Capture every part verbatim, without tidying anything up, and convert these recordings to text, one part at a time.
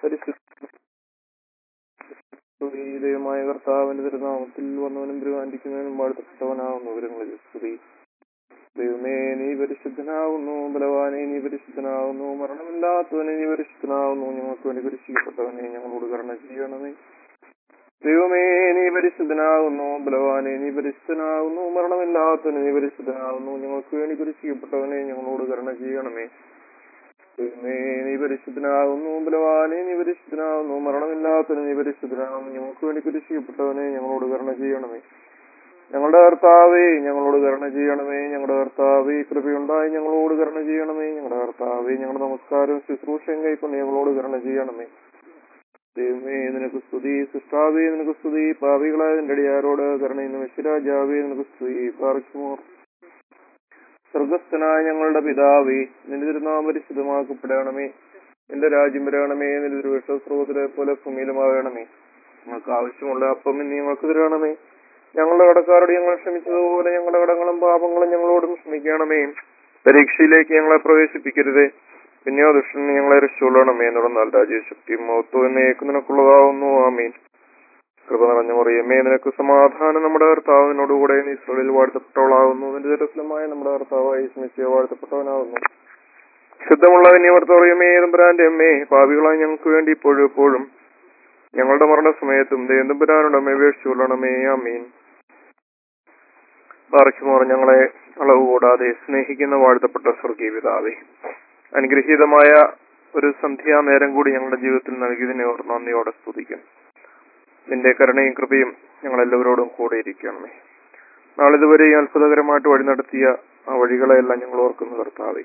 ദൈവമായ കർത്താവിന്റെ തിരുനാമത്തിൽ വന്നവനും തിരുവാന്തിക്കുന്നവനും വാഴ്ത്തപ്പെട്ടവനാവുന്നു. വിവരങ്ങളിൽ സ്തുതി. ദൈവമേ നീ പരിശുദ്ധനാവുന്നു, ബലവാനെ നീ പരിശുദ്ധനാവുന്നു, മരണമില്ലാത്തവനെ നീ പരിശുദ്ധനാവുന്നു. ഞങ്ങൾക്ക് വേണ്ടി കുരിശിക്കപ്പെട്ടവനെ ഞങ്ങളോട് കരുണ ചെയ്യണമേ. ദൈവമേ നീ പരിശുദ്ധനാകുന്നു, ബലവാനെ നീ പരിശുദ്ധനാകുന്നു, മരണമില്ലാത്തവനെ നീ പരിശുദ്ധനാകുന്നു. ഞങ്ങൾക്ക് വേണ്ടി കുരിശിക്കപ്പെട്ടവനെ ഞങ്ങളോട് കരുണ ചെയ്യണമേ. ദൈവമേ നീ പരിശുദ്ധനാകുന്നു, ബലവാനെ നീ പരിശുദ്ധനാകുന്നു, മരണമില്ലാത്തവനെ നീ പരിശുദ്ധനാകുന്നു. ഞങ്ങൾക്ക് വേണ്ടി കുരിശിക്കപ്പെട്ടവനെ ഞങ്ങളോട് കരുണ ചെയ്യണമേ. ഞങ്ങളുടെ കർത്താവേ ഞങ്ങളോട് കരുണ ചെയ്യണമേ. ഞങ്ങളുടെ കർത്താവേ കൃപയുണ്ടായി ഞങ്ങളോട് കരുണ ചെയ്യണമേ. ഞങ്ങളുടെ കർത്താവേ ഞങ്ങളുടെ നമസ്കാരവും ശുശ്രൂഷയും കൈക്കൊണ്ട് ഞങ്ങളോട് കരുണ ചെയ്യണമേ. ദൈവമേ നിനക്ക് സ്തുതി, സൃഷ്ടാവേ നിനക്ക് സ്തുതി, പാപികളായ നിന്റെ അടിയാരോട് കരുണയുന്ന വിശ്വരാജാവേ നിനക്ക് സ്തുതി. പാർക്കുമോർ സ്വർഗസ്ഥനായ ഞങ്ങളുടെ പിതാവേ, നിന്റെ തിരുനാമം പരിശുദ്ധമാക്കപ്പെടണമേ. നിന്റെ രാജ്യം വരണമേ. നിന്റെ തിരുവിശ്വസ്രോതരെ പോലെ ഭൂമിയിലുമാകണമേ. ഞങ്ങൾക്ക് ആവശ്യമുള്ള അപ്പം ഇനി ഞങ്ങൾക്ക് തരണമേ. ഞങ്ങളുടെ കടക്കാരോട് ഞങ്ങൾ ക്ഷമിച്ചതുപോലെ ഞങ്ങളുടെ കടങ്ങളും പാപങ്ങളും ഞങ്ങളോടും ക്ഷമിക്കണമേ. പരീക്ഷയിലേക്ക് ഞങ്ങളെ പ്രവേശിപ്പിക്കരുതേ, പിന്നെയോ ദുഷ്ടനെ ഞങ്ങളെ രക്ഷകൊള്ളണമേ. എന്നുള്ള രാജ്യശക്തിയും മഹത്വവും എന്നേക്കും നിനക്കുള്ളതാവുന്നു. ആമീൻ. കൃപ നിറഞ്ഞ മറിയമേ നിനക്ക് സമാധാനം. നമ്മുടെ കർത്താവിനോടുകൂടെ നീ ഇസ്രായേലിൽ വാഴ്ത്തപ്പെട്ടവളാകുന്നു. നിന്റെ ദരിദ്രമായ നമ്മുടെ കർത്താവായി യേശുമിശിഹാ വാഴ്ത്തപ്പെട്ടവനാകുന്നു. ശുദ്ധമുള്ള കന്യകമറിയമേ തമ്പുരാന്റെ അമ്മേ, പാപികളായി ഞങ്ങൾക്ക് വേണ്ടി ഇപ്പോഴും എപ്പോഴും ഞങ്ങളുടെ മരണസമയത്തും ദൈവം തമ്പുരാനോട് അമ്മയെ അപേക്ഷിച്ചുകൊള്ളണമേ. ആമീൻ. പാർക്കുമോർ ഞങ്ങളെ അളവ് കൂടാതെ സ്നേഹിക്കുന്ന വാഴ്ത്തപ്പെട്ട സ്വർഗീയ പിതാവേ, അനുഗ്രഹീതമായ ഒരു സന്ധ്യാ നേരം കൂടി ഞങ്ങളുടെ ജീവിതത്തിൽ നൽകിയതിനെ ഓർ നന്ദിയോടെ സ്തുതിക്കുന്നു. നിന്റെ കരുണയും കൃപയും ഞങ്ങളെല്ലാവരോടും കൂടെ ഇരിക്കണമേ. നാളിതുവരെ ഈ അത്ഭുതകരമായിട്ട് വഴി നടത്തിയ ആ വഴികളെയെല്ലാം ഞങ്ങൾ ഓർക്കുന്നു കർത്താവേ.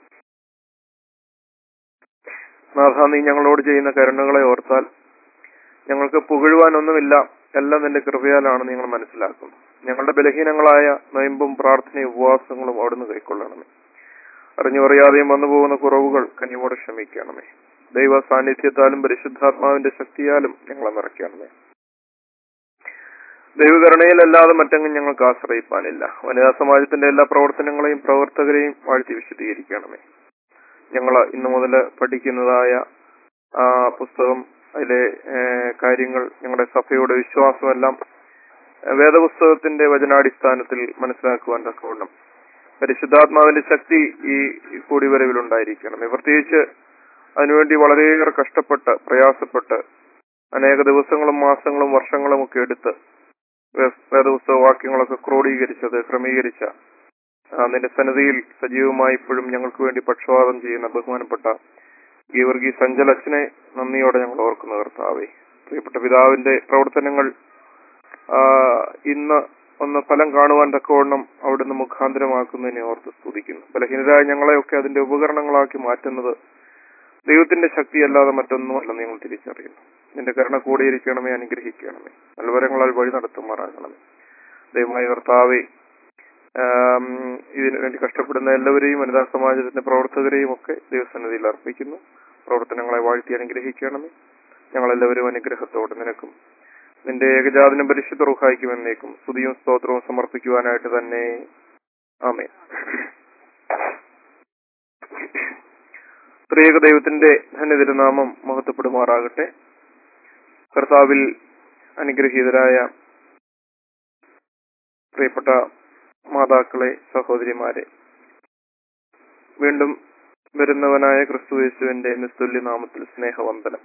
നാഥാ, നീ ഞങ്ങളോട് ചെയ്യുന്ന കരുണകളെ ഓർത്താൽ ഞങ്ങൾക്ക് പുകഴുവാനൊന്നുമില്ല, എല്ലാം നിന്റെ കൃപയാലാണ് നിങ്ങൾ മനസ്സിലാക്കുന്നു. ഞങ്ങളുടെ ബലഹീനങ്ങളായ നൊയമ്പും പ്രാർത്ഥനയും ഉപവാസങ്ങളും അവിടുന്ന് കൈക്കൊള്ളണമേ. അറിഞ്ഞു പറയാതെയും വന്നു പോകുന്ന കുറവുകൾ കനിവോടെ ക്ഷമിക്കണമേ. ദൈവ സാന്നിധ്യത്താലും പരിശുദ്ധാത്മാവിന്റെ ശക്തിയാലും ഞങ്ങളെ നിറയ്ക്കണമേ. ദൈവകരുണയിലല്ലാതെ മറ്റെങ്ങും ഞങ്ങൾക്ക് ആശ്രയിപ്പാനില്ല. വനിതാ സമാജത്തിന്റെ എല്ലാ പ്രവർത്തനങ്ങളെയും പ്രവർത്തകരെയും വാഴ്ത്തി വിശദീകരിക്കണമേ. ഞങ്ങൾ ഇന്നു മുതൽ പഠിക്കുന്നതായ ആ പുസ്തകം, അതിലെ കാര്യങ്ങൾ, ഞങ്ങളുടെ സഭയുടെ വിശ്വാസമെല്ലാം വേദപുസ്തകത്തിന്റെ വചനാടിസ്ഥാനത്തിൽ മനസ്സിലാക്കുവാൻ തക്കവണ്ണം പരിശുദ്ധാത്മാവിന്റെ ശക്തി ഈ കൂടിവരവിലുണ്ടായിരിക്കണമേ. പ്രത്യേകിച്ച് അതിനുവേണ്ടി വളരെയേറെ കഷ്ടപ്പെട്ട് പ്രയാസപ്പെട്ട് അനേക ദിവസങ്ങളും മാസങ്ങളും വർഷങ്ങളും ഒക്കെ എടുത്ത് വേദപുസ്തക വാക്യങ്ങളൊക്കെ ക്രോഡീകരിച്ചത് ക്രമീകരിച്ച നിന്റെ സന്നിധിയിൽ സജീവമായി ഇപ്പോഴും ഞങ്ങൾക്ക് വേണ്ടി പക്ഷപാതം ചെയ്യുന്ന ബഹുമാനപ്പെട്ട ഗീവർഗീസ് അഞ്ചലച്ചനെ നന്ദിയോടെ ഞങ്ങൾ ഓർക്കുന്ന കർത്താവേ, പ്രിയപ്പെട്ട പിതാവിന്റെ പ്രവർത്തനങ്ങൾ ഇന്ന് ഒന്ന് ഫലം കാണുവാൻ തക്കവണ്ണം അവിടുന്ന് മുഖാന്തരമാക്കുന്നതിനെ ഓർത്ത് സ്തുതിക്കുന്നു. ബലഹീനരായ ഞങ്ങളെയൊക്കെ അതിന്റെ ഉപകരണങ്ങളാക്കി മാറ്റുന്നത് ദൈവത്തിന്റെ ശക്തിയല്ലാതെ മറ്റൊന്നുമല്ല ഞങ്ങൾ തിരിച്ചറിയുന്നു. നിന്റെ കരുണ കൂടിയിരിക്കണമേ, അനുഗ്രഹിക്കണമേ, നൽവരങ്ങളാൽ വഴി നടത്തുമാറാകണമേ. ദൈവമായ കർത്താവേ, ഇതിനു വേണ്ടി കഷ്ടപ്പെടുന്ന എല്ലാവരെയും വനിതാ സമാജത്തിന്റെ പ്രവർത്തകരെയും ഒക്കെ ദൈവസന്നിധിയിൽ അർപ്പിക്കുന്നു. പ്രവർത്തനങ്ങളെ വാഴ്ത്തി അനുഗ്രഹിക്കണമേ. ഞങ്ങളെല്ലാവരും അനുഗ്രഹത്തോടെ നിനക്കും നിന്റെ ഏകജാതനും പരിശുദ്ധ റൂഹായിക്കും എന്നേക്കും സ്തുതിയും സ്തോത്രവും സമർപ്പിക്കുവാനായിട്ട് തന്നെ. ആമേൻ. ത്രിയേക ദൈവത്തിന്റെ ധന്യതിരുനാമം മഹത്വപ്പെടുമാറാകട്ടെ. കർത്താവിൽ അനുഗ്രഹീതരായ പ്രിയപ്പെട്ട മാതാക്കളെ, സഹോദരിമാരെ, വീണ്ടും വരുന്നവനായ ക്രിസ്തുയേശുവിന്റെ നിസ്തുല്യ നാമത്തിൽ സ്നേഹവന്ദനം.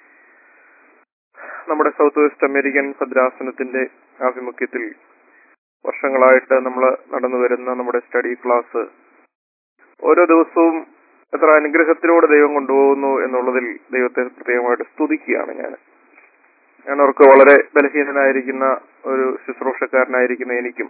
നമ്മുടെ സൗത്ത് വെസ്റ്റ് അമേരിക്കൻ ഭദ്രാസനത്തിന്റെ ആഭിമുഖ്യത്തിൽ വർഷങ്ങളായിട്ട് നമ്മൾ നടന്നു വരുന്ന നമ്മുടെ സ്റ്റഡി ക്ലാസ് ഓരോ ദിവസവും എത്ര അനുഗ്രഹത്തിലൂടെ ദൈവം കൊണ്ടുപോകുന്നു എന്നുള്ളതിൽ ദൈവത്തെ പ്രത്യേകമായിട്ട് സ്തുതിക്കുകയാണ് ഞാൻ. ഞാൻ അവർക്ക് വളരെ ബലഹീനനായിരിക്കുന്ന ഒരു ശുശ്രൂഷക്കാരനായിരിക്കുന്ന എനിക്കും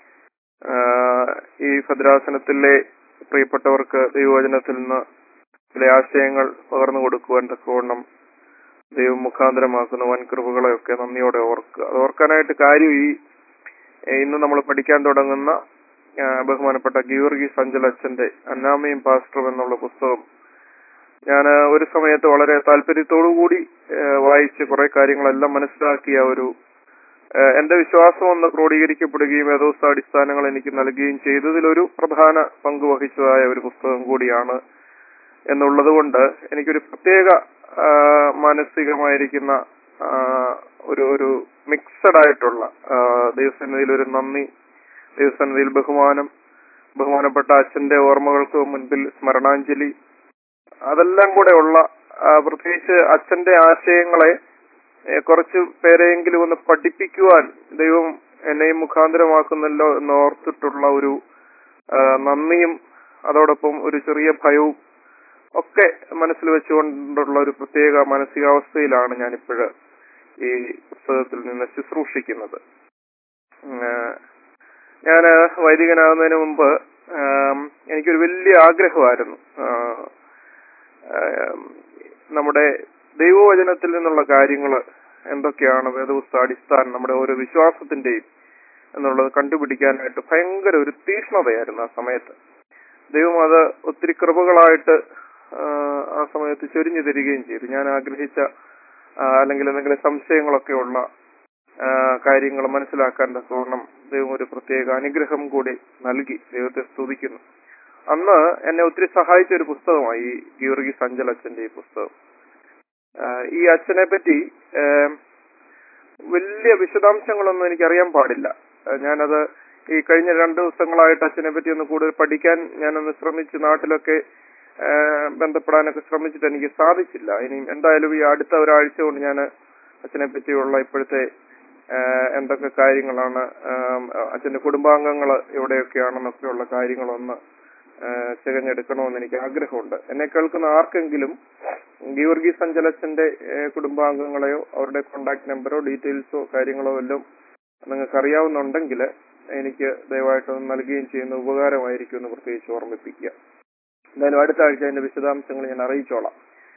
ഈ ഭദ്രാസനത്തിലെ പ്രിയപ്പെട്ടവർക്ക് ദൈവവചനത്തിൽ നിന്ന് ചില ആശയങ്ങൾ പകർന്നു കൊടുക്കുവാൻ തക്കവണ്ണം ദൈവം മുഖാന്തരമാക്കുന്ന വൻകൃപകളെയൊക്കെ നന്ദിയോടെ ഓർക്കുക. അത് ഓർക്കാനായിട്ട് കാര്യം ഈ ഇന്ന് നമ്മൾ പഠിക്കാൻ തുടങ്ങുന്ന ബഹുമാനപ്പെട്ട ഗീവർഗീസ് അഞ്ചലച്ചന്റെ അന്നാമയും പാസ്റ്ററും എന്നുള്ള പുസ്തകം ഞാൻ ഒരു സമയത്ത് വളരെ താല്പര്യത്തോടു കൂടി വായിച്ച് കുറെ കാര്യങ്ങളെല്ലാം മനസ്സിലാക്കിയ ഒരു എന്റെ വിശ്വാസം ഒന്ന് ക്രോഡീകരിക്കപ്പെടുകയും വേദോസ്ത അടിസ്ഥാനങ്ങൾ എനിക്ക് നൽകുകയും ചെയ്തതിലൊരു പ്രധാന പങ്ക് വഹിച്ചതായ ഒരു പുസ്തകം കൂടിയാണ് എന്നുള്ളത് കൊണ്ട് എനിക്കൊരു പ്രത്യേക മാനസികമായിരിക്കുന്ന ഒരു ഒരു മിക്സഡ് ആയിട്ടുള്ള ദൈവസന്നിധിയിൽ ഒരു നന്ദി, ദൈവസന്നിധിയിൽ ബഹുമാനം, ബഹുമാനപ്പെട്ട അച്ഛന്റെ ഓർമ്മകൾക്ക് മുൻപിൽ സ്മരണാഞ്ജലി, അതെല്ലാം കൂടെ ഉള്ള പ്രത്യേകിച്ച് അച്ഛന്റെ ആശയങ്ങളെ കുറച്ചു പേരെയെങ്കിലും ഒന്ന് പഠിപ്പിക്കുവാൻ ദൈവം എന്നെയും മുഖാന്തരമാക്കുന്നല്ലോ എന്നോർത്തിട്ടുള്ള ഒരു നന്ദിയും അതോടൊപ്പം ഒരു ചെറിയ ഭയവും ഒക്കെ മനസ്സിൽ വെച്ചുകൊണ്ടുള്ള ഒരു പ്രത്യേക മാനസികാവസ്ഥയിലാണ് ഞാനിപ്പോഴ് ഈ പുസ്തകത്തിൽ നിന്ന് ശുശ്രൂഷിക്കുന്നത്. ഞാൻ വൈദികനാകുന്നതിന് മുമ്പ് എനിക്കൊരു വലിയ ആഗ്രഹമായിരുന്നു നമ്മുടെ ദൈവവചനത്തിൽ നിന്നുള്ള കാര്യങ്ങൾ എന്തൊക്കെയാണ്, വേദപുസ്തക അടിസ്ഥാനം നമ്മുടെ ഓരോ വിശ്വാസത്തിന്റെയും എന്നുള്ളത് കണ്ടുപിടിക്കാനായിട്ട് ഭയങ്കര ഒരു തീക്ഷ്ണതയായിരുന്നു ആ സമയത്ത്. ദൈവം അത് ഒത്തിരി കൃപകളായിട്ട് ആ സമയത്ത് ചൊരിഞ്ഞു തരികയും ചെയ്തു. ഞാൻ ആഗ്രഹിച്ച അല്ലെങ്കിൽ എന്തെങ്കിലും സംശയങ്ങളൊക്കെ ഉള്ള കാര്യങ്ങൾ മനസ്സിലാക്കാൻ തക്കവണ്ണം ദൈവം ഒരു പ്രത്യേക അനുഗ്രഹം കൂടി നൽകി. ദൈവത്തെ സ്തുതിക്കുന്നു. അന്ന് എന്നെ ഒത്തിരി സഹായിച്ച ഒരു പുസ്തകമായി ഈ ഗീവർഗീസ് അഞ്ചലച്ഛന്റെ ഈ പുസ്തകം. ഈ അച്ഛനെ പറ്റി വലിയ വിശദാംശങ്ങളൊന്നും എനിക്കറിയാൻ പാടില്ല. ഞാനത് ഈ കഴിഞ്ഞ രണ്ടു ദിവസങ്ങളായിട്ട് അച്ഛനെ പറ്റി ഒന്ന് കൂടുതൽ പഠിക്കാൻ ഞാനൊന്ന് ശ്രമിച്ചു, നാട്ടിലൊക്കെ ബന്ധപ്പെടാനൊക്കെ ശ്രമിച്ചിട്ട് എനിക്ക് സാധിച്ചില്ല. ഇനി എന്തായാലും ഈ അടുത്ത ഒരാഴ്ച കൊണ്ട് ഞാൻ അച്ഛനെ പറ്റിയുള്ള ഇപ്പോഴത്തെ എന്തൊക്കെ കാര്യങ്ങളാണ്, അച്ഛന്റെ കുടുംബാംഗങ്ങൾ എവിടെയൊക്കെയാണെന്നൊക്കെയുള്ള കാര്യങ്ങളൊന്ന് തികഞ്ഞെടുക്കണമെന്ന് എനിക്ക് ആഗ്രഹമുണ്ട്. എന്നെ കേൾക്കുന്ന ആർക്കെങ്കിലും ഗീവർഗീസ് അഞ്ചലച്ഛന്റെ കുടുംബാംഗങ്ങളെയോ അവരുടെ കോണ്ടാക്ട് നമ്പറോ ഡീറ്റെയിൽസോ കാര്യങ്ങളോ വല്ലതും നിങ്ങൾക്ക് അറിയാവുന്നുണ്ടെങ്കിൽ എനിക്ക് ദയവായിട്ടൊന്ന് നൽകുകയും ചെയ്യുന്ന ഉപകാരമായിരിക്കും എന്ന് പ്രത്യേകിച്ച് ഓർമ്മിപ്പിക്കുക. എന്തായാലും അടുത്ത ആഴ്ച അതിന്റെ വിശദാംശങ്ങൾ ഞാൻ അറിയിച്ചോളാം.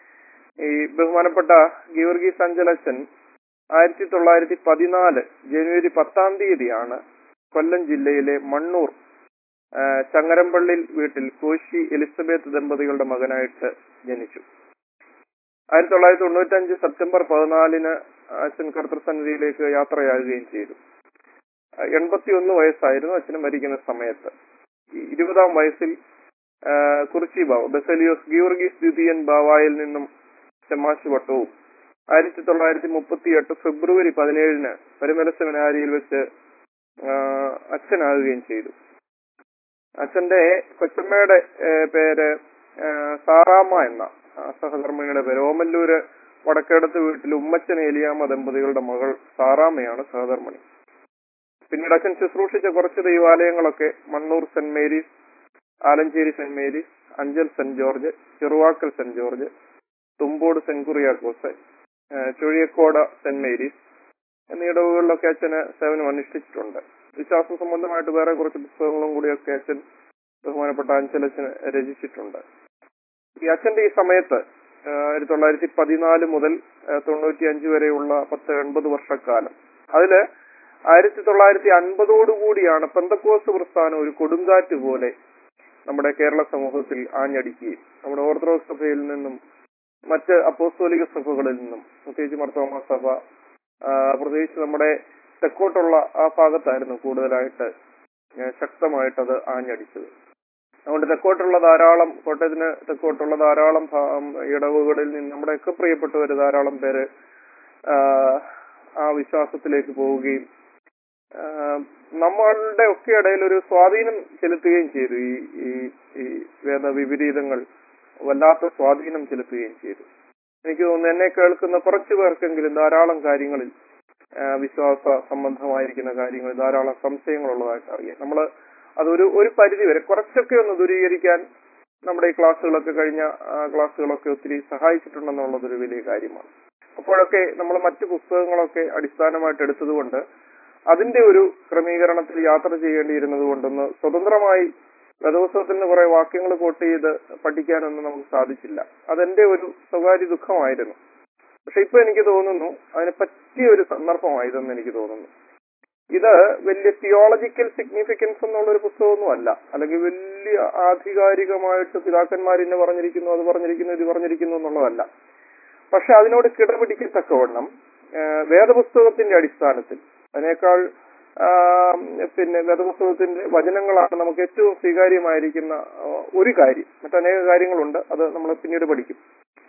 ഈ ബഹുമാനപ്പെട്ട ഗീവർഗീസ് അഞ്ചലച്ഛൻ ആയിരത്തി തൊള്ളായിരത്തി പതിനാല് ജനുവരി പത്താം തീയതിയാണ് കൊല്ലം ജില്ലയിലെ മണ്ണൂർ ചങ്ങരമ്പള്ളിൽ വീട്ടിൽ കോശി എലിസബത്ത് ദമ്പതികളുടെ മകനായിട്ട് ജനിച്ചു. ആയിരത്തി തൊള്ളായിരത്തി തൊണ്ണൂറ്റി അഞ്ച് സെപ്റ്റംബർ പതിനാലിന് അച്ഛൻ കർത്തൃസന്നിധിയിലേക്ക് യാത്രയാകുകയും ചെയ്തു. എൺപത്തി ഒന്ന് വയസ്സായിരുന്നു അച്ഛന് മരിക്കുന്ന സമയത്ത്. ഇരുപതാം വയസ്സിൽ കുറിച്ചി ബാവ ബസലിയോസ് ഗീവർഗീസ് ദ്വിതീയൻ ബാവായിൽ നിന്നും ചെമ്മാശ് വട്ടവും ആയിരത്തി തൊള്ളായിരത്തി മുപ്പത്തി എട്ട് ഫെബ്രുവരി പതിനേഴിന് പരിമല സെമിനാരിയിൽ വെച്ച് അച്ഛനാകുകയും ചെയ്തു. അച്ഛന്റെ കൊച്ചമ്മയുടെ പേര് സാറാമ്മ എന്ന സഹധർമ്മിണിയുടെ പേര്. ഓമല്ലൂര് വടക്കേടത്ത് വീട്ടിൽ ഉമ്മച്ചൻ ഏലിയാമ്മ ദമ്പതികളുടെ മകൾ സാറാമ്മയാണ് സഹധർമ്മിണി. പിന്നീട് അച്ഛൻ ശുശ്രൂഷിച്ച കുറച്ച് ദൈവാലയങ്ങളൊക്കെ Mannur saint Mary's, Alanchery saint Mary's, Anchal saint George, Cheruvakkal saint George, Thumbode saint Kuriakose, Chuzhiyakode saint Mary's എന്നീ ഇടവുകളിലൊക്കെ അച്ഛന് സേവനം അനുഷ്ഠിച്ചിട്ടുണ്ട്. വിശ്വാസ സംബന്ധമായിട്ട് വേറെ കുറച്ച് പുസ്തകങ്ങളും കൂടിയൊക്കെ അച്ഛൻ ബഹുമാനപ്പെട്ട അഞ്ചലച്ഛന് രചിച്ചിട്ടുണ്ട്. ഈ അച്ഛന്റെ ഈ സമയത്ത് ആയിരത്തി തൊള്ളായിരത്തി പതിനാല് മുതൽ തൊണ്ണൂറ്റി അഞ്ച് വരെയുള്ള പത്ത് എൺപത് വർഷക്കാലം, അതില് ആയിരത്തി തൊള്ളായിരത്തി അൻപതോടുകൂടിയാണ് പെന്തക്കോസ്ത് പ്രസ്ഥാനം ഒരു കൊടുങ്കാറ്റ് പോലെ നമ്മുടെ കേരള സമൂഹത്തിൽ ആഞ്ഞടിക്കുകയും നമ്മുടെ ഓർത്തഡോക്സ് സഭയിൽ നിന്നും മറ്റ് അപ്പോസ്തോലിക സഭകളിൽ നിന്നും പ്രത്യേകിച്ച് മാർത്തോമാ സഭ, പ്രത്യേകിച്ച് നമ്മുടെ തെക്കോട്ടുള്ള ആ ഭാഗത്തായിരുന്നു കൂടുതലായിട്ട് ശക്തമായിട്ടത് ആഞ്ഞടിച്ചത്. അതുകൊണ്ട് തെക്കോട്ടുള്ള ധാരാളം, കോട്ടയത്തിന് തെക്കോട്ടുള്ള ധാരാളം ഇടവുകളിൽ നിന്ന് നമ്മുടെയൊക്കെ പ്രിയപ്പെട്ടവര് ധാരാളം പേര് ആ വിശ്വാസത്തിലേക്ക് പോവുകയും നമ്മളുടെ ഒക്കെ ഇടയിൽ ഒരു സ്വാധീനം ചെലുത്തുകയും ചെയ്തു. ഈ ഈ വേദ വിപരീതങ്ങൾ വല്ലാത്ത സ്വാധീനം ചെലുത്തുകയും ചെയ്തു. എനിക്ക് തോന്നുന്നു എന്നെ കേൾക്കുന്ന കുറച്ചു പേർക്കെങ്കിലും ധാരാളം കാര്യങ്ങളിൽ, വിശ്വാസ സംബന്ധമായിരിക്കുന്ന കാര്യങ്ങളിൽ ധാരാളം സംശയങ്ങളുള്ളതായിട്ട് അറിയാം. നമ്മൾ അതൊരു ഒരു പരിധി വരെ കുറച്ചൊക്കെ ഒന്ന് ദൂരീകരിക്കാൻ നമ്മുടെ ഈ ക്ലാസ്സുകളൊക്കെ കഴിഞ്ഞ ക്ലാസ്സുകളൊക്കെ ഒത്തിരി സഹായിച്ചിട്ടുണ്ടെന്നുള്ളതൊരു വലിയ കാര്യമാണ്. അപ്പോഴൊക്കെ നമ്മൾ മറ്റു പുസ്തകങ്ങളൊക്കെ അടിസ്ഥാനമായിട്ട് എടുത്തതുകൊണ്ട് അതിന്റെ ഒരു ക്രമീകരണത്തിൽ യാത്ര ചെയ്യേണ്ടിയിരുന്നത് കൊണ്ടൊന്ന് സ്വതന്ത്രമായി വേദപുസ്തകത്തിൽ നിന്ന് കുറെ വാക്യങ്ങൾ കോട്ട് ചെയ്ത് പഠിക്കാനൊന്നും നമുക്ക് സാധിച്ചില്ല. അതെന്റെ ഒരു സ്വകാര്യ ദുഃഖമായിരുന്നു. പക്ഷെ ഇപ്പൊ എനിക്ക് തോന്നുന്നു അതിന് പറ്റിയ ഒരു സന്ദർഭമായതെന്ന് എനിക്ക് തോന്നുന്നു. ഇത് വലിയ തിയോളജിക്കൽ സിഗ്നിഫിക്കൻസ് എന്നുള്ളൊരു പുസ്തകമൊന്നും അല്ല, അല്ലെങ്കിൽ വലിയ ആധികാരികമായിട്ട് പിതാക്കന്മാർ ഇന്ന് പറഞ്ഞിരിക്കുന്നു, അത് പറഞ്ഞിരിക്കുന്നു, ഇത് പറഞ്ഞിരിക്കുന്നു എന്നുള്ളതല്ല. പക്ഷെ അതിനോട് കിടപിടിക്കത്തക്കവണ്ണം വേദപുസ്തകത്തിന്റെ അടിസ്ഥാനത്തിൽ അതിനേക്കാൾ പിന്നെ വേദപുസ്തകത്തിന്റെ വചനങ്ങളാണ് നമുക്ക് ഏറ്റവും സ്വീകാര്യമായിരിക്കുന്ന ഒരു കാര്യം. മറ്റനേക കാര്യങ്ങളുണ്ട്, അത് നമ്മൾ പിന്നീട് പഠിക്കും.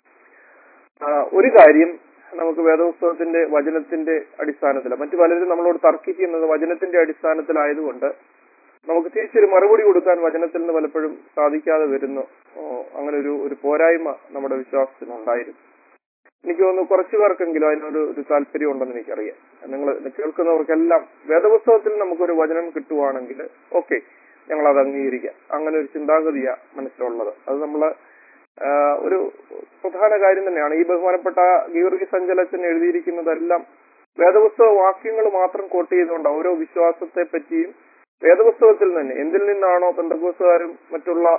ഒരു കാര്യം നമുക്ക് വേദപുസ്തകത്തിന്റെ വചനത്തിന്റെ അടിസ്ഥാനത്തിൽ, മറ്റു പലരും നമ്മളോട് തർക്കിക്കുന്നത് വചനത്തിന്റെ അടിസ്ഥാനത്തിലായതുകൊണ്ട് നമുക്ക് തിരിച്ചൊരു മറുപടി കൊടുക്കാൻ വചനത്തിൽ നിന്ന് പലപ്പോഴും സാധിക്കാതെ വരുന്നു. അങ്ങനെ ഒരു ഒരു പോരായ്മ നമ്മുടെ വിശ്വാസത്തിനുണ്ടായിരുന്നു. എനിക്ക് തോന്നുന്നു കുറച്ചു പേർക്കെങ്കിലും അതിനൊരു ഒരു താല്പര്യം ഉണ്ടെന്ന് എനിക്കറിയാം. നിങ്ങൾ കേൾക്കുന്നവർക്കെല്ലാം വേദപുസ്തകത്തിൽ നമുക്കൊരു വചനം കിട്ടുവാണെങ്കിൽ ഓക്കെ, ഞങ്ങൾ അത് അംഗീകരിക്കാം. അങ്ങനെ ഒരു ചിന്താഗതിയാ മനസ്സിലുള്ളത്. അത് നമ്മള് ഒരു പ്രധാന കാര്യം തന്നെയാണ്. ഈ ബഹുമാനപ്പെട്ട ഗീവർഗീസ് അഞ്ചലച്ചൻ എഴുതിയിരിക്കുന്നതെല്ലാം വേദപുസ്തക വാക്യങ്ങൾ മാത്രം കോട്ട് ചെയ്തുകൊണ്ട് ഓരോ വിശ്വാസത്തെ പറ്റിയും വേദപുസ്തകത്തിൽ തന്നെ എന്തിൽ നിന്നാണോ പെന്തക്കോസ്തുകാരും മറ്റുള്ള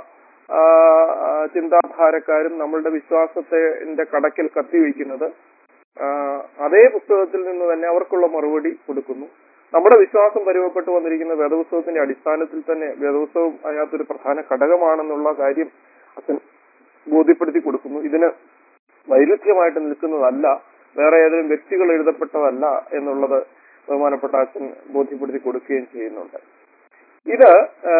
ചിന്താധാരക്കാരും നമ്മളുടെ വിശ്വാസത്തിന്റെ കടക്കിൽ കത്തിവയ്ക്കുന്നത്, അതേ പുസ്തകത്തിൽ നിന്ന് തന്നെ അവർക്കുള്ള മറുപടി കൊടുക്കുന്നു. നമ്മുടെ വിശ്വാസം പരുവപ്പെട്ടു വന്നിരിക്കുന്ന വേദപുസ്തകത്തിന്റെ അടിസ്ഥാനത്തിൽ തന്നെ വേദപുസ്തകം അതിനകത്തൊരു പ്രധാന ഘടകമാണെന്നുള്ള കാര്യം അച്ഛൻ ബോധ്യപ്പെടുത്തി കൊടുക്കുന്നു. ഇതിന് വൈരുദ്ധ്യമായിട്ട് നിൽക്കുന്നതല്ല, വേറെ ഏതെങ്കിലും വ്യക്തികൾ എഴുതപ്പെട്ടതല്ല എന്നുള്ളത് ബഹുമാനപ്പെട്ട അച്ഛൻ ബോധ്യപ്പെടുത്തി കൊടുക്കുകയും ചെയ്യുന്നുണ്ട്. ഇത്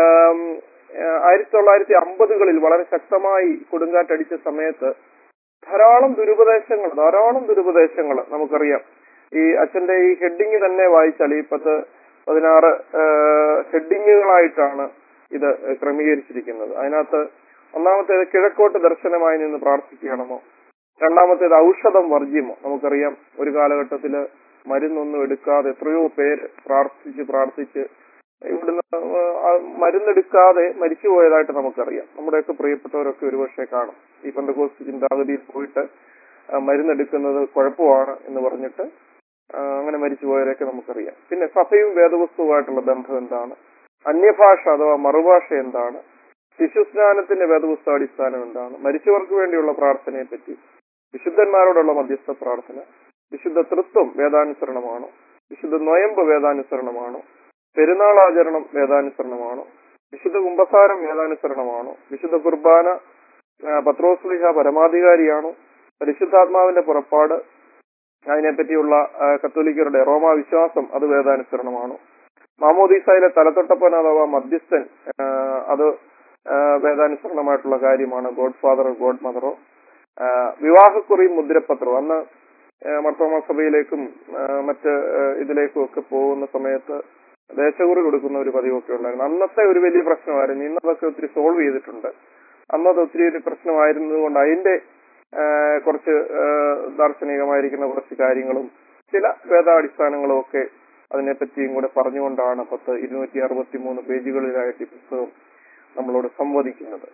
ആയിരത്തി തൊള്ളായിരത്തി അമ്പതുകളിൽ വളരെ ശക്തമായി കൊടുങ്കാറ്റടിച്ച സമയത്ത് ധാരാളം ദുരുപദേശങ്ങൾ ധാരാളം ദുരുപദേശങ്ങൾ നമുക്കറിയാം. ഈ അച്ഛന്റെ ഈ ഹെഡിങ് തന്നെ വായിച്ചാൽ ഈ പത്ത് പതിനാറ് ഹെഡിങ്ങുകളായിട്ടാണ് ഇത് ക്രമീകരിച്ചിരിക്കുന്നത്. അതിനകത്ത് ഒന്നാമത്തേത് കിഴക്കോട്ട് ദർശനമായി നിന്ന് പ്രാർത്ഥിക്കണമോ, രണ്ടാമത്തേത് ഔഷധം വർജ്യമോ. നമുക്കറിയാം ഒരു കാലഘട്ടത്തില് മരുന്നൊന്നും എടുക്കാതെ എത്രയോ പേര് പ്രാർത്ഥിച്ച് പ്രാർത്ഥിച്ച് ഇവിടുന്ന് മരുന്നെടുക്കാതെ മരിച്ചുപോയതായിട്ട് നമുക്കറിയാം. നമ്മുടെയൊക്കെ പ്രിയപ്പെട്ടവരൊക്കെ ഒരുപക്ഷെ കാണും. ഈ പെന്തക്കോസ്ത് ചിന്താഗതിയിൽ പോയിട്ട് മരുന്നെടുക്കുന്നത് കുഴപ്പമാണ് എന്ന് പറഞ്ഞിട്ട് അങ്ങനെ മരിച്ചുപോയവരൊക്കെ നമുക്കറിയാം. പിന്നെ സഭയും വേദപുസ്തകവുമായിട്ടുള്ള ബന്ധം എന്താണ്, അന്യഭാഷ അഥവാ മറുഭാഷ എന്താണ്, ശിശുസ്നാനത്തിന്റെ വേദപുസ്തക അടിസ്ഥാനം എന്താണ്, മരിച്ചവർക്ക് വേണ്ടിയുള്ള പ്രാർത്ഥനയെ പറ്റി, വിശുദ്ധന്മാരോടുള്ള മധ്യസ്ഥ പ്രാർത്ഥന, വിശുദ്ധ തൃത്വം വേദാനുസരണമാണോ, വിശുദ്ധ നൊയമ്പ് വേദാനുസരണമാണോ, പെരുന്നാളാചരണം വേദാനുസരണമാണോ, വിശുദ്ധ കുംഭസാരം വേദാനുസരണമാണോ, വിശുദ്ധ കുർബാന പത്രോസ്ലിഹ പരമാധികാരിയാണോ, പരിശുദ്ധാത്മാവിന്റെ പുറപ്പാട് അതിനെപ്പറ്റിയുള്ള കത്തോലിക്കരുടെ റോമാ വിശ്വാസം അത് വേദാനുസരണമാണോ, മാമോദീസയിലെ തലത്തൊട്ടപ്പൻ അഥവാ മധ്യസ്ഥൻ അത് വേദാനുസരണമായിട്ടുള്ള കാര്യമാണ്, ഗോഡ് ഫാദറോ ഗോഡ് മദറോ, വിവാഹക്കുറിയും മുദ്രപത്രവും. അന്ന് മർത്തോമാ സഭയിലേക്കും മറ്റ് ഇതിലേക്കും ഒക്കെ പോകുന്ന സമയത്ത് ദേശകുറി കൊടുക്കുന്ന ഒരു പതിവൊക്കെ ഉണ്ടായിരുന്നു. അന്നത്തെ ഒരു വലിയ പ്രശ്നമായിരുന്നു. ഇന്നതൊക്കെ ഒത്തിരി സോൾവ് ചെയ്തിട്ടുണ്ട്. അന്നത് ഒത്തിരി ഒരു പ്രശ്നമായിരുന്നത് കൊണ്ട് അതിന്റെ കുറച്ച് ദാർശനികമായിരിക്കുന്ന കുറച്ച് കാര്യങ്ങളും ചില വേദാടിസ്ഥാനങ്ങളും ഒക്കെ അതിനെപ്പറ്റിയും കൂടെ പറഞ്ഞുകൊണ്ടാണ് പത്ത് ഇരുന്നൂറ്റി അറുപത്തി മൂന്ന് പേജുകളിലായിട്ട് ഈ പുസ്തകം നമ്മളോട് സംവദിക്കുന്നത്.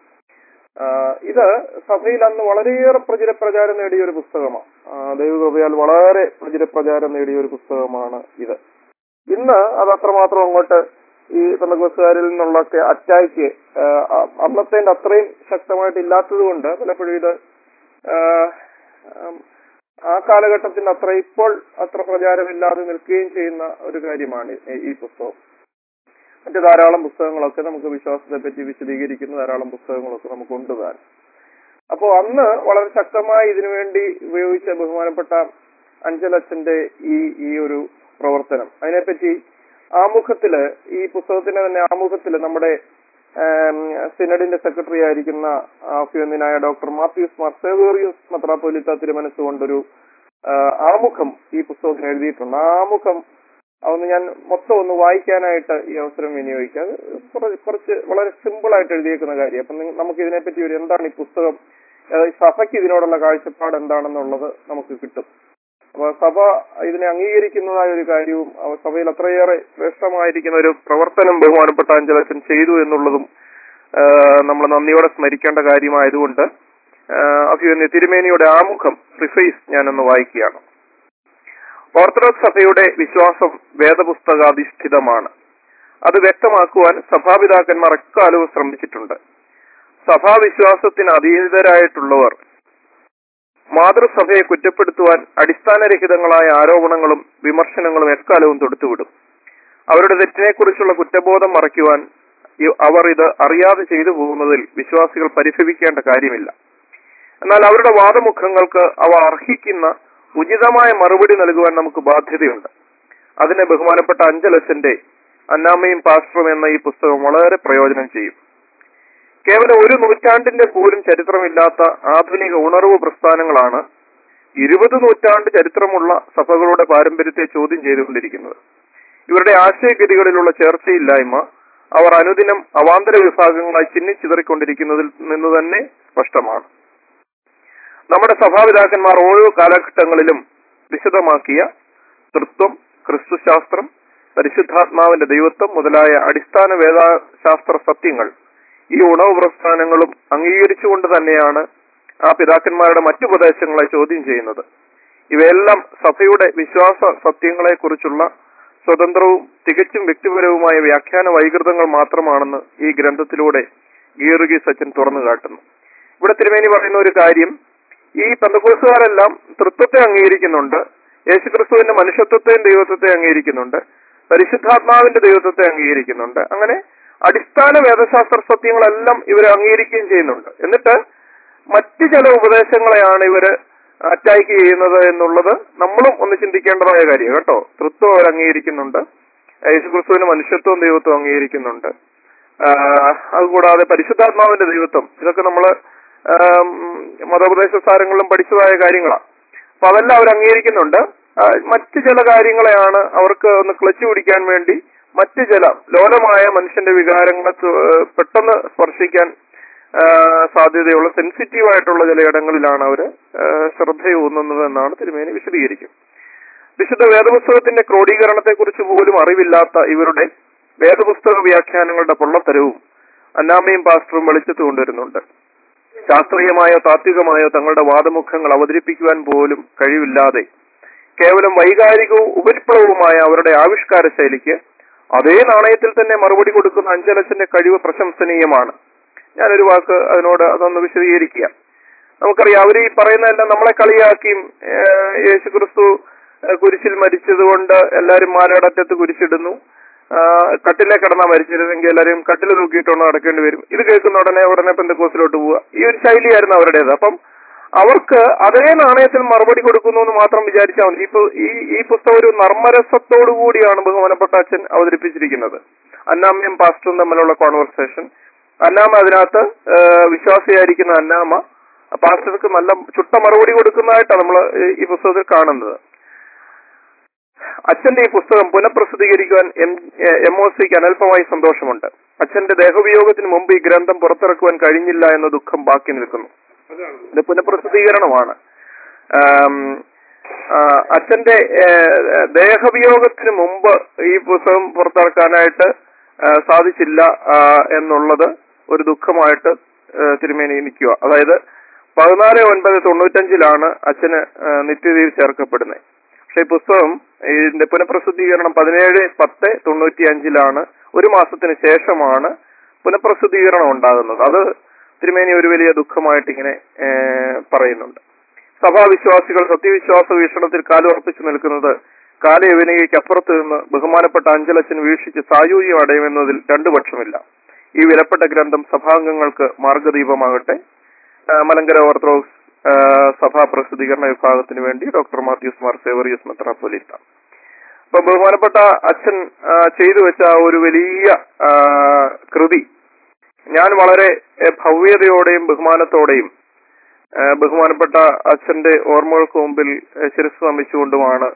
ഇത് സഭയിൽ അന്ന് വളരെയേറെ പ്രചുരപ്രചാരം നേടിയ ഒരു പുസ്തകമാണ്. ദൈവകൃപയാൽ വളരെ പ്രചുരപ്രചാരം നേടിയ ഒരു പുസ്തകമാണ് ഇത്. ഇന്ന് അത് അത്രമാത്രം അങ്ങോട്ട് ഈ പെന്തക്കോസ്തുകാരിൽ നിന്നുള്ളൊക്കെ അറ്റാക്ക് അന്നത്തെ അത്രയും ശക്തമായിട്ട് ഇല്ലാത്തത് കൊണ്ട് പലപ്പോഴും ഇത് ആ കാലഘട്ടത്തിന് അത്ര ഇപ്പോൾ അത്ര പ്രചാരമില്ലാതെ നിൽക്കുകയും ചെയ്യുന്ന ഒരു കാര്യമാണ് ഈ പുസ്തകം. മറ്റു ധാരാളം പുസ്തകങ്ങളൊക്കെ നമുക്ക് വിശ്വാസത്തെ പറ്റി വിശദീകരിക്കുന്ന ധാരാളം പുസ്തകങ്ങളൊക്കെ നമുക്ക് കൊണ്ടുവരാൻ. അപ്പോ അന്ന് വളരെ ശക്തമായി ഇതിനുവേണ്ടി ഉപയോഗിച്ച ബഹുമാനപ്പെട്ട അഞ്ചലച്ചന്റെ ഈ ഈ ഒരു പ്രവർത്തനം, അതിനെപ്പറ്റി ആമുഖത്തില് ഈ പുസ്തകത്തിന്റെ തന്നെ ആമുഖത്തില് നമ്മുടെ സിനഡിന്റെ സെക്രട്ടറി ആയിരിക്കുന്ന അഭിനന്ദനായ ഡോക്ടർ മാത്യൂസ് മാർ സേവേറിയോസ് മെത്രാപ്പോലീത്ത തിരുമനസ്സുകൊണ്ടൊരു ആമുഖം ഈ പുസ്തകത്തിന് എഴുതിയിട്ടുണ്ട്. ആ ആമുഖം അതൊന്ന് ഞാൻ മൊത്തം ഒന്ന് വായിക്കാനായിട്ട് ഈ അവസരം വിനിയോഗിക്കാം. കുറച്ച് വളരെ സിമ്പിൾ ആയിട്ട് എഴുതിയേക്കുന്ന കാര്യം. അപ്പം നമുക്ക് ഇതിനെപ്പറ്റി ഒരു എന്താണ് ഈ പുസ്തകം, സഭയ്ക്ക് ഇതിനോടുള്ള കാഴ്ചപ്പാട് എന്താണെന്നുള്ളത് നമുക്ക് കിട്ടും. അപ്പൊ സഭ ഇതിനെ അംഗീകരിക്കുന്നതായ ഒരു കാര്യവും സഭയിൽ അത്രയേറെ ശ്രേഷ്ഠമായിരിക്കുന്ന ഒരു പ്രവർത്തനം ബഹുമാനപ്പെട്ട അഞ്ചലച്ചൻ ചെയ്തു എന്നുള്ളതും നമ്മൾ നന്ദിയോടെ സ്മരിക്കേണ്ട കാര്യമായതുകൊണ്ട് അഭിനന്ദ തിരുമേനിയുടെ ആമുഖം പ്രിഫേസ് ഞാനൊന്ന് വായിക്കുകയാണ്. ഓർത്തഡോക്സ് സഭയുടെ വിശ്വാസം വേദപുസ്തകാധിഷ്ഠിതമാണ്. അത് വ്യക്തമാക്കുവാൻ സഭാപിതാക്കന്മാർ എക്കാലവും ശ്രമിച്ചിട്ടുണ്ട്. സഭാവിശ്വാസത്തിന് അതീതരായിട്ടുള്ളവർ മാതൃസഭയെ കുറ്റപ്പെടുത്തുവാൻ അടിസ്ഥാനരഹിതങ്ങളായ ആരോപണങ്ങളും വിമർശനങ്ങളും എക്കാലവും തൊടുത്തുവിടും. അവരുടെ തെറ്റിനെക്കുറിച്ചുള്ള കുറ്റബോധം മറയ്ക്കുവാൻ അവർ ഇത് അറിയാതെ ചെയ്തു പോകുന്നതിൽ വിശ്വാസികൾ പരിഭവിക്കേണ്ട കാര്യമില്ല. എന്നാൽ അവരുടെ വാദമുഖങ്ങൾക്ക് അവ അർഹിക്കുന്ന ഉചിതമായ മറുപടി നൽകുവാൻ നമുക്ക് ബാധ്യതയുണ്ട്. അതിന് ബഹുമാനപ്പെട്ട അഞ്ചലച്ചന്റെ അന്നാമയും പാസ്റ്ററും എന്ന ഈ പുസ്തകം വളരെ പ്രയോജനം ചെയ്യും. കേവലം ഒരു നൂറ്റാണ്ടിന്റെ പോലും ചരിത്രമില്ലാത്ത ആധുനിക ഉണർവ് പ്രസ്ഥാനങ്ങളാണ് ഇരുപത് നൂറ്റാണ്ട് ചരിത്രമുള്ള സഭകളുടെ പാരമ്പര്യത്തെ ചോദ്യം ചെയ്തുകൊണ്ടിരിക്കുന്നത്. ഇവരുടെ ആശയഗതികളിലുള്ള ചേർച്ചയില്ലായ്മ അവർ അനുദിനം അവാന്തര വിഭാഗങ്ങളായി ചിന്നിച്ചിതറിക്കൊണ്ടിരിക്കുന്നതിൽ നിന്ന് തന്നെ സ്പഷ്ടമാണ്. നമ്മുടെ സഭാപിതാക്കന്മാർ ഓരോ കാലഘട്ടങ്ങളിലും വിശദമാക്കിയ തൃത്വം, ക്രിസ്തുശാസ്ത്രം, പരിശുദ്ധാത്മാവിന്റെ ദൈവത്വം മുതലായ അടിസ്ഥാന വേദശാസ്ത്ര സത്യങ്ങൾ ഈ ഉണവ് പ്രസ്ഥാനങ്ങളും അംഗീകരിച്ചുകൊണ്ട് തന്നെയാണ് ആ പിതാക്കന്മാരുടെ മറ്റു ഉപദേശങ്ങളെ ചോദ്യം ചെയ്യുന്നത്. ഇവയെല്ലാം സഭയുടെ വിശ്വാസ സത്യങ്ങളെ കുറിച്ചുള്ള സ്വതന്ത്രവും തികച്ചും വ്യക്തിപരവുമായ വ്യാഖ്യാന വൈകൃതങ്ങൾ മാത്രമാണെന്ന് ഈ ഗ്രന്ഥത്തിലൂടെ ഗീർഗീസ് അച്ഛൻ തുറന്നു കാട്ടുന്നു. ഇവിടെ തിരുമേനി പറയുന്ന ഒരു കാര്യം, ഈ പെന്തക്കോസ്തുകാരെല്ലാം തൃത്വത്തെ അംഗീകരിക്കുന്നുണ്ട്, യേശുക്രിസ്തുവിന്റെ മനുഷ്യത്വത്തെയും ദൈവത്വത്തെ അംഗീകരിക്കുന്നുണ്ട്, പരിശുദ്ധാത്മാവിന്റെ ദൈവത്വത്തെ അംഗീകരിക്കുന്നുണ്ട്. അങ്ങനെ അടിസ്ഥാന വേദശാസ്ത്ര സത്യങ്ങളെല്ലാം ഇവർ അംഗീകരിക്കുകയും ചെയ്യുന്നുണ്ട്. എന്നിട്ട് മറ്റു ചില ഉപദേശങ്ങളെയാണ് ഇവര് അറ്റാക്ക് ചെയ്യുന്നത് എന്നുള്ളത് നമ്മളും ഒന്ന് ചിന്തിക്കേണ്ടതായ കാര്യം കേട്ടോ. തൃത്വം അവർ അംഗീകരിക്കുന്നുണ്ട്, യേശുക്രിസ്തുവിന്റെ മനുഷ്യത്വവും ദൈവത്വം അംഗീകരിക്കുന്നുണ്ട്, അതുകൂടാതെ പരിശുദ്ധാത്മാവിന്റെ ദൈവത്വം, ഇതൊക്കെ നമ്മള് മതോപദേശ സാരങ്ങളിലും പഠിച്ചതായ കാര്യങ്ങളാണ്. അപ്പൊ അതെല്ലാം അവർ അംഗീകരിക്കുന്നുണ്ട്. മറ്റു ചില കാര്യങ്ങളെയാണ് അവർക്ക് ഒന്ന് ക്ലച്ച് പിടിക്കാൻ വേണ്ടി മറ്റു ചില ലോലമായ മനുഷ്യന്റെ വികാരങ്ങളെ പെട്ടെന്ന് സ്പർശിക്കാൻ സാധ്യതയുള്ള സെൻസിറ്റീവ് ആയിട്ടുള്ള ചില ഇടങ്ങളിലാണ് അവര് ശ്രദ്ധയൂന്നുന്നത് എന്നാണ് തിരുമേനി വിശദീകരിക്കും. വിശുദ്ധ വേദപുസ്തകത്തിന്റെ ക്രോഡീകരണത്തെ കുറിച്ച് പോലും അറിവില്ലാത്ത ഇവരുടെ വേദപുസ്തക വ്യാഖ്യാനങ്ങളുടെ പൊള്ളത്തരവും അന്നാമയും പാസ്റ്ററും വെളിച്ചത്ത് കൊണ്ടുവരുന്നുണ്ട്. ശാസ്ത്രീയമായോ താത്വികമായോ തങ്ങളുടെ വാദമുഖങ്ങൾ അവതരിപ്പിക്കുവാൻ പോലും കഴിവില്ലാതെ കേവലം വൈകാരികവും ഉപരിപ്ലവവുമായ അവരുടെ ആവിഷ്കാര ശൈലിക്ക് അതേ നാണയത്തിൽ തന്നെ മറുപടി കൊടുക്കുന്ന അഞ്ചലച്ചന്റെ കഴിവ് പ്രശംസനീയമാണ്. ഞാനൊരു വാക്ക് അതിനോട് അതൊന്ന് വിശദീകരിക്കുക. നമുക്കറിയാം, അവർ ഈ പറയുന്നതെല്ലാം നമ്മളെ കളിയാക്കിയും യേശുക്രിസ്തു കുരിശിൽ മരിച്ചതുകൊണ്ട് എല്ലാവരും മാലടറ്റത്ത് കുരിശിടുന്നു, കട്ടിലെ കിടന്നാ മരിച്ചിരുന്നെങ്കിൽ എല്ലാവരും കട്ടിൽ തൂക്കിയിട്ടൊന്ന് നടക്കേണ്ടി വരും, ഇത് കേൾക്കുന്ന ഉടനെ ഉടനെ പെന്തക്കോസ്തിലോട്ട് പോവുക, ഈ ഒരു ശൈലിയായിരുന്നു അവരുടേത്. അപ്പം അവർക്ക് അതേ നാണയത്തിൽ മറുപടി കൊടുക്കുന്നു എന്ന് മാത്രം വിചാരിച്ചാൽ മതി. ഇപ്പൊ ഈ ഈ പുസ്തകം ഒരു നർമ്മരസത്തോടു കൂടിയാണ് ബഹുമാനപ്പെട്ട അച്ഛൻ അവതരിപ്പിച്ചിരിക്കുന്നത്. അന്നാമയും പാസ്റ്ററും തമ്മിലുള്ള കോൺവെർസേഷൻ. അന്നാമ അതിനകത്ത് വിശ്വാസിയായിരിക്കുന്ന അന്നാമ പാസ്റ്റർക്ക് നല്ല ചുട്ട മറുപടി കൊടുക്കുന്നതായിട്ടാണ് നമ്മൾ ഈ പുസ്തകത്തിൽ കാണുന്നത്. അച്ഛന്റെ ഈ പുസ്തകം പുനഃപ്രസിദ്ധീകരിക്കുവാൻ എം എം ഒ സിക്ക് അനൽപമായി സന്തോഷമുണ്ട്. അച്ഛന്റെ ദേഹവിയോഗത്തിന് മുമ്പ് ഈ ഗ്രന്ഥം പുറത്തിറക്കുവാൻ കഴിഞ്ഞില്ല എന്ന ദുഃഖം ബാക്കി നിൽക്കുന്നു. ഇത് പുനഃപ്രസിദ്ധീകരണമാണ്. അച്ഛന്റെ ദേഹവിയോഗത്തിന് മുമ്പ് ഈ പുസ്തകം പുറത്തിറക്കാനായിട്ട് സാധിച്ചില്ല എന്നുള്ളത് ഒരു ദുഃഖമായിട്ട് തിരുമേനി നിൽക്കുക. അതായത് പതിനാല് ഒൻപത് തൊണ്ണൂറ്റഞ്ചിലാണ് അച്ഛന് നിത്യതയിൽ ചേർക്കപ്പെടുന്നത്. പക്ഷെ ഈ പുസ്തകം ഇതിന്റെ പുനഃപ്രസിദ്ധീകരണം പതിനേഴ് പത്ത് തൊണ്ണൂറ്റി അഞ്ചിലാണ്. ഒരു മാസത്തിന് ശേഷമാണ് പുനഃപ്രസിദ്ധീകരണം ഉണ്ടാകുന്നത്. അത് തിരുമേനി ഒരു വലിയ ദുഃഖമായിട്ട് ഇങ്ങനെ പറയുന്നുണ്ട്. സഭാവിശ്വാസികൾ സത്യവിശ്വാസ വീക്ഷണത്തിൽ കാലുറപ്പിച്ചു നിൽക്കുന്നത് കാലയവനികയ്ക്ക് അപ്പുറത്ത് നിന്ന് ബഹുമാനപ്പെട്ട അഞ്ചലച്ചൻ വീക്ഷിച്ച് സായൂജ്യം അടയുമെന്നതിൽ രണ്ടു പക്ഷമില്ല. ഈ വിലപ്പെട്ട ഗ്രന്ഥം സഭാംഗങ്ങൾക്ക് മാർഗദീപമാകട്ടെ. മലങ്കര ഓർത്തഡോക്സ് സഭാ പ്രസിദ്ധീകരണ വിഭാഗത്തിന് വേണ്ടി ഡോക്ടർ മാത്യൂസ് മാർ സേവറിയസ് മെത്രാപ്പൊലീത്ത. അപ്പൊ ബഹുമാനപ്പെട്ട അച്ഛൻ ചെയ്തു വെച്ച ഒരു വലിയ കൃതി ഞാൻ വളരെ ഭവ്യതയോടെയും ബഹുമാനത്തോടെയും ബഹുമാനപ്പെട്ട അച്ഛന്റെ ഓർമ്മകൾക്ക് മുമ്പിൽ ശിരസ് നമിച്ചുകൊണ്ടുമാണ്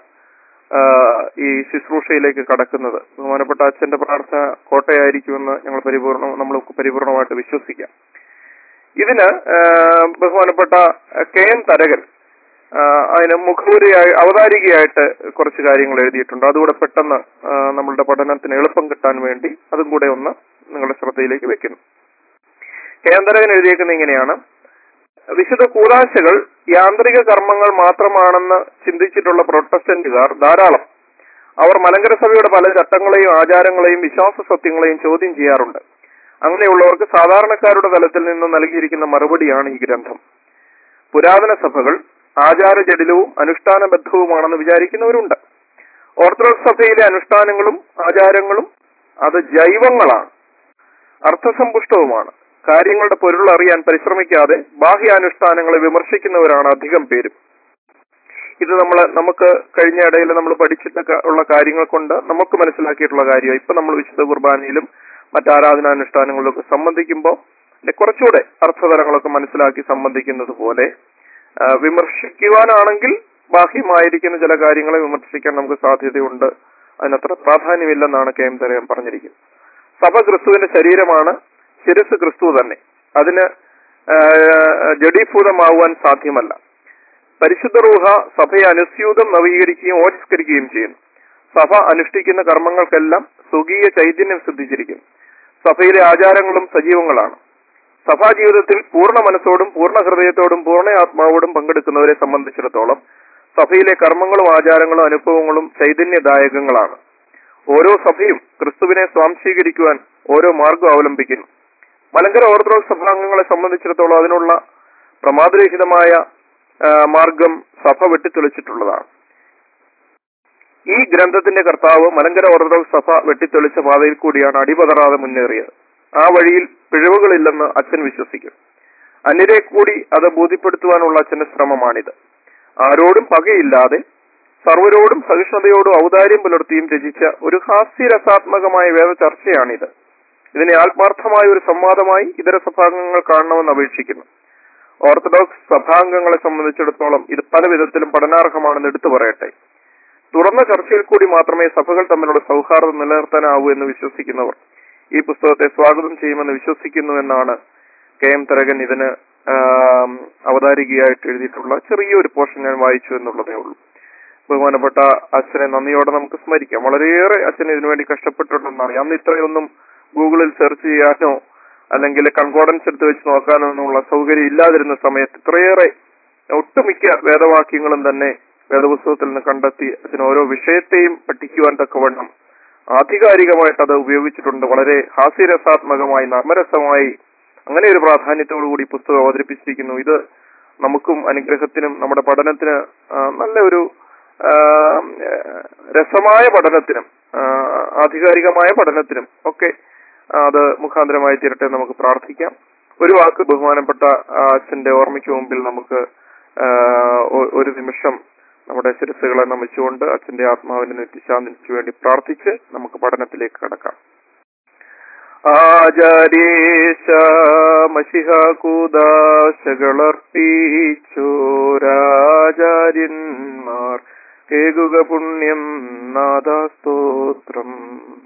ഈ ശുശ്രൂഷയിലേക്ക് കടക്കുന്നത്. ബഹുമാനപ്പെട്ട അച്ഛന്റെ പ്രാർത്ഥന കോട്ടയായിരിക്കുമെന്ന് ഞങ്ങൾ പരിപൂർണ നമ്മൾ പരിപൂർണമായിട്ട് വിശ്വസിക്കാം. ഇതിന് ബഹുമാനപ്പെട്ട കെ എൻ തരകൻ അതിന് മുഖവുരയായി അവതാരികയായിട്ട് കുറച്ച് കാര്യങ്ങൾ എഴുതിയിട്ടുണ്ട്. അതുകൂടെ പെട്ടെന്ന് നമ്മളുടെ പഠനത്തിന് എളുപ്പം കിട്ടാൻ വേണ്ടി അതും കൂടെ ഒന്ന് നിങ്ങളുടെ ശ്രദ്ധയിലേക്ക് വെക്കുന്നു. കെ എൻ തരകൻ എഴുതിയേക്കുന്നത് ഇങ്ങനെയാണ്: വിശുദ്ധ കൂദാശകൾ യാന്ത്രിക കർമ്മങ്ങൾ മാത്രമാണെന്ന് ചിന്തിച്ചിട്ടുള്ള പ്രൊട്ടസ്റ്റന്റുകാർ ധാരാളം. അവർ മലങ്കര സഭയുടെ പല ചട്ടങ്ങളെയും ആചാരങ്ങളെയും വിശ്വാസ സത്യങ്ങളെയും ചോദ്യം ചെയ്യാറുണ്ട്. അങ്ങനെയുള്ളവർക്ക് സാധാരണക്കാരുടെ തലത്തിൽ നിന്ന് നൽകിയിരിക്കുന്ന മറുപടിയാണ് ഈ ഗ്രന്ഥം. പുരാതന സഭകൾ ആചാരജടിലവും അനുഷ്ഠാനബദ്ധവുമാണെന്ന് വിചാരിക്കുന്നവരുണ്ട്. ഓർത്തഡോക്സ് സഭയിലെ അനുഷ്ഠാനങ്ങളും ആചാരങ്ങളും അത് ജൈവങ്ങളാണ്, അർത്ഥസമ്പുഷ്ടവുമാണ്. കാര്യങ്ങളുടെ പൊരുൾ അറിയാൻ പരിശ്രമിക്കാതെ ബാഹ്യാനുഷ്ഠാനങ്ങളെ വിമർശിക്കുന്നവരാണ് അധികം പേരും. ഇത് നമ്മൾ നമുക്ക് കഴിഞ്ഞ ഇടയിൽ നമ്മൾ പഠിച്ചിട്ടൊക്കെ ഉള്ള കാര്യങ്ങൾ കൊണ്ട് നമുക്ക് മനസ്സിലാക്കിയിട്ടുള്ള കാര്യമാണ്. ഇപ്പൊ നമ്മൾ വിശുദ്ധ കുർബാനയിലും മറ്റാരാധനാനുഷ്ഠാനങ്ങളിലൊക്കെ സംബന്ധിക്കുമ്പോൾ കുറച്ചുകൂടെ അർത്ഥതലങ്ങളൊക്കെ മനസ്സിലാക്കി സംബന്ധിക്കുന്നത് പോലെ വിമർശിക്കുവാനാണെങ്കിൽ ബാഹ്യമായിരിക്കുന്ന ചില കാര്യങ്ങളെ വിമർശിക്കാൻ നമുക്ക് സാധ്യതയുണ്ട്. അതിനത്ര പ്രാധാന്യമില്ലെന്നാണ് കെ എം തെരയൻ പറഞ്ഞിരിക്കുന്നത്. സഭ ക്രിസ്തുവിന്റെ ശരീരമാണ്, ശിരസ് ക്രിസ്തു തന്നെ. അതിന് ജഡീഭൂതമാവാൻ സാധ്യമല്ല. പരിശുദ്ധ റൂഹ സഭയെ അനുസ്യൂതം നവീകരിക്കുകയും ഓജസ്കരിക്കുകയും ചെയ്യുന്നു. സഭ അനുഷ്ഠിക്കുന്ന കർമ്മങ്ങൾക്കെല്ലാം സ്വകീയ ചൈതന്യം സിദ്ധിച്ചിരിക്കുന്നു. സഭയിലെ ആചാരങ്ങളും സജീവങ്ങളാണ്. സഭാ ജീവിതത്തിൽ പൂർണ്ണ മനസ്സോടും പൂർണ്ണ ഹൃദയത്തോടും പൂർണ്ണ ആത്മാവോടും പങ്കെടുക്കുന്നവരെ സംബന്ധിച്ചിടത്തോളം സഭയിലെ കർമ്മങ്ങളും ആചാരങ്ങളും അനുഭവങ്ങളും ചൈതന്യദായകങ്ങളാണ്. ഓരോ സഭയും ക്രിസ്തുവിനെ സ്വാംശീകരിക്കുവാൻ ഓരോ മാർഗം അവലംബിക്കുന്നു. മലങ്കര ഓർത്തഡോക്സ് സഭാംഗങ്ങളെ സംബന്ധിച്ചിടത്തോളം അതിനുള്ള പ്രമാദരഹിതമായ മാർഗം സഭ വെട്ടിത്തെളിച്ചിട്ടുള്ളതാണ്. ഈ ഗ്രന്ഥത്തിന്റെ കർത്താവ് മലങ്കര ഓർത്തഡോക്സ് സഭ വെട്ടിത്തെളിച്ച പാതയിൽ കൂടിയാണ് അടിപതറാതെ മുന്നേറിയത്. ആ വഴിയിൽ പിഴവുകളില്ലെന്ന് അച്ഛൻ വിശ്വസിക്കും. അന്യരെ കൂടി അത് ബോധ്യപ്പെടുത്തുവാനുള്ള അച്ഛന്റെ ശ്രമമാണിത്. ആരോടും പകയില്ലാതെ സർവരോടും സഹിഷ്ണുതയോടും ഔദാര്യം പുലർത്തിയും രചിച്ച ഒരു ഹാസ്യരസാത്മകമായ വേദ ചർച്ചയാണിത്. ഇതിനെ ആത്മാർത്ഥമായ ഒരു സംവാദമായി ഇതര സഭാംഗങ്ങൾ കാണണമെന്ന് അപേക്ഷിക്കുന്നു. ഓർത്തഡോക്സ് സഭാംഗങ്ങളെ സംബന്ധിച്ചിടത്തോളം ഇത് പല വിധത്തിലും പഠനാർഹമാണെന്ന് എടുത്തു പറയട്ടെ. തുറന്ന ചർച്ചയിൽ കൂടി മാത്രമേ സഭകൾ തമ്മിലുള്ള സൗഹാർദ്ദം നിലനിർത്താനാവൂ എന്ന് വിശ്വസിക്കുന്നവർ ഈ പുസ്തകത്തെ സ്വാഗതം ചെയ്യുമെന്ന് വിശ്വസിക്കുന്നു എന്നാണ് കെ എം തെരകൻ ഇതിന് അവതാരികയായിട്ട് എഴുതിയിട്ടുള്ള ചെറിയൊരു പോർഷൻ ഞാൻ വായിച്ചു എന്നുള്ളതേ ഉള്ളൂ. ബഹുമാനപ്പെട്ട അച്ഛനെ നന്ദിയോടെ നമുക്ക് സ്മരിക്കാം. വളരെയേറെ അച്ഛൻ ഇതിനുവേണ്ടി കഷ്ടപ്പെട്ടിട്ടുണ്ടെന്നാണ്. അന്ന് ഇത്രയൊന്നും ഗൂഗിളിൽ സെർച്ച് ചെയ്യാനോ അല്ലെങ്കിൽ കൺകോർഡൻസ് എടുത്ത് വെച്ച് നോക്കാനോ ഒന്നുമുള്ള സൗകര്യം ഇല്ലാതിരുന്ന സമയത്ത് ഇത്രയേറെ ഒട്ടുമിക്ക വേദവാക്യങ്ങളും തന്നെ വേദപുസ്തകത്തിൽ നിന്ന് കണ്ടെത്തി അച്ഛൻ ഓരോ വിഷയത്തെയും പഠിക്കുവാൻ തക്കവണ്ണം ആധികാരികമായിട്ട് അത് ഉപയോഗിച്ചിട്ടുണ്ട്. വളരെ ഹാസ്യരസാത്മകമായി നർമ്മരസമായി അങ്ങനെ ഒരു പ്രാധാന്യത്തോടുകൂടി പുസ്തകം അവതരിപ്പിച്ചിരിക്കുന്നു. ഇത് നമുക്കും അനുഗ്രഹത്തിനും നമ്മുടെ പഠനത്തിന് നല്ല ഒരു രസമായ പഠനത്തിനും ആധികാരികമായ പഠനത്തിനും ഒക്കെ അത് മുഖാന്തരമായി തീരട്ടെ നമുക്ക് പ്രാർത്ഥിക്കാം. ഒരു വാക്ക് ബഹുമാനപ്പെട്ട അച്ഛന്റെ ഓർമ്മയ്ക്ക് മുമ്പിൽ നമുക്ക് ഒരു നിമിഷം നമ്മുടെ ശിരസ്സുകളെ നമിച്ചുകൊണ്ട് അച്ഛന്റെ ആത്മാവിന്റെ നിത്യശാന്തിക്ക് വേണ്ടി പ്രാർത്ഥിച്ച് നമുക്ക് പഠനത്തിലേക്ക് കടക്കാം. ആചാര്യേശ മഷിഹാകൂദാശകളർപ്പിച്ചോരാചാര്യന്മാർ കേകുക പുണ്യം നാദാസ്തോത്രം.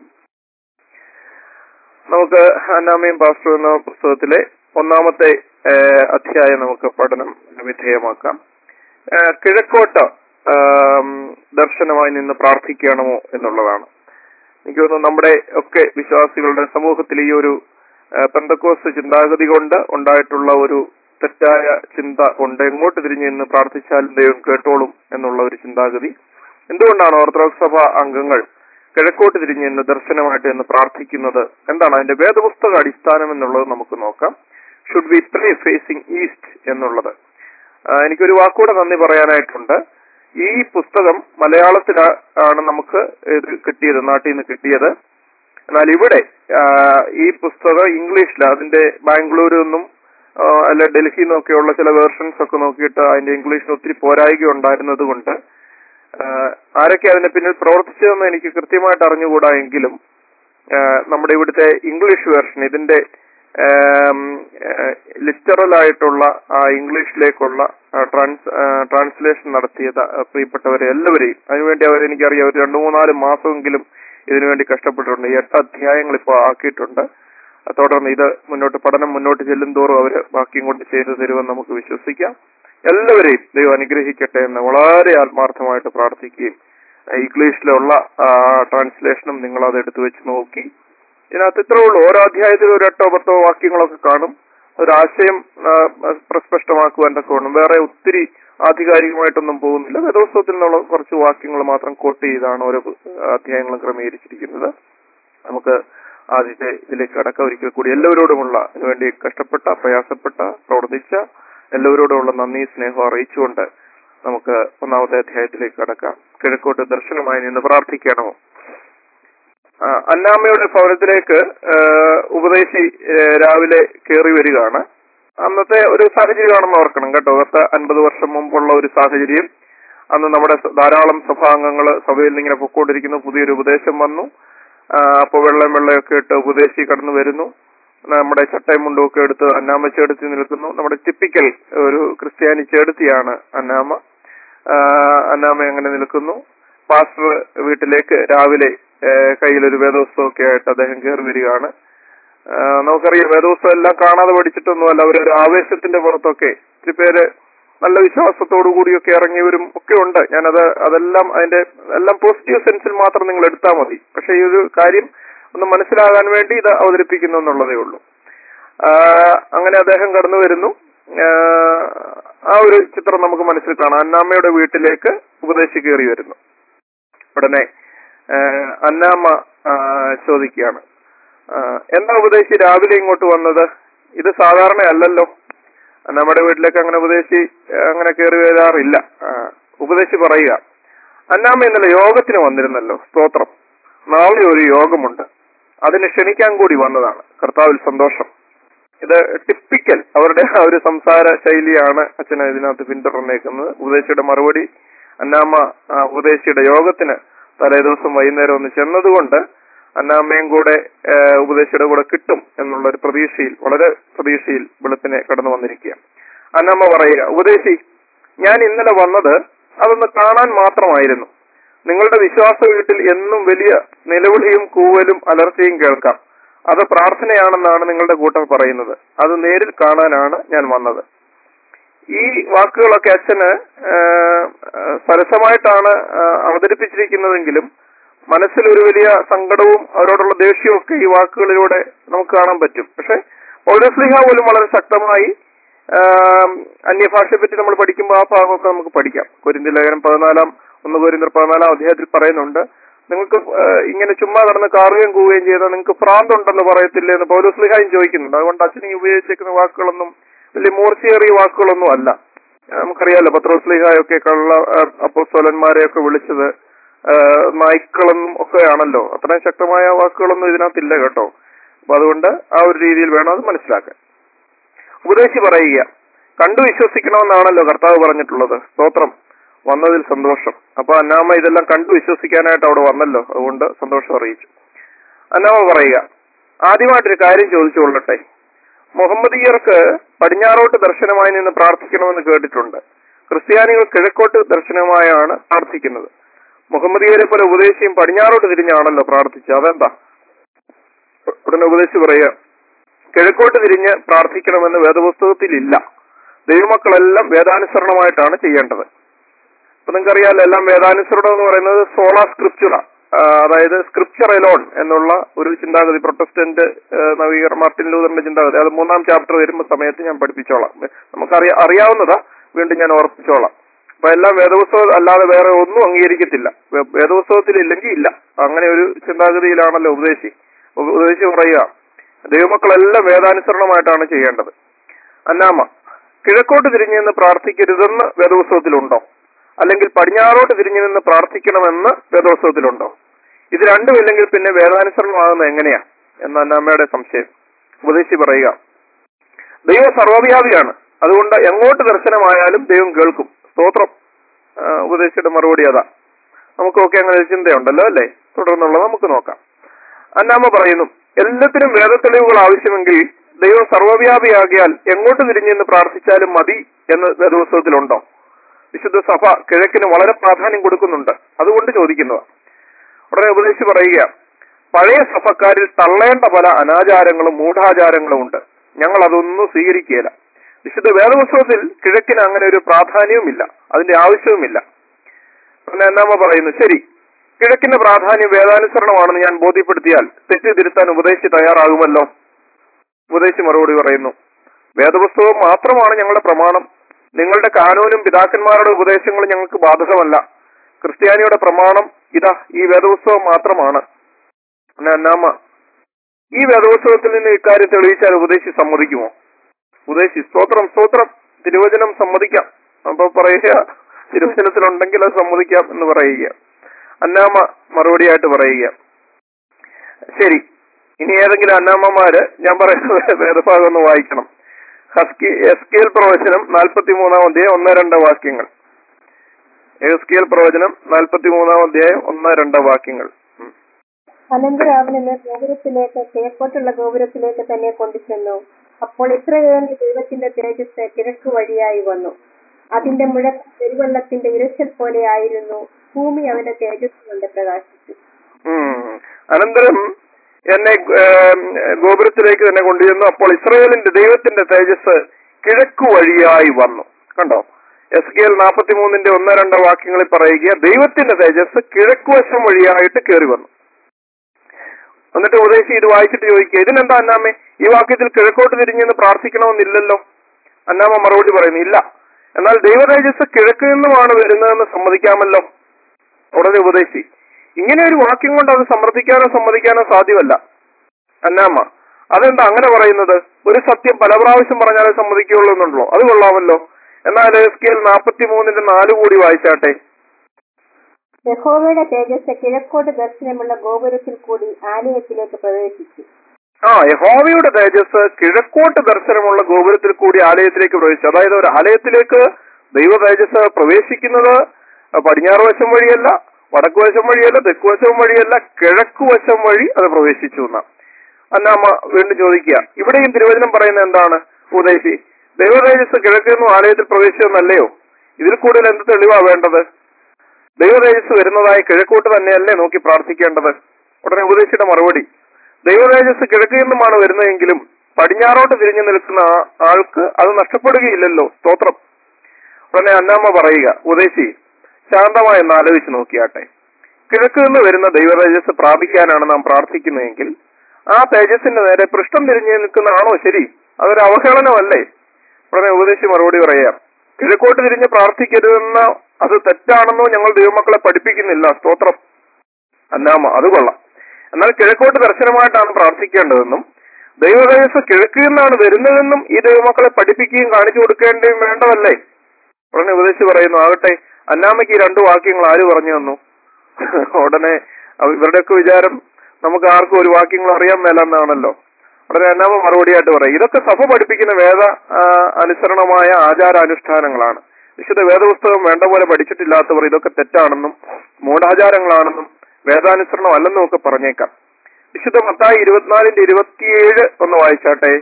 നമുക്ക് അന്നാമയും പാസ്റ്റർ എന്ന പുസ്തകത്തിലെ ഒന്നാമത്തെ അധ്യായം നമുക്ക് പഠനം വിധേയമാക്കാം. കിഴക്കോട്ട് ദർശനമായി നിന്ന് പ്രാർത്ഥിക്കണമോ എന്നുള്ളതാണ്. എനിക്ക് തോന്നുന്നു നമ്മുടെ ഒക്കെ വിശ്വാസികളുടെ സമൂഹത്തിൽ ഈ ഒരു പെന്തക്കോസ്ത് ചിന്താഗതി കൊണ്ട് ഉണ്ടായിട്ടുള്ള ഒരു തെറ്റായ ചിന്ത കൊണ്ട് എങ്ങോട്ട് തിരിഞ്ഞു നിന്ന് പ്രാർത്ഥിച്ചാലും ദൈവം കേട്ടോളും എന്നുള്ള ഒരു ചിന്താഗതി. എന്തുകൊണ്ടാണ് ഓർത്തഡോക്സ് സഭ അംഗങ്ങൾ കിഴക്കോട്ട് തിരിഞ്ഞ് നിന്ന് ദർശനമായിട്ട് എന്ന് പ്രാർത്ഥിക്കുന്നത്? എന്താണ് അതിന്റെ വേദപുസ്തക അടിസ്ഥാനം എന്നുള്ളത് നമുക്ക് നോക്കാം. Should we pray facing east എന്നുള്ളത്. എനിക്കൊരു വാക്കുകൂടെ നന്ദി പറയാനായിട്ടുണ്ട്. ഈ പുസ്തകം മലയാളത്തിലാണ് നമുക്ക് ഇത് കിട്ടിയത്, നാട്ടിൽ നിന്ന് കിട്ടിയത്. എന്നാൽ ഇവിടെ ഈ പുസ്തകം ഇംഗ്ലീഷിൽ, അതിന്റെ ബാംഗ്ലൂരിൽ നിന്നും അല്ല ഡൽഹിയിൽ നിന്നൊക്കെയുള്ള ചില വേർഷൻസ് ഒക്കെ നോക്കിയിട്ട് അതിന്റെ ഇംഗ്ലീഷിന് ഒത്തിരി പോരായ്ക ഉണ്ടായിരുന്നത് കൊണ്ട് ആരൊക്കെ അതിന്റെ പിന്നിൽ പ്രവർത്തിച്ചതെന്ന് എനിക്ക് കൃത്യമായിട്ട് അറിഞ്ഞുകൂടാ. എങ്കിലും നമ്മുടെ ഇവിടുത്തെ ഇംഗ്ലീഷ് വേർഷൻ, ഇതിന്റെ ലിറ്ററൽ ആയിട്ടുള്ള ഇംഗ്ലീഷിലേക്കുള്ള ട്രാൻസ് ട്രാൻസ്ലേഷൻ നടത്തിയത് പ്രിയപ്പെട്ടവരെ എല്ലാവരെയും അതിനുവേണ്ടി അവർ എനിക്കറിയാം ഒരു രണ്ടു മൂന്നാല് മാസമെങ്കിലും ഇതിനുവേണ്ടി കഷ്ടപ്പെട്ടിട്ടുണ്ട്. ഈ എട്ട് അധ്യായങ്ങൾ ഇപ്പോൾ ആക്കിയിട്ടുണ്ട്. തുടർന്ന് ഇത് മുന്നോട്ട് പഠനം മുന്നോട്ട് ചെല്ലും തോറും അവർ ബാക്കിയും കൊണ്ട് ചെയ്തു തരുമെന്ന് നമുക്ക് വിശ്വസിക്കാം. എല്ലാവരെയും ദൈവം അനുഗ്രഹിക്കട്ടെ എന്ന് വളരെ ആത്മാർത്ഥമായിട്ട് പ്രാർത്ഥിക്കുകയും ഇംഗ്ലീഷിലുള്ള ട്രാൻസ്ലേഷനും നിങ്ങൾ അത് എടുത്തു വെച്ച് നോക്കി. ഇതിനകത്ത് ഇത്രേ ഉള്ളൂ. ഓരോ അധ്യായത്തിലും ഒരു എട്ടോ പത്തോ വാക്യങ്ങളൊക്കെ കാണും. ഒരാശയം പ്രസ്പഷ്ടമാക്കുവാൻ ഒക്കെ വേണം. വേറെ ഒത്തിരി ആധികാരികമായിട്ടൊന്നും പോകുന്നില്ല. വേദപുസ്തകത്തിൽ നിന്നുള്ള കുറച്ച് വാക്യങ്ങൾ മാത്രം കോട്ട് ചെയ്താണ് ഓരോ അധ്യായങ്ങളും ക്രമീകരിച്ചിരിക്കുന്നത്. നമുക്ക് ആദ്യത്തെ ഇതിലേക്ക് കടക്കാം. ഒരിക്കൽ കൂടി എല്ലാവരോടുമുള്ള ഇതിനുവേണ്ടി കഷ്ടപ്പെട്ട, പ്രയാസപ്പെട്ട, പ്രവർത്തിച്ച എല്ലാവരോടുമുള്ള നന്ദി സ്നേഹം അറിയിച്ചുകൊണ്ട് നമുക്ക് ഒന്നാമത്തെ അധ്യായത്തിലേക്ക് കടക്കാം. കിഴക്കോട്ട് ദർശനമായി നിന്ന് പ്രാർത്ഥിക്കണമോ. അന്നാമ്മയുടെ ഭവനത്തിലേക്ക് ഉപദേശി രാവിലെ കയറി വരികയാണ്. അന്നത്തെ ഒരു സാഹചര്യമാണെന്ന് ഓർക്കണം കേട്ടോ. പത്ത് അൻപത് വർഷം മുമ്പുള്ള ഒരു സാഹചര്യം. അന്ന് നമ്മുടെ ധാരാളം സഭാംഗങ്ങൾ സഭയിൽ നിന്ന് ഇങ്ങനെ പൊക്കോണ്ടിരിക്കുന്നു. പുതിയൊരു ഉപദേശം വന്നു. അപ്പൊ വെള്ളം വെള്ളമൊക്കെ ഇട്ട് ഉപദേശി കടന്നു വരുന്നു. നമ്മുടെ ചട്ടയും മുണ്ടും ഒക്കെ എടുത്ത് അന്നാമ്മ ചേടത്തി നിൽക്കുന്നു. നമ്മുടെ ടിപ്പിക്കൽ ഒരു ക്രിസ്ത്യാനി ചേടത്തിയാണ് അന്നാമ്മ. അന്നാമ്മ അങ്ങനെ നിൽക്കുന്നു. പാസ്റ്റർ വീട്ടിലേക്ക് രാവിലെ കയ്യിലൊരു വേദോത്സവമൊക്കെ ആയിട്ട് അദ്ദേഹം കയറി വരികയാണ്. നമുക്കറിയാം, വേദോത്സവം എല്ലാം കാണാതെ പഠിച്ചിട്ടൊന്നുമല്ല, അവരൊരു ആവേശത്തിന്റെ പുറത്തൊക്കെ ഒത്തിരി പേര് നല്ല വിശ്വാസത്തോടു കൂടിയൊക്കെ ഇറങ്ങിയവരും ഒക്കെ ഉണ്ട്. ഞാനത് അതെല്ലാം അതിന്റെ എല്ലാം പോസിറ്റീവ് സെൻസിൽ മാത്രം നിങ്ങൾ എടുത്താൽ മതി. പക്ഷെ ഈ ഒരു കാര്യം ഒന്ന് മനസ്സിലാകാൻ വേണ്ടി ഇത് അവതരിപ്പിക്കുന്നു എന്നുള്ളതേ ഉള്ളൂ. അങ്ങനെ അദ്ദേഹം കടന്നു വരുന്നു. ആ ഒരു ചിത്രം നമുക്ക് മനസ്സിൽ കാണാം. അന്നാമ്മയുടെ വീട്ടിലേക്ക് ഉപദേശി കയറി വരുന്നു. ഉടനെ അന്നാമ്മ ചോദിക്കുകയാണ്, എന്താ ഉപദേശി രാവിലെ ഇങ്ങോട്ട് വന്നത്? ഇത് സാധാരണ അല്ലല്ലോ. നമ്മുടെ വീട്ടിലേക്ക് അങ്ങനെ ഉപദേശി അങ്ങനെ കയറി വരാറില്ല. ഉപദേശി പറയുക, അന്നാമ്മ ഇന്നലെ യോഗത്തിന് വന്നിരുന്നല്ലോ. സ്തോത്രം. നാളെ ഒരു യോഗമുണ്ട്, അതിന് ക്ഷണിക്കാൻ കൂടി വന്നതാണ്. കർത്താവിൽ സന്തോഷം. ഇത് ടിപ്പിക്കൽ അവരുടെ ആ ഒരു സംസാര ശൈലിയാണ് അച്ഛന് ഇതിനകത്ത് പിന്തുടർന്നേക്കുന്നത്. ഉപദേശിയുടെ മറുപടി, അന്നാമ്മ ഉപദേശിയുടെ യോഗത്തിന് തലേ ദിവസം വൈകുന്നേരം ഒന്ന് ചെന്നതുകൊണ്ട് അന്നാമ്മയും കൂടെ ഉപദേശിയുടെ കൂടെ കിട്ടും എന്നുള്ള ഒരു പ്രതീക്ഷയിൽ, വളരെ പ്രതീക്ഷയിൽ വെളുപ്പിനെ കടന്നു വന്നിരിക്കുക. അന്നാമ്മ പറയുക, ഉപദേശി, ഞാൻ ഇന്നലെ വന്നത് അതൊന്ന് കാണാൻ മാത്രമായിരുന്നു. നിങ്ങളുടെ വിശ്വാസ വീട്ടിൽ എന്നും വലിയ നിലവിളിയും കൂവലും അലർച്ചയും കേൾക്കാം. അത് പ്രാർത്ഥനയാണെന്നാണ് നിങ്ങളുടെ കൂട്ടർ പറയുന്നത്. അത് നേരിൽ കാണാനാണ് ഞാൻ വന്നത്. ഈ വാക്കുകളൊക്കെ അച്ഛന് സരസമായിട്ടാണ് അവതരിപ്പിച്ചിരിക്കുന്നതെങ്കിലും മനസ്സിലൊരു വലിയ സങ്കടവും അവരോടുള്ള ദേഷ്യവും ഒക്കെ ഈ വാക്കുകളിലൂടെ നമുക്ക് കാണാൻ പറ്റും. പക്ഷെ പൗലോസ്ലീഹ പോലും വളരെ ശക്തമായി അന്യഭാഷയെ പറ്റി നമ്മൾ പഠിക്കുമ്പോൾ ആ ഭാഗമൊക്കെ നമുക്ക് പഠിക്കാം. കൊരിന്ത്യർ ലേഖനം പതിനാലാം ഒന്ന് കൊരിന്ത്യർ പതിനാലാം അധ്യായത്തിൽ പറയുന്നുണ്ട്, നിങ്ങൾക്ക് ഇങ്ങനെ ചുമ്മാ കടന്ന് കാറുകയും കൂവുകയും ചെയ്താൽ നിങ്ങൾക്ക് ഭ്രാന്തുണ്ടെന്ന് പറയത്തില്ലേ എന്ന് പൗലോസ്ലീഹയും ചോദിക്കുന്നുണ്ട്. അതുകൊണ്ട് അച്ഛൻ ഈ ഉപയോഗിച്ചിരിക്കുന്ന വാക്കുകളൊന്നും വലിയ മൂർച്ചയേറിയ വാക്കുകളൊന്നും അല്ല. നമുക്കറിയാലോ, പത്രോസ്ലീഹയൊക്കെ കള്ള അപ്പോസ്തലന്മാരെയൊക്കെ വിളിച്ചത് നായ്ക്കളെന്നും ഒക്കെയാണല്ലോ. അത്രയും ശക്തമായ വാക്കുകളൊന്നും ഇതിനകത്തില്ല കേട്ടോ. അപ്പൊ അതുകൊണ്ട് ആ ഒരു രീതിയിൽ വേണം അത് മനസ്സിലാക്കാൻ. ഉപദേശി പറയുക, കണ്ടു വിശ്വസിക്കണമെന്നാണല്ലോ കർത്താവ് പറഞ്ഞിട്ടുള്ളത്. സ്തോത്രം, വന്നതിൽ സന്തോഷം. അപ്പൊ അന്നാമ്മ ഇതെല്ലാം കണ്ടു വിശ്വസിക്കാനായിട്ട് അവിടെ വന്നല്ലോ, അതുകൊണ്ട് സന്തോഷം അറിയിച്ചു. അന്നാമ്മ പറയുക, ആദ്യമായിട്ടൊരു കാര്യം ചോദിച്ചുകൊള്ളട്ടെ. മുഹമ്മദീയർക്ക് പടിഞ്ഞാറോട്ട് ദർശനമായി നിന്ന് പ്രാർത്ഥിക്കണമെന്ന് കേട്ടിട്ടുണ്ട്. ക്രിസ്ത്യാനികൾ കിഴക്കോട്ട് ദർശനമായാണ് പ്രാർത്ഥിക്കുന്നത്. മുഹമ്മദീയരെ പോലെ ഉപദേശിയും പടിഞ്ഞാറോട്ട് തിരിഞ്ഞാണല്ലോ പ്രാർത്ഥിച്ചത്, അതെന്താ? ഉടനെ ഉപദേശി പറയുക, കിഴക്കോട്ട് തിരിഞ്ഞ് പ്രാർത്ഥിക്കണമെന്ന് വേദപുസ്തകത്തിൽ ഇല്ല. ദൈവമക്കളെല്ലാം വേദാനുസരണമായിട്ടാണ് ചെയ്യേണ്ടത്. അപ്പൊ നിങ്ങൾക്കറിയാലോ, എല്ലാം വേദാനുസരണം എന്ന് പറയുന്നത് സോളാ സ്ക്രിപ്ചറ, അതായത് സ്ക്രിപ്ചർ എലോൺ എന്നുള്ള ഒരു ചിന്താഗതി. പ്രൊട്ടസ്റ്റന്റ് നവീകരണ മാർട്ടിൻ ലൂതറിന്റെ ചിന്താഗതി. അത് മൂന്നാം ചാപ്റ്റർ വരുമ്പോൾ സമയത്ത് ഞാൻ പഠിപ്പിച്ചോളാം. നമുക്കറിയാ അറിയാവുന്നതാ, വീണ്ടും ഞാൻ ഓർപ്പിച്ചോളാം. അപ്പൊ എല്ലാം വേദപുസ്തകം അല്ലാതെ വേറെ ഒന്നും അംഗീകരിക്കത്തില്ല. വേദപുസ്തകത്തിൽ ഇല്ലെങ്കിൽ ഇല്ല. അങ്ങനെ ഒരു ചിന്താഗതിയിലാണല്ലോ ഉപദേശി. ഉപദേശി പറയുക, ദൈവമക്കളെല്ലാം വേദാനുസരണമായിട്ടാണ് ചെയ്യേണ്ടത്. അന്നാമ്മ, കിഴക്കോട്ട് തിരിഞ്ഞു നിന്ന് പ്രാർത്ഥിക്കരുതെന്ന് വേദപുസ്തകത്തിലുണ്ടോ? അല്ലെങ്കിൽ പടിഞ്ഞാറോട്ട് തിരിഞ്ഞു നിന്ന് പ്രാർത്ഥിക്കണമെന്ന് വേദോത്സവത്തിലുണ്ടോ? ഇത് രണ്ടും ഇല്ലെങ്കിൽ പിന്നെ വേദാനുസരണമാകുന്നത് എങ്ങനെയാ എന്ന അന്നാമ്മയുടെ സംശയം. ഉപദേശി പറയുക, ദൈവം സർവ്വവ്യാപിയാണ്, അതുകൊണ്ട് എങ്ങോട്ട് ദർശനമായാലും ദൈവം കേൾക്കും. സ്തോത്രം. ഉപദേശിയുടെ മറുപടി അതാ. നമുക്കൊക്കെ അങ്ങനെ ഒരു ചിന്തയുണ്ടല്ലോ അല്ലേ? തുടർന്നുള്ളത് നമുക്ക് നോക്കാം. അന്നാമ്മ പറയുന്നു, എല്ലാത്തിനും വേദത്തെളിവുകൾ ആവശ്യമെങ്കിൽ ദൈവം സർവ്വവ്യാപിയാകിയാൽ എങ്ങോട്ട് തിരിഞ്ഞു നിന്ന് പ്രാർത്ഥിച്ചാലും മതി എന്ന് വേദോത്സവത്തിലുണ്ടോ? വിശുദ്ധ സഭ കിഴക്കിന് വളരെ പ്രാധാന്യം കൊടുക്കുന്നുണ്ട്, അതുകൊണ്ട് ചോദിക്കുന്നതാണ്. ഉടനെ ഉപദേശി പറയുക, പഴയ സഭക്കാരിൽ തള്ളേണ്ട പല അനാചാരങ്ങളും മൂഢാചാരങ്ങളും ഉണ്ട്. ഞങ്ങൾ അതൊന്നും സ്വീകരിക്കുകയില്ല. വിശുദ്ധ വേദപുസ്തകത്തിൽ കിഴക്കിന് അങ്ങനെ ഒരു പ്രാധാന്യവുമില്ല, അതിന്റെ ആവശ്യവുമില്ല. പിന്നെ എന്നാമ്മ പറയുന്നു, ശരി, കിഴക്കിന്റെ പ്രാധാന്യം വേദാനുസരണമാണെന്ന് ഞാൻ ബോധ്യപ്പെടുത്തിയാൽ തെറ്റ് തിരുത്താൻ ഉപദേശി തയ്യാറാകുമല്ലോ. ഉപദേശി മറുപടി പറയുന്നു, വേദപുസ്തകം മാത്രമാണ് ഞങ്ങളുടെ പ്രമാണം. നിങ്ങളുടെ കാനൂനും പിതാക്കന്മാരുടെ ഉപദേശങ്ങളും ഞങ്ങൾക്ക് ബാധകമല്ല. ക്രിസ്ത്യാനിയുടെ പ്രമാണം ഇതാ, ഈ വേദപുസ്തകം മാത്രമാണ്. അന്നാമ്മ, ഈ വേദപുസ്തകത്തിൽ നിന്ന് ഇക്കാര്യം തെളിയിച്ചാൽ ഉപദേശി സമ്മതിക്കുമോ? ഉപദേശി, സ്തോത്രം സ്തോത്രം, തിരുവചനം സമ്മതിക്കാം. അപ്പൊ പറയുക, തിരുവചനത്തിലുണ്ടെങ്കിൽ അത് സമ്മതിക്കാം എന്ന് പറയുക. അന്നാമ്മ മറുപടിയായിട്ട് പറയുക, ശരി, ഇനി ഏതെങ്കിലും അന്നാമ്മമാര് ഞാൻ പറയുന്ന വേദഭാഗം ഒന്ന് വായിക്കണം. ഹസ്കി എസ്കേൽ പ്രവചനം നാൽപ്പത്തി മൂന്നാം അധ്യായം ഒന്ന് രണ്ട് വാക്യങ്ങൾ. എഹെസ്കേൽ പ്രവചനം നാൽപ്പത്തി മൂന്നാം അധ്യായം ഒന്ന് രണ്ട് വാക്യങ്ങൾ. അനന്തരം അവൻ എന്നെ ഗോപുരത്തിലേക്ക് കിഴക്കോട്ടുള്ള ഗോപുരത്തിലേക്ക് തന്നെ കൊണ്ടുചെന്നു. അപ്പോൾ ഇസ്രായേലിന്റെ ദൈവത്തിന്റെ തേജസ് കിഴക്ക് വഴിയായി വന്നു. അതിന്റെ മുഴക്കം പെരുവെള്ളത്തിന്റെ ഇരച്ചിൽ പോലെ ആയിരുന്നു. ഭൂമി അവന്റെ തേജസ് കൊണ്ട് പ്രകാശിച്ചു. അനന്തരം എന്നെ ഗോപുരത്തിലേക്ക് തന്നെ കൊണ്ടുചെന്നു. അപ്പോൾ ഇസ്രായേലിന്റെ ദൈവത്തിന്റെ തേജസ് കിഴക്ക് വഴിയായി വന്നു. കണ്ടോ, എഹെസ്കേൽ നാൽപ്പത്തി മൂന്നിന്റെ ഒന്ന് രണ്ട് വാക്യങ്ങളിൽ പറയുക, ദൈവത്തിന്റെ തേജസ് കിഴക്കുവശം വഴിയായിട്ട് കയറി വന്നു. എന്നിട്ട് ഉപദേശി ഇത് വായിച്ചിട്ട് ചോദിക്കുക, ഇതിനെന്താ അന്നാമ്മേ ഈ വാക്യത്തിൽ കിഴക്കോട്ട് തിരിഞ്ഞെന്ന് പ്രാർത്ഥിക്കണമെന്നില്ലല്ലോ? അന്നാമ്മ മറുപടി പറയുന്നു, ഇല്ല, എന്നാൽ ദൈവതേജസ് കിഴക്ക് നിന്നുമാണ് വരുന്നതെന്ന് സമ്മതിക്കാമല്ലോ. ഉടനെ ഉപദേശി, ഇങ്ങനെ ഒരു വാക്യം കൊണ്ട് അത് സമ്മർദ്ദിക്കാനോ സമ്മതിക്കാനോ സാധ്യമല്ല. അന്നാമ്മ, അതെന്താ അങ്ങനെ പറയുന്നത്? ഒരു സത്യം പല പ്രാവശ്യം പറഞ്ഞാലേ സമ്മതിക്കുകയുള്ളൂ എന്നുണ്ടല്ലോ, അത് കൊള്ളാമല്ലോ. എന്നാൽ എഹെസ്കേൽ നാൽപ്പത്തി മൂന്നിന്റെ നാല് കൂടി വായിച്ചാട്ടെ. യഹോവയുടെ തേജസ് കിഴക്കോട്ട് ദർശനമുള്ള ഗോപുരത്തിൽ കൂടി ആലയത്തിലേക്ക് പ്രവേശിച്ചു. ആ യഹോവയുടെ തേജസ് കിഴക്കോട്ട് ദർശനമുള്ള ഗോപുരത്തിൽ കൂടി ആലയത്തിലേക്ക് പ്രവേശിച്ചു. അതായത് ഒരു ആലയത്തിലേക്ക് ദൈവ തേജസ് പ്രവേശിക്കുന്നത് പടിഞ്ഞാറ് വശം വഴിയല്ല, വടക്കു വശം വഴിയല്ല, തെക്കു വശം വഴിയല്ല, കിഴക്കു വശം വഴി അത് പ്രവേശിച്ചു എന്നാ. അന്നാമ്മ വീണ്ടും ചോദിക്കുക, ഇവിടെയും തിരുവചനം പറയുന്നത് എന്താണ്? ഉപദേശി, ദൈവ തേജസ് കിഴക്കിൽ നിന്നും ആലയത്തിൽ പ്രവേശിച്ചെന്നല്ലയോ? ഇതിൽ കൂടുതൽ എന്ത് തെളിവാ വേണ്ടത്? ദൈവ തേജസ് വരുന്നതായി കിഴക്കോട്ട് തന്നെയല്ലേ നോക്കി പ്രാർത്ഥിക്കേണ്ടത്? ഉടനെ ഉപദേശിയുടെ മറുപടി, ദൈവ തേജസ് കിഴക്കിൽ നിന്നുമാണ് വരുന്നതെങ്കിലും പടിഞ്ഞാറോട്ട് തിരിഞ്ഞു നിൽക്കുന്ന ആൾക്ക് അത് നഷ്ടപ്പെടുകയില്ലല്ലോ. സ്തോത്രം. ഉടനെ അന്നാമ്മ പറയുക, ഉപദേശി ശാന്തമായി എന്ന് ആലോചിച്ച് നോക്കിയാട്ടെ, കിഴക്ക് നിന്ന് വരുന്ന ദൈവ തേജസ് പ്രാപിക്കാനാണ് നാം പ്രാർത്ഥിക്കുന്നതെങ്കിൽ ആ തേജസ്സിന്റെ നേരെ പൃഷ്ഠം തിരിഞ്ഞു നിൽക്കുന്നതാണോ ശരി? അതൊരു അവഹേളനമല്ലേ? ഉടനെ ഉപദേശി മറുപടി പറയാം, കിഴക്കോട്ട് തിരിഞ്ഞ് പ്രാർത്ഥിക്കരുതെന്ന അത് തെറ്റാണെന്നോ ഞങ്ങൾ ദൈവമക്കളെ പഠിപ്പിക്കുന്നില്ല. സ്തോത്രം. അന്നാമ്മ, അത് കൊള്ളാം. എന്നാൽ കിഴക്കോട്ട് ദർശനമായിട്ടാണ് പ്രാർത്ഥിക്കേണ്ടതെന്നും ദൈവതേജസ് കിഴക്കിൽ നിന്നാണ് വരുന്നതെന്നും ഈ ദൈവമക്കളെ പഠിപ്പിക്കുകയും കാണിച്ചു കൊടുക്കേണ്ടതും വേണ്ടതല്ലേ? ഉടനെ ഉപദേശി പറയുന്നു, ആകട്ടെ, അന്നാമ്മയ്ക്ക് ഈ രണ്ടു വാക്യങ്ങൾ ആര് പറഞ്ഞു തന്നു? ഉടനെ ഇവരുടെയൊക്കെ വിചാരം നമുക്ക് ആർക്കും ഒരു വാക്യങ്ങൾ അറിയാൻ മേലെന്നാണല്ലോ. ഉടനെ അന്നാമ്മ മറുപടിയായിട്ട് പറയും, ഇതൊക്കെ സഭ പഠിപ്പിക്കുന്ന വേദ അനുസരണമായ ആചാരാനുഷ്ഠാനങ്ങളാണ്. വിശുദ്ധ വേദപുസ്തകം വേണ്ട പോലെ പഠിച്ചിട്ടില്ലാത്തവർ ഇതൊക്കെ തെറ്റാണെന്നും മൂഢാചാരങ്ങളാണെന്നും വേദാനുസരണം അല്ലെന്നും ഒക്കെ പറഞ്ഞേക്കാം. വിശുദ്ധ മത്തായി ഇരുപത്തിനാലിന്റെ ഇരുപത്തിയേഴ് ഒന്ന് വായിച്ചാട്ടെ.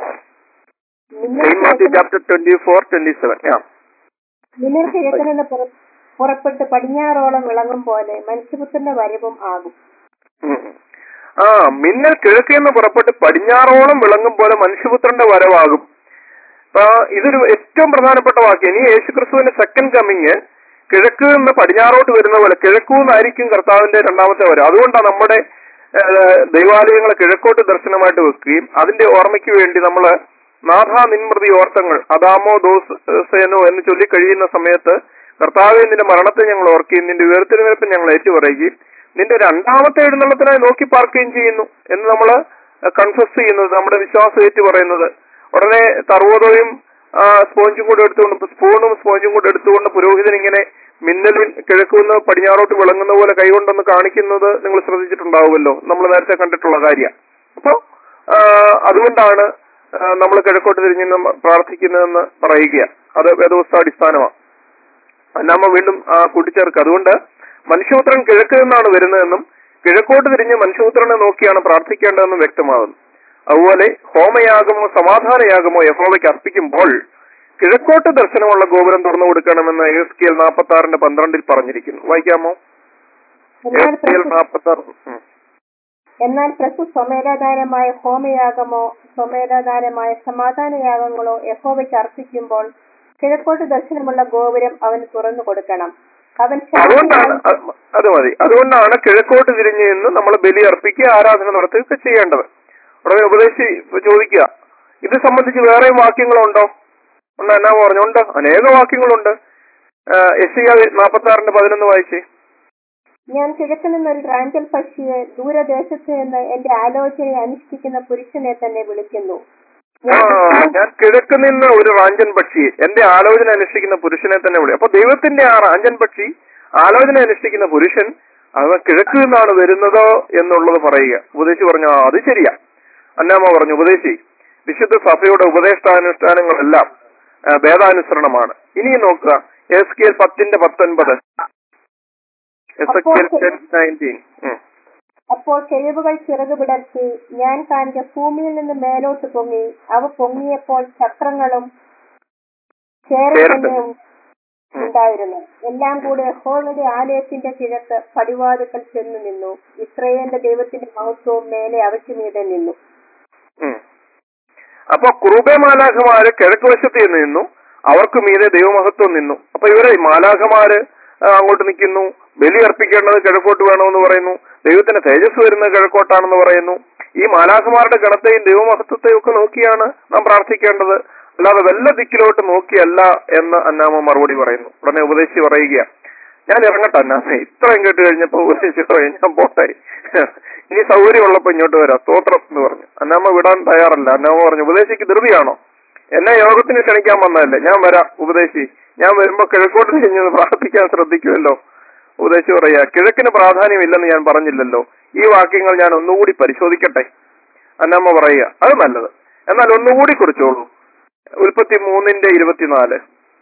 Chapter twenty four twenty seven. മിന്നൽ കിഴക്കിൽ നിന്ന് പുറപ്പെട്ട് പടിഞ്ഞാറോളം വിളങ്ങും പോലെ മനുഷ്യപുത്രന്റെ വരവും ആകും. ആ മിന്നൽ കിഴക്കിൽ നിന്ന് പുറപ്പെട്ട് പടിഞ്ഞാറോളം വിളങ്ങും പോലെ മനുഷ്യപുത്രന്റെ വരവാകും. ഇതൊരു ഏറ്റവും പ്രധാനപ്പെട്ട വാക്യം. ഇനി യേശുക്രിസ്തുവിന്റെ സെക്കൻഡ് കമ്മിങ് കിഴക്ക് നിന്ന് പടിഞ്ഞാറോട്ട് വരുന്ന പോലെ കിഴക്കൂന്നായിരിക്കും കർത്താവിന്റെ രണ്ടാമത്തെ വരവ്. അതുകൊണ്ടാണ് നമ്മുടെ ദൈവാലയങ്ങളെ കിഴക്കോട്ട് ദർശനമായിട്ട് വെക്കുകയും അതിന്റെ ഓർമ്മയ്ക്ക് വേണ്ടി നമ്മള് നാഥാ നിൻമൃതി ഓർത്തങ്ങൾ അദാമോ ദോസേനോ എന്ന് ചൊല്ലി കഴിയുന്ന സമയത്ത് കർത്താവെ നിന്റെ മരണത്തെ ഞങ്ങൾ ഓർക്കുകയും നിന്റെ ഉയർത്തെഴുന്നേൽപ്പ് ഞങ്ങൾ ഏറ്റുപറയുകയും നിന്റെ രണ്ടാമത്തെ എഴുന്നള്ളത്തിനായി നോക്കി പാർക്കുകയും ചെയ്യുന്നു എന്ന് നമ്മള് കൺഫസ് ചെയ്യുന്നത്, നമ്മുടെ വിശ്വാസം ഏറ്റു പറയുന്നത്. ഉടനെ തർവോദയും സ്പോഞ്ചും കൂടെ എടുത്തുകൊണ്ട് സ്പൂണും സ്പോഞ്ചും കൂടെ എടുത്തുകൊണ്ട് പുരോഹിതൻ ഇങ്ങനെ മിന്നലിൽ കിഴക്കുന്ന് പടിഞ്ഞാറോട്ട് വിളങ്ങുന്ന പോലെ കൈകൊണ്ടൊന്ന് കാണിക്കുന്നത് നിങ്ങൾ ശ്രദ്ധിച്ചിട്ടുണ്ടാവുമല്ലോ, നമ്മൾ നേരത്തെ കണ്ടിട്ടുള്ള കാര്യം. അപ്പൊ അതുകൊണ്ടാണ് നമ്മൾ കിഴക്കോട്ട് തിരിഞ്ഞ് പ്രാർത്ഥിക്കുന്നതെന്ന് പറയുക. അത് വേദപുസ്തക അടിസ്ഥാനമാണ്. അന്നാമ്മ വീണ്ടും കൂട്ടിച്ചേർക്കുക. അതുകൊണ്ട് മനുഷ്യപുത്രൻ കിഴക്ക് നിന്നാണ് വരുന്നതെന്നും കിഴക്കോട്ട് തിരിഞ്ഞ് മനുഷ്യപുത്രനെ നോക്കിയാണ് പ്രാർത്ഥിക്കേണ്ടതെന്നും വ്യക്തമാകുന്നു. അതുപോലെ ഹോമയാഗമോ സമാധാനയാഗമോ യഹോവയ്ക്ക് അർപ്പിക്കുമ്പോൾ കിഴക്കോട്ട് ദർശനമുള്ള ഗോപുരം തുറന്നു കൊടുക്കണമെന്ന് എഹെസ്കേൽ നാൽപ്പത്തി ആറിന്റെ പന്ത്രണ്ടിൽ പറഞ്ഞിരിക്കുന്നു. വായിക്കാമോ? നാൽപ്പത്തി ആറ്. എന്നാൽ പ്രസ്തുത സ്വമേധാദാനമായ ഹോമയാഗമോ സ്വമേധാദാനമായ സമാധാനയാഗങ്ങളോ യഹോവയ്ക്ക് അർപ്പിക്കുമ്പോൾ കിഴക്കോട്ട് ദർശനമുള്ള ഗോപുരം അവന് തുറന്നു കൊടുക്കണം. അവൻ അതുകൊണ്ടാണ് അത് മതി അതുകൊണ്ടാണ് കിഴക്കോട്ട് തിരിഞ്ഞു നിന്ന് നമ്മൾ ബലി അർപ്പിക്കുക, ആരാധന നടത്തുകയൊക്കെ ചെയ്യേണ്ടത്. ഉടനെ ഉപദേശി ചോദിക്കുക, ഇത് സംബന്ധിച്ച് വേറെയും വാക്യങ്ങളുണ്ടോ? ഉണ്ട്. എന്നാ പറഞ്ഞുണ്ട്, അനേക വാക്യങ്ങളുണ്ട്. യെശയ്യാ നാൽപ്പത്തി ആറിന്റെ പതിനൊന്ന് വായിച്ചേ. ഞാൻ കിഴക്ക് നിന്നൊരു റാഞ്ചൽ പക്ഷിയെ ദൂരദേശത്ത് നിന്ന് എന്റെ ആലോചനയെ അനുഷ്ഠിക്കുന്ന പുരുഷനെ തന്നെ വിളിക്കുന്നു. ആ ഞാൻ കിഴക്ക് നിന്ന് ഒരു റാഞ്ചൻ പക്ഷിയെ എന്റെ ആലോചന അനുഷ്ഠിക്കുന്ന പുരുഷനെ തന്നെ വിളി. അപ്പൊ ദൈവത്തിന്റെ ആ റാഞ്ചൻ പക്ഷി ആലോചന അനുഷ്ഠിക്കുന്ന പുരുഷൻ അത് കിഴക്ക് നിന്നാണ് വരുന്നതോ എന്നുള്ളത് പറയുക. ഉപദേശി പറഞ്ഞു, ആ അത് ശരിയാ. അന്നാമ്മ പറഞ്ഞു, ഉപദേശി വിശുദ്ധ സഭയുടെ ഉപദേഷ്ടാനുഷ്ഠാനങ്ങളെല്ലാം വേദാനുസരണമാണ്. ഇനി നോക്കുക, എസ് കെ എൽ പത്തിന്റെ പത്തൊൻപത്. Ezekiel ten nineteen. അപ്പോൾ കെരുവുകൾ ചിറക് വിടർത്തി, ഞാൻ കാണിച്ച ഭൂമിയിൽ നിന്ന് മേലോട്ട് പൊങ്ങി. അവ പൊങ്ങിയപ്പോൾ ചക്രങ്ങളും ചേർന്ന് തന്നെ ഉണ്ടായിരുന്നു. എല്ലാം കൂടെ യഹോവയുടെ ആലയത്തിന്റെ കിഴക്ക് പടിവാതിൽക്കൽ ചെന്നു നിന്നു. ഇസ്രായേലിന്റെ ദൈവത്തിന്റെ മഹത്വവും മേലെ അവയ്ക്ക് മീതെ നിന്നു. അപ്പൊ കുറുബെ മാലാഖമാര് കിഴക്ക് വശത്ത് നിന്നു, അവർക്ക് മീതെ ദൈവമഹത്വം നിന്നു. അപ്പൊ ഇവരെ മാലാഖമാര് അങ്ങോട്ട് നിൽക്കുന്നു, ബലി അർപ്പിക്കേണ്ടത് കിഴക്കോട്ട് വേണമെന്ന് പറയുന്നു, ദൈവത്തിന്റെ തേജസ് വരുന്നത് കിഴക്കോട്ടാണെന്ന് പറയുന്നു. ഈ മാലാഖമാരുടെ ഗണത്തെയും ദൈവമഹത്വത്തെയും ഒക്കെ നോക്കിയാണ് നാം പ്രാർത്ഥിക്കേണ്ടത്, അല്ലാതെ വല്ല ദിക്കിലോട്ട് നോക്കിയല്ല എന്ന് അന്നാമ മറുപടി പറയുന്നു. ഉടനെ ഉപദേശി പറയുക, ഞാൻ ഇറങ്ങട്ടെ അന്നാമേ, ഇത്രയും കേട്ട് കഴിഞ്ഞപ്പോ ഉപദേശി പറയും, ഞാൻ പോട്ടെ, ഇനി സൗകര്യമുള്ളപ്പോ ഇങ്ങോട്ട് വരാം, സ്തോത്രം എന്ന് പറഞ്ഞു. അന്നാമ വിടാൻ തയ്യാറല്ല. അന്നാമ പറഞ്ഞു, ഉപദേശിക്ക് ധൃതിയാണോ? എന്നെ യോഗത്തിന് ക്ഷണിക്കാൻ വന്നതല്ലേ, ഞാൻ വരാം ഉപദേശി, ഞാൻ വരുമ്പോ കിഴക്കോട്ട് തിരിഞ്ഞത് പ്രാർത്ഥിക്കാൻ ശ്രദ്ധിക്കുമല്ലോ. ഉപദേശി പറയാ, കിഴക്കിന് പ്രാധാന്യമില്ലെന്ന് ഞാൻ പറഞ്ഞില്ലല്ലോ, ഈ വാക്യങ്ങൾ ഞാൻ ഒന്നുകൂടി പരിശോധിക്കട്ടെ. അന്നമ്മ പറയുക, അത് നല്ലത്, എന്നാൽ ഒന്നുകൂടി കുറിച്ചോളൂ. ഉൽപ്പത്തി മൂന്നിന്റെ ഇരുപത്തിനാല്.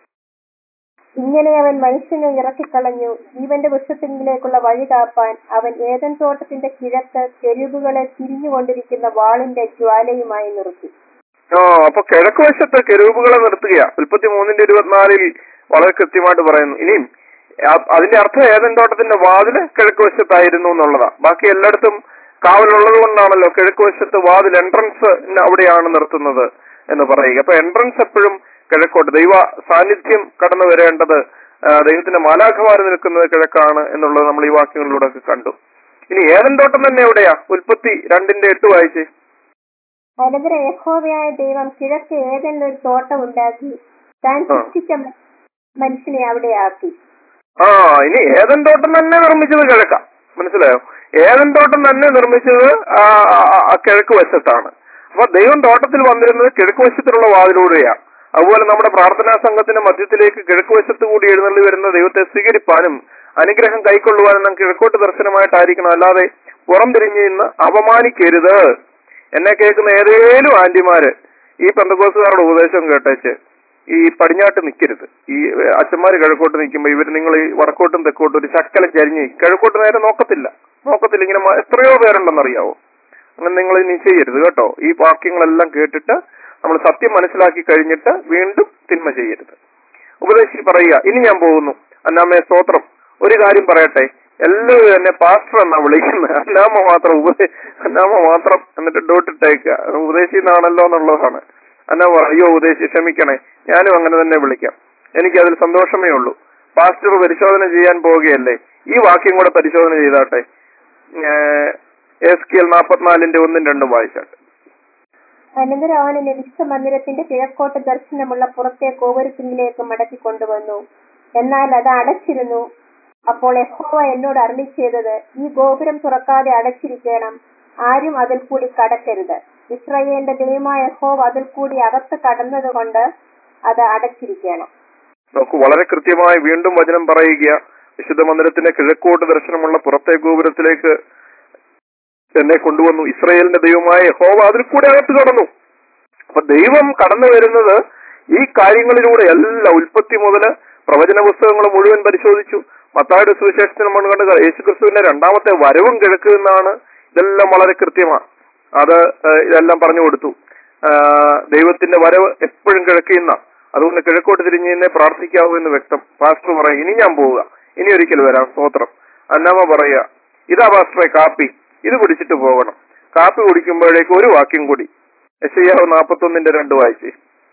ഇങ്ങനെ അവൻ മനുഷ്യനെ ഇറക്കിക്കളഞ്ഞു, ജീവന്റെ വൃക്ഷത്തിലേക്കുള്ള വഴി കാപ്പാൻ. അവൻ ഏദൻ തോട്ടത്തിന്റെ കിഴക്ക് കെരൂബുകളെ തിരിഞ്ഞുകൊണ്ടിരിക്കുന്ന വാളിന്റെ ജ്വാലയുമായി നിർത്തി. ആ അപ്പൊ കിഴക്ക് വശത്ത് കെരൂബുകളെ നിർത്തുകയാ. ഉൽപ്പത്തി മൂന്നിന്റെ ഇരുപത്തിനാലിൽ വളരെ കൃത്യമായിട്ട് പറയുന്നു. ഇനിയും അതിന്റെ അർത്ഥം ഏദൻ തോട്ടത്തിന്റെ വാതില് കിഴക്ക് വശത്തായിരുന്നു എന്നുള്ളതാ. ബാക്കി എല്ലായിടത്തും കാവലുള്ളത് കൊണ്ടാണല്ലോ കിഴക്ക് വശത്ത് വാതിൽ, എൻട്രൻസ് അവിടെയാണ് നിർത്തുന്നത് എന്ന് പറയുക. അപ്പൊ എൻട്രൻസ് എപ്പോഴും കിഴക്കോട്ട്, ദൈവ സാന്നിധ്യം കടന്നു വരേണ്ടത്, ദൈവത്തിന്റെ മാലാഖമാര് നിൽക്കുന്നത് കിഴക്കാണ് എന്നുള്ളത് നമ്മൾ ഈ വാക്യങ്ങളിലൂടെ ഒക്കെ കണ്ടു. ഇനി ഏദൻ തോട്ടം തന്നെ എവിടെയാ? ഉൽപ്പത്തി രണ്ടിന്റെ എട്ട് വായിച്ചേ. അനന്തരം യഹോവയായ ദൈവം കിഴക്ക് ഏദനിൽ ഒരു തോട്ടം ഉണ്ടാക്കി, താൻ സൃഷ്ടിച്ച മനുഷ്യനെ അവിടെ ആക്കി. ആ ഇനി ഏദൻ തോട്ടം തന്നെ നിർമ്മിച്ചത് കിഴക്കാ, മനസ്സിലായോ? ഏദൻ തോട്ടം തന്നെ നിർമ്മിച്ചത് കിഴക്ക് വശത്താണ്. അപ്പൊ ദൈവം തോട്ടത്തിൽ വന്നിരുന്നത് കിഴക്ക് വശത്തിലുള്ള വാതിലൂടെയാ. അതുപോലെ നമ്മുടെ പ്രാർത്ഥനാ സംഘത്തിന്റെ മധ്യത്തിലേക്ക് കിഴക്ക് വശത്ത് കൂടി എഴുന്നള്ളി വരുന്ന ദൈവത്തെ സ്വീകരിപ്പാനും അനുഗ്രഹം കൈക്കൊള്ളുവാനും നാം കിഴക്കോട്ട് ദർശനമായിട്ടായിരിക്കണം, അല്ലാതെ പുറം തിരിഞ്ഞ് നിന്ന് അപമാനിക്കരുത്. എന്നെ കേൾക്കുന്ന ഏതേലും ആന്റിമാര് ഈ പെന്തക്കോസ്തുകാരുടെ ഉപദേശം കേട്ടേച്ച് ഈ പടിഞ്ഞാട്ട് നിൽക്കരുത്. ഈ അച്ഛന്മാര് കിഴക്കോട്ട് നിൽക്കുമ്പോ ഇവർ നിങ്ങൾ ഈ വടക്കോട്ടും തെക്കോട്ടും ഒരു ശക്കല ചരിഞ്ഞ് കിഴക്കോട്ട് നേരെ നോക്കത്തില്ല നോക്കത്തില്ല ഇങ്ങനെ എത്രയോ പേരുണ്ടെന്നറിയാവോ? അങ്ങനെ നിങ്ങൾ ഇനി ചെയ്യരുത് കേട്ടോ. ഈ വാക്യങ്ങളെല്ലാം കേട്ടിട്ട് നമ്മൾ സത്യം മനസ്സിലാക്കി കഴിഞ്ഞിട്ട് വീണ്ടും തിന്മ ചെയ്യരുത്. ഉപദേശി പറയുക, ഇനി ഞാൻ പോകുന്നു. അന്നാമ്മേ സ്തോത്രം. ഒരു കാര്യം പറയട്ടെ, എല്ലാവരും എന്നെ പാസ്റ്റർ എന്നാ വിളിക്കുന്നത്, അന്നാമ്മ മാത്രം ഉപദേ അന്നാമ്മ മാത്രം എന്നിട്ട് ഡോട്ടിട്ടേക്കുക, ഉപദേശിന്നാണല്ലോ എന്നുള്ളതാണ്. അന്നാമ്മ അയ്യോ ഉപദേശി ക്ഷമിക്കണേ, ഞാനും അങ്ങനെ തന്നെ വിളിക്കാം, എനിക്കതിൽ സന്തോഷമേ ഉള്ളൂ. പാസ്റ്റർ പരിശോധന ചെയ്യാൻ പോവുകയല്ലേ, ഈ വാക്യം കൂടെ പരിശോധന ചെയ്താട്ടെ. എസ് കെ എൽ നാപ്പത്തിനാലിന്റെ ഒന്നും രണ്ടും വായിച്ചാട്ടെ. അനന്തരം അവൻ എന്നെ വിശുദ്ധ മന്ദിരത്തിന്റെ കിഴക്കോട്ട് ദർശനമുള്ള പുറത്തെ ഗോപുരത്തിലേക്ക് മടക്കി കൊണ്ടുവന്നു. എന്നാൽ അത് അടച്ചിരുന്നു. അപ്പോൾ യഹോവ എന്നോട് അരുളി ചെയ്തത്, ഈ ഗോപുരം തുറക്കാതെ അടച്ചിരിക്കണം, ആരും അതിൽ കൂടി കടക്കരുത്. ഇസ്രായേലിന്റെ ദൈവമായ യഹോവ അതിൽ കൂടി അകത്ത് കടന്നത് കൊണ്ട് അത് അടച്ചിരിക്കണം. നമുക്ക് വളരെ കൃത്യമായി വീണ്ടും വചനം പറയുക, വിശുദ്ധ മന്ദിരത്തിന്റെ കിഴക്കോട്ട് ദർശനമുള്ള പുറത്തെ ഗോപുരത്തിലേക്ക് എന്നെ കൊണ്ടുവന്നു, ഇസ്രായേലിന്റെ ദൈവമായ യഹോവ അതിൽ കൂടെ അകത്ത് കടന്നു. അപ്പൊ ദൈവം കടന്നു വരുന്നത് ഈ കാര്യങ്ങളിലൂടെ എല്ലാം. ഉൽപ്പത്തി മുതല് പ്രവചന പുസ്തകങ്ങൾ മുഴുവൻ പരിശോധിച്ചു. മത്തായിയുടെ സുവിശേഷത്തിന് നമ്മൾ കണ്ട യേശുക്രിസ്തുവിന്റെ രണ്ടാമത്തെ വരവും കിഴക്ക് നിന്നാണ്. ഇതെല്ലാം വളരെ കൃത്യമാണ്. അത് ഇതെല്ലാം പറഞ്ഞു കൊടുത്തു. ദൈവത്തിന്റെ വരവ് എപ്പോഴും കിഴക്ക് നിന്ന, അതുകൊണ്ട് കിഴക്കോട്ട് തിരിഞ്ഞ് തന്നെ പ്രാർത്ഥിക്കാവൂ എന്ന് വ്യക്തം. പാസ്റ്റർ പറയും, ഇനി ഞാൻ പോവുക, ഇനി ഒരിക്കൽ വരാം, സ്തോത്രം. അന്നാമ്മ പറയുക, ഇതാ പാസ്റ്ററെ കാപ്പി, ഇത് കുടിച്ചിട്ട് പോകണം. കാപ്പി കുടിക്കുമ്പോഴേക്ക് ഒരു വാക്യം കൂടി, യെശയ്യാവ് നാപ്പത്തി ഒന്നിന്റെ രണ്ട് വായിച്ചേ.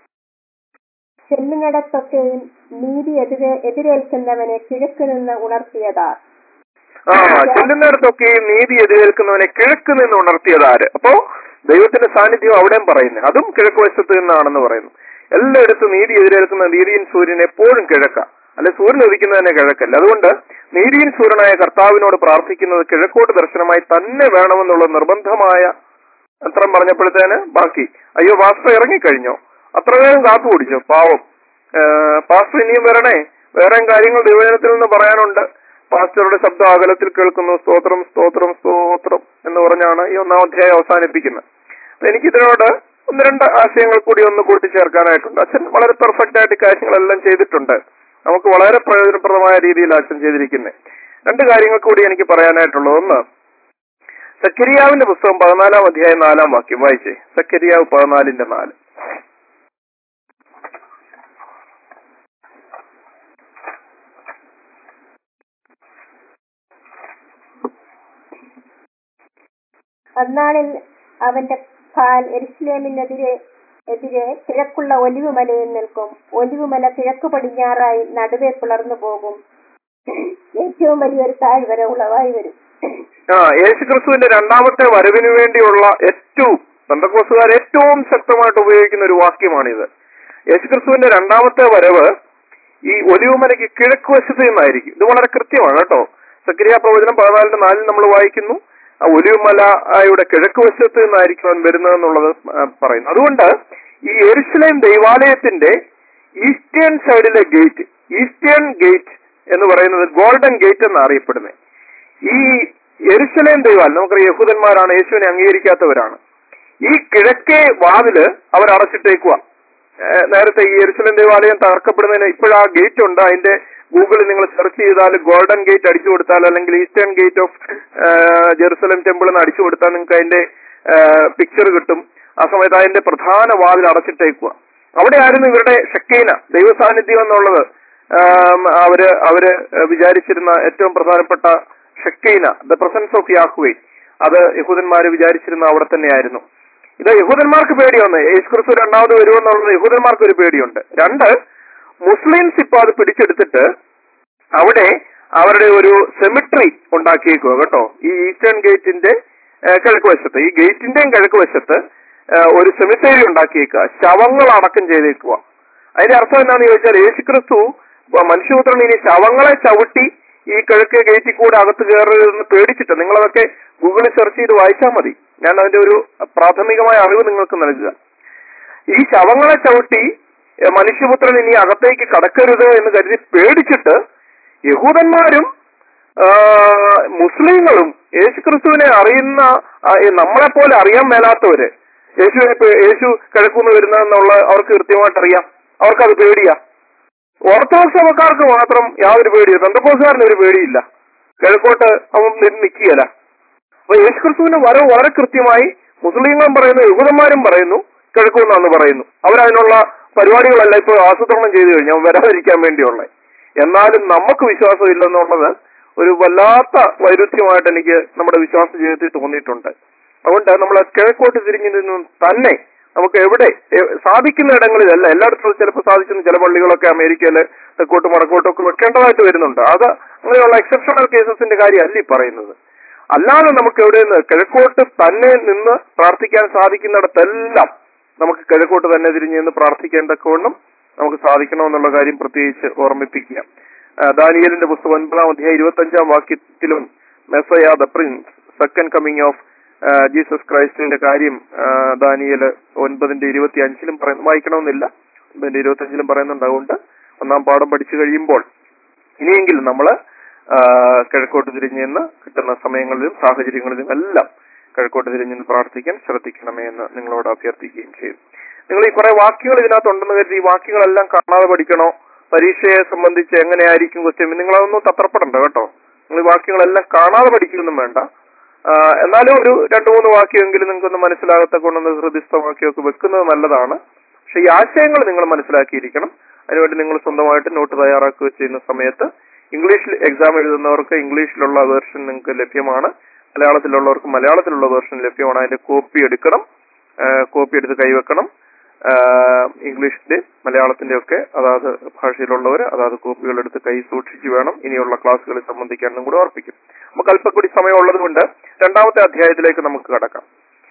ചെല്ലുന്നിടത്തൊക്കെയും നീതി എതിരെ എതിരേൽക്കുന്നവനെ കിഴക്ക് നിന്ന് ഉണർത്തിയതാർ. ആ ചെല്ലുന്നിടത്തൊക്കെയും നീതി എതിരേൽക്കുന്നവനെ കിഴക്ക് നിന്ന് ഉണർത്തിയതാര്? അപ്പോ ദൈവത്തിന്റെ സാന്നിധ്യം അവിടെയും പറയുന്നത് അതും കിഴക്ക് വശത്ത് നിന്നാണെന്ന് പറയുന്നു. എല്ലായിടത്തും നീതി എതിരേൽക്കുന്ന നീതിയൻ സൂര്യൻ എപ്പോഴും കിഴക്ക, അല്ലെ സൂര്യൻ ഉദിക്കുന്നതിനെ കിഴക്കല്ല. അതുകൊണ്ട് നീതിയൻ സൂര്യനായ കർത്താവിനോട് പ്രാർത്ഥിക്കുന്നത് കിഴക്കോട്ട് ദർശനമായി തന്നെ വേണമെന്നുള്ള നിർബന്ധമായ അത്രം പറഞ്ഞപ്പോഴത്തേന് ബാക്കി, അയ്യോ പാസ്റ്റർ ഇറങ്ങിക്കഴിഞ്ഞോ, അത്ര നേരം കാത്തു കുടിച്ചോ, പാവം പാസ്റ്റർ ഇനിയും വരണേ, വേറെ കാര്യങ്ങൾ ദൈവജനത്തിൽ നിന്ന് പറയാനുണ്ട്. പാസ്റ്ററുടെ ശബ്ദം അകലത്തിൽ കേൾക്കുന്നു, സ്തോത്രം സ്തോത്രം സ്തോത്രം എന്ന് പറഞ്ഞാണ് ഈ ഒന്നാം അധ്യായം അവസാനിപ്പിക്കുന്നത്. എനിക്കിതിനോട് ഒന്ന് രണ്ട് ആശയങ്ങൾ കൂടി ഒന്ന് കൂട്ടിച്ചേർക്കാനായിട്ടുണ്ട്. അച്ഛൻ വളരെ പെർഫെക്റ്റ് ആയിട്ട് കാര്യങ്ങളെല്ലാം ചെയ്തിട്ടുണ്ട്. നമുക്ക് വളരെ പ്രയോജനപ്രദമായ രീതിയിൽ അച്ഛൻ ചെയ്തിരിക്കുന്നത്. രണ്ട് കാര്യങ്ങൾ കൂടി എനിക്ക് പറയാനായിട്ടുള്ളത്. ഒന്ന്, സക്കരിയാവിന്റെ പുസ്തകം പതിനാലാം അധ്യായം നാലാം വാക്യം വായിച്ചേ. സക്കരിയാവ് പതിനാലിന്റെ നാല്. അന്നാളിൽ അവന്റെ കാൽ യെരൂശലേമിനെതിരെ എതിരെ കിഴക്കുള്ള ഒലിവുമലയിൽ നിൽക്കും. ഒലിവുമല കിഴക്ക് പടിഞ്ഞാറായി നടുവെ പിളർന്നു പോകും. ഏറ്റവും വലിയൊരു താഴ്വര ഉളവായി വരും. ആ യേശുക്രിസ്തുവിന്റെ രണ്ടാമത്തെ വരവിന് വേണ്ടിയുള്ള ഏറ്റവും പെന്തക്കോസ്തുകാർ ഏറ്റവും ശക്തമായിട്ട് ഉപയോഗിക്കുന്ന ഒരു വാക്യമാണിത്. യേശുക്രിസ്തുവിന്റെ രണ്ടാമത്തെ വരവ് ഈ ഒലിവുമലയ്ക്ക് കിഴക്ക് വശത്ത് നിന്നായിരിക്കും. ഇത് വളരെ കൃത്യമാണ് കേട്ടോ. സക്കരിയ പ്രവചനം പതിനാലിന്റെ നാലിൽ നമ്മൾ വായിക്കുന്നു, ആ ഒലിവുമലയുടെ കിഴക്ക് വശത്ത് നിന്നായിരിക്കും അവൻ വരുന്നതെന്നുള്ളത് പറയുന്നു. അതുകൊണ്ട് ഈ യെരൂശലേം ദൈവാലയത്തിന്റെ eastern side gate, eastern gate എന്ന് പറയുന്നത് ഗോൾഡൻ ഗേറ്റ് എന്ന് അറിയപ്പെടുന്നത്. ഈ യെരൂശലേം ദൈവാലയം, നമുക്കറിയാം യഹൂദന്മാരാണ്, യേശുവിനെ അംഗീകരിക്കാത്തവരാണ്. ഈ കിഴക്കേ വാതില് അവർ അടച്ചിട്ടേക്കുക. നേരത്തെ ഈ യെരൂശലേം ദൈവാലയം തകർക്കപ്പെടുന്നതിന് ഇപ്പോഴാ ഗേറ്റ് ഉണ്ട്. അതിന്റെ ഗൂഗിളിൽ നിങ്ങൾ സെർച്ച് ചെയ്താൽ ഗോൾഡൻ ഗേറ്റ് അടിച്ചു കൊടുത്താൽ, അല്ലെങ്കിൽ eastern gate of Jerusalem temple എന്ന് അടിച്ചു കൊടുത്താൽ നിങ്ങൾക്ക് അതിന്റെ പിക്ചർ കിട്ടും. ആ സമയത്ത് അതിന്റെ പ്രധാന വാതിൽ അടച്ചിട്ടേക്കുക. അവിടെ ആയിരുന്നു ഇവരുടെ ഷക്കീന, ദൈവ സാന്നിധ്യം എന്നുള്ളത് അവര് അവര് വിചാരിച്ചിരുന്ന ഏറ്റവും പ്രധാനപ്പെട്ട Shekinah, the presence of Yahweh, അത് യഹൂദന്മാര് വിചാരിച്ചിരുന്ന അവിടെ തന്നെയായിരുന്നു. ഇത് യഹൂദന്മാർക്ക് പേടിയൊന്ന്, യേശുക്രിസ്തു രണ്ടാമത് വരുമെന്നുള്ളത് യഹൂദന്മാർക്ക് ഒരു പേടിയുണ്ട്. രണ്ട്, മുസ്ലിംസ് ഇപ്പൊ അത് പിടിച്ചെടുത്തിട്ട് അവിടെ അവരുടെ ഒരു സെമിട്രി ഉണ്ടാക്കിയേക്കുക കേട്ടോ. ഈ ഈസ്റ്റേൺ ഗേറ്റിന്റെ കിഴക്ക് വശത്ത്, ഈ ഗേറ്റിന്റെയും കിഴക്ക് വശത്ത് ഒരു സെമിത്തേരി ഉണ്ടാക്കിയേക്കുക, ശവങ്ങൾ അടക്കം ചെയ്തേക്കുക. അതിന്റെ അർത്ഥം എന്താണെന്ന് ചോദിച്ചാൽ, യേശുക്രിസ്തു മനുഷ്യപുത്രൻ ഇനി ശവങ്ങളെ ചവിട്ടി ഈ കിഴക്ക് ഗേറ്റിൽ കൂടെ അകത്ത് കയറരുതെന്ന് പേടിച്ചിട്ട്, നിങ്ങളതൊക്കെ ഗൂഗിളിൽ സെർച്ച് ചെയ്ത് വായിച്ചാൽ മതി. ഞാൻ അതിന്റെ ഒരു പ്രാഥമികമായ അറിവ് നിങ്ങൾക്ക് നൽകുക. ഈ ശവങ്ങളെ ചവിട്ടി മനുഷ്യപുത്രൻ ഇനി അകത്തേക്ക് കടക്കരുത് എന്ന് കരുതി പേടിച്ചിട്ട് യഹൂദന്മാരും മുസ്ലിങ്ങളും യേശുക്രിസ്തുവിനെ അറിയുന്ന നമ്മളെ പോലെ അറിയാൻ മേലാത്തവര് യേശുവിനെ യേശു കിഴക്കുന്ന് വരുന്നതെന്നുള്ള അവർക്ക് കൃത്യമായിട്ട് അറിയാം. അവർക്കത് പേടിയാ. ഓർത്തഡോക്സ് സഭക്കാർക്ക് മാത്രം യാതൊരു പേടിയില്ല, പെന്തക്കോസ്തുകാരന് ഒരു പേടിയില്ല, കിഴക്കോട്ട് അവൻ നിൽക്കുകയല്ല. അപ്പൊ യേശുക്രിസ്തുവിന്റെ വരവ് വളരെ കൃത്യമായി മുസ്ലിങ്ങളും പറയുന്നു, യഹൂദന്മാരും പറയുന്നു, കിഴക്കുന്നാന്ന് പറയുന്നു. അവരതിനുള്ള പരിപാടികളല്ല ഇപ്പോൾ ആസൂത്രണം ചെയ്തു കഴിഞ്ഞു വരാതിരിക്കാൻ വേണ്ടിയുള്ള. എന്നാലും നമുക്ക് വിശ്വാസമില്ലെന്നുള്ളത് ഒരു വല്ലാത്ത വൈരുദ്ധ്യമായിട്ട് എനിക്ക് നമ്മുടെ വിശ്വാസ ജീവിതത്തിൽ തോന്നിയിട്ടുണ്ട്. അതുകൊണ്ട് നമ്മൾ കിഴക്കോട്ട് തിരിഞ്ഞു നിന്നും തന്നെ നമുക്ക് എവിടെ സാധിക്കുന്ന ഇടങ്ങളിലല്ല, എല്ലായിടത്തും ചിലപ്പോൾ സാധിക്കുന്ന ചില പള്ളികളൊക്കെ അമേരിക്കയില് തെക്കോട്ടും വടക്കോട്ടും ഒക്കെ വെക്കേണ്ടതായിട്ട് വരുന്നുണ്ട്. അത് അങ്ങനെയുള്ള എക്സെപ്ഷണൽ കേസസിന്റെ കാര്യമല്ല ഈ പറയുന്നത്. അല്ലാതെ നമുക്ക് എവിടെ നിന്ന് കിഴക്കോട്ട് തന്നെ നിന്ന് പ്രാർത്ഥിക്കാൻ സാധിക്കുന്നിടത്തെല്ലാം നമുക്ക് കിഴക്കോട്ട് തന്നെ തിരിഞ്ഞു നിന്ന് പ്രാർത്ഥിക്കേണ്ടക്കവണ്ണം നമുക്ക് സാധിക്കണമെന്നുള്ള കാര്യം പ്രത്യേകിച്ച് ഓർമ്മിപ്പിക്കുക. ദാനിയേലിന്റെ പുസ്തകം ഒൻപതാം അധ്യായം ഇരുപത്തി അഞ്ചാം വാക്യത്തിലും Messiah the prince, second coming of Jesus ക്രൈസ്റ്റിന്റെ കാര്യം ദാനിയേല് ഒൻപതിന്റെ ഇരുപത്തി അഞ്ചിലും പറയുന്നു. വായിക്കണമെന്നില്ല, ഒൻപതിന്റെ ഇരുപത്തി അഞ്ചിലും പറയുന്നുണ്ട്. അതുകൊണ്ട് ഒന്നാം പാഠം പഠിച്ചു കഴിയുമ്പോൾ ഇനിയെങ്കിലും നമ്മള് കിഴക്കോട്ട് തിരിഞ്ഞെന്ന് കിട്ടുന്ന സമയങ്ങളിലും സാഹചര്യങ്ങളിലും എല്ലാം കിഴക്കോട്ട് തിരിഞ്ഞെന്ന് പ്രാർത്ഥിക്കാൻ ശ്രദ്ധിക്കണമേ എന്ന് നിങ്ങളോട് അഭ്യർത്ഥിക്കുകയും ചെയ്തു. നിങ്ങൾ ഈ കുറെ വാക്യങ്ങൾ ഇതിനകത്തുണ്ടെന്ന് കരുതി ഈ വാക്യങ്ങളെല്ലാം കാണാതെ പഠിക്കണോ, പരീക്ഷയെ സംബന്ധിച്ച് എങ്ങനെയായിരിക്കും ക്വസ്റ്റ്യൻ, നിങ്ങളതൊന്നും തത്രപ്പെടണ്ട കേട്ടോ. നിങ്ങൾ ഈ വാക്യങ്ങളെല്ലാം കാണാതെ പഠിക്കൊന്നും വേണ്ട. എന്നാലും ഒരു രണ്ടു മൂന്ന് വാക്യമെങ്കിലും നിങ്ങൾക്കൊന്ന് മനസ്സിലാകത്ത കൊണ്ടൊന്ന് ഹൃദയസ്ഥവാക്യമൊക്കെ വെക്കുന്നത് നല്ലതാണ്. പക്ഷെ ഈ ആശയങ്ങൾ നിങ്ങൾ മനസ്സിലാക്കിയിരിക്കണം. അതിനുവേണ്ടി നിങ്ങൾ സ്വന്തമായിട്ട് നോട്ട് തയ്യാറാക്കുക ചെയ്യുന്ന സമയത്ത് ഇംഗ്ലീഷിൽ എക്സാം എഴുതുന്നവർക്ക് ഇംഗ്ലീഷിലുള്ള വേർഷൻ നിങ്ങൾക്ക് ലഭ്യമാണ്, മലയാളത്തിലുള്ളവർക്ക് മലയാളത്തിലുള്ള വേർഷൻ ലഭ്യമാണ്. അതിന്റെ കോപ്പി എടുക്കണം, കോപ്പി എടുത്ത് കൈവെക്കണം. ഇംഗ്ലീഷിന്റെ മലയാളത്തിന്റെ ഒക്കെ അതാത് ഭാഷയിലുള്ളവർ അതാത് കോപ്പികൾ എടുത്ത് കൈ സൂക്ഷിച്ചു വേണം ഇനിയുള്ള ക്ലാസ്സുകളിൽ സംബന്ധിക്കാനും കൂടെ ഓർപ്പിക്കും. നമുക്ക് അല്പക്കൂടി സമയമുള്ളത് കൊണ്ട് രണ്ടാമത്തെ അധ്യായത്തിലേക്ക് നമുക്ക് കടക്കാം.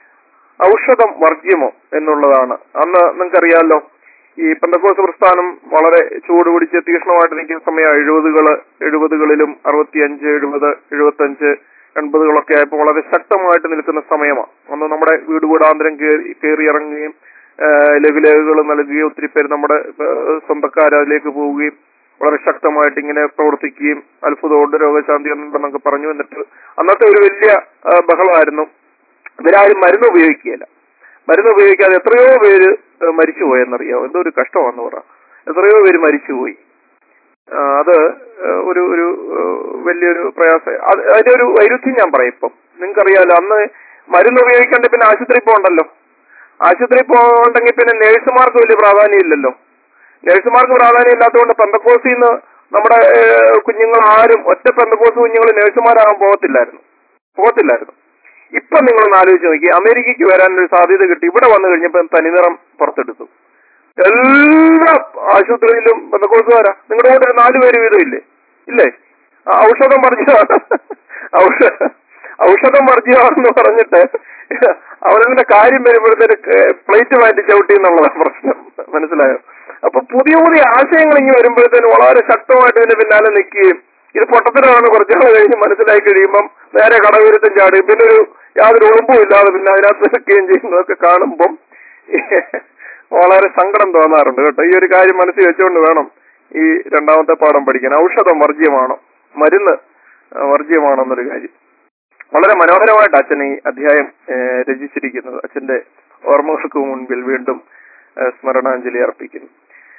ഔഷധം വർജ്യമോ എന്നുള്ളതാണ്. അന്ന് നിങ്ങൾക്കറിയാമല്ലോ, ഈ പെന്തക്കോസ്ത് പ്രസ്ഥാനം വളരെ ചൂടുപിടിച്ച് തീക്ഷ്ണമായിട്ട് നിൽക്കുന്ന സമയം എഴുപതുകള് എഴുപതുകളിലും അറുപത്തിയഞ്ച് എഴുപത് എഴുപത്തഞ്ച് എൺപതുകളൊക്കെ ആയപ്പോൾ വളരെ ശക്തമായിട്ട് നിൽക്കുന്ന സമയമാണ്. അന്ന് നമ്മുടെ വീട് വീടാന്തരം കയറി കയറി ഇറങ്ങുകയും ലഘുലേഖകൾ നൽകുകയും ഒത്തിരി പേര് നമ്മുടെ സ്വന്തക്കാർ അതിലേക്ക് പോവുകയും വളരെ ശക്തമായിട്ട് ഇങ്ങനെ പ്രവർത്തിക്കുകയും അത്ഭുതമുണ്ട്, രോഗശാന്തി ഉണ്ടെന്നൊക്കെ പറഞ്ഞു. എന്നിട്ട് അന്നത്തെ ഒരു വലിയ ബഹളമായിരുന്നു, ഇവരാരും മരുന്ന് ഉപയോഗിക്കുകയില്ല. മരുന്ന് ഉപയോഗിക്കാതെ എത്രയോ പേര് മരിച്ചുപോയെന്നറിയാമോ? എന്തോ ഒരു കഷ്ടമാണെന്ന് പറ, എത്രയോ പേര് മരിച്ചുപോയി. അത് ഒരു ഒരു വലിയൊരു പ്രയാസം. അത് അതിന്റെ ഒരു വൈരുദ്ധ്യം ഞാൻ പറയും. ഇപ്പം നിങ്ങൾക്കറിയാലോ, അന്ന് മരുന്ന് ഉപയോഗിക്കേണ്ട പിന്നെ ആശുപത്രി പോകണ്ടല്ലോ. ആശുപത്രി പോകണ്ടെങ്കിൽ പിന്നെ നേഴ്സുമാർക്ക് വലിയ പ്രാധാന്യം ഇല്ലല്ലോ. നേഴ്സുമാർക്ക് പ്രാധാന്യം ഇല്ലാത്തതുകൊണ്ട് പെന്തക്കോസിൽ നിന്ന് നമ്മുടെ കുഞ്ഞുങ്ങൾ ആരും ഒറ്റ പെന്തക്കോസ് കുഞ്ഞുങ്ങൾ നേഴ്സുമാരാകാൻ പോകത്തില്ലായിരുന്നു പോകത്തില്ലായിരുന്നു ഇപ്പൊ നിങ്ങളൊന്ന് ആലോചിച്ച് നോക്കി, അമേരിക്കയ്ക്ക് വരാനൊരു സാധ്യത കിട്ടി. ഇവിടെ വന്നു കഴിഞ്ഞപ്പോൾ തനിനിറം പുറത്തെടുത്തു. എല്ലാ ആശുപത്രിയിലും പെന്തക്കോസുകാരാ. നിങ്ങളുടെ കൂടെ നാലു പേര് വീതം ഇല്ലേ ഇല്ലേ ഔഷധം വർജ്യമാണ് ഔഷധ ഔഷധം വർജ്യമാണെന്ന് പറഞ്ഞിട്ട് അവരതിന്റെ കാര്യം വരുമ്പോഴത്തേക്ക് പ്ലേറ്റ് മാറ്റി ചവിട്ടി എന്നുള്ളതാണ് പ്രശ്നം. മനസ്സിലായോ? അപ്പൊ പുതിയ പുതിയ ആശയങ്ങൾ ഇങ്ങനെ വരുമ്പോഴത്തേന് വളരെ ശക്തമായിട്ട് ഇതിന്റെ പിന്നാലെ നിൽക്കുകയും ഇത് പൊട്ടത്തരമാണ് കുറച്ചുനാൾ കഴിഞ്ഞ് മനസ്സിലാക്കി കഴിയുമ്പം നേരെ കടവിരുത്തം ചാടുകയും പിന്നെ ഒരു യാതൊരു ഉളുമ്പും ഇല്ലാതെ പിന്നെ അതിനകത്ത് നിൽക്കുകയും ചെയ്യുന്നതൊക്കെ കാണുമ്പം വളരെ സങ്കടം തോന്നാറുണ്ട് കേട്ടോ. ഈ ഒരു കാര്യം മനസ്സിൽ വെച്ചുകൊണ്ട് വേണം ഈ രണ്ടാമത്തെ പാഠം പഠിക്കാൻ. ഔഷധം വർജ്യമാണോ, മരുന്ന് വർജ്യമാണോ എന്നൊരു കാര്യം വളരെ മനോഹരമായിട്ട് അച്ഛൻ ഈ അധ്യായം രചിച്ചിരിക്കുന്നത്. അച്ഛന്റെ ഓർമ്മകൾക്ക് മുൻപിൽ വീണ്ടും സ്മരണാഞ്ജലി അർപ്പിക്കുന്നു.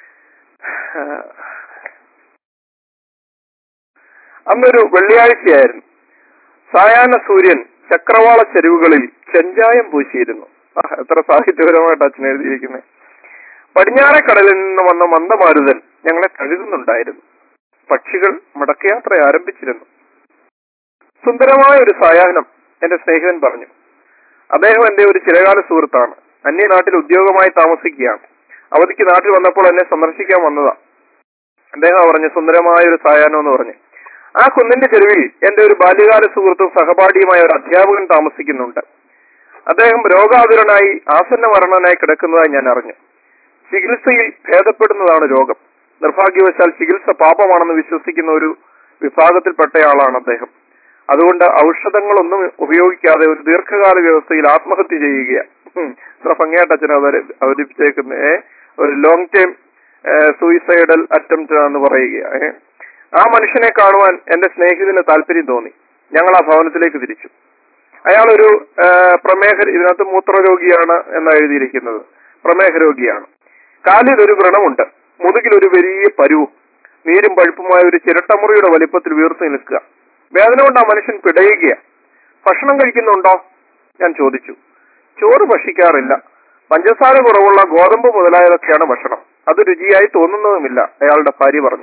അന്നൊരു വെള്ളിയാഴ്ചയായിരുന്നു. സായാഹ്ന സൂര്യൻ ചക്രവാള ചെരുവുകളിൽ ചെഞ്ചായം പൂശിയിരുന്നു. ആ എത്ര സാഹിത്യപരമായിട്ട് അച്ഛൻ എഴുതിയിരിക്കുന്നത്. പടിഞ്ഞാറെ കടലിൽ നിന്ന് വന്ന മന്ദമാരുതൻ ഞങ്ങളെ കഴുകുന്നുണ്ടായിരുന്നു. പക്ഷികൾ മടക്കയാത്ര ആരംഭിച്ചിരുന്നു. സുന്ദരമായ ഒരു സായാഹ്നം, എന്റെ സ്നേഹിതൻ പറഞ്ഞു. അദ്ദേഹം എന്റെ ഒരു ചിരകാല സുഹൃത്താണ്. അന്യനാട്ടിൽ ഉദ്യോഗമായി താമസിക്കുകയാണ്. അവധിക്ക് നാട്ടിൽ വന്നപ്പോൾ എന്നെ സന്ദർശിക്കാൻ വന്നതാ. അദ്ദേഹം പറഞ്ഞു സുന്ദരമായ ഒരു സായാഹ്നം എന്ന് പറഞ്ഞു. ആ കുന്നിന്റെ ചെരുവിൽ എന്റെ ഒരു ബാല്യകാല സുഹൃത്തും സഹപാഠിയുമായ ഒരു അധ്യാപകൻ താമസിക്കുന്നുണ്ട്. അദ്ദേഹം രോഗാതുരനായി ആസന്ന മരണനായി കിടക്കുന്നതായി ഞാൻ അറിഞ്ഞു. ചികിത്സയിൽ ഭേദപ്പെടുന്നതാണ് രോഗം. നിർഭാഗ്യവശാൽ ചികിത്സ പാപമാണെന്ന് വിശ്വസിക്കുന്ന ഒരു വിഭാഗത്തിൽപ്പെട്ടയാളാണ് അദ്ദേഹം. അതുകൊണ്ട് ഔഷധങ്ങളൊന്നും ഉപയോഗിക്കാതെ ഒരു ദീർഘകാല വ്യവസ്ഥയിൽ ആത്മഹത്യ ചെയ്യുകയാണ്. ഇത്ര ഭംഗിയായിട്ട് അച്ഛൻ അവതരിപ്പിച്ചേക്കുന്ന ഒരു ലോങ് ടൈം സൂയിസൈഡൽ അറ്റംപ്റ്റ് എന്ന് പറയുക. ആ മനുഷ്യനെ കാണുവാൻ എന്റെ സ്നേഹിതന് താല്പര്യം തോന്നി. ഞങ്ങൾ ആ ഭവനത്തിലേക്ക് തിരിച്ചു. അയാളൊരു പ്രമേഹ, ഇതിനകത്ത് മൂത്രരോഗിയാണ് എന്ന് എഴുതിയിരിക്കുന്നത്. പ്രമേഹ രോഗിയാണ്. കാലിൽ ഒരു വ്രണമുണ്ട്. മുതുകിലൊരു വലിയ പരുവും നീരും പഴുപ്പുമായ ഒരു ചിരട്ടമുറിയുടെ വലിപ്പത്തിൽ വീർത്തു നിൽക്കുക. വേദന കൊണ്ട് ആ മനുഷ്യൻ പിടയുകയാണ്. ഭക്ഷണം കഴിക്കുന്നുണ്ടോ ഞാൻ ചോദിച്ചു. ചോറ് ഭക്ഷിക്കാറില്ല. പഞ്ചസാര കുറവുള്ള ഗോതമ്പ് മുതലായതൊക്കെയാണ് ഭക്ഷണം. അത് രുചിയായി തോന്നുന്നതുമില്ല, അയാളുടെ ഭാര്യ പറഞ്ഞു.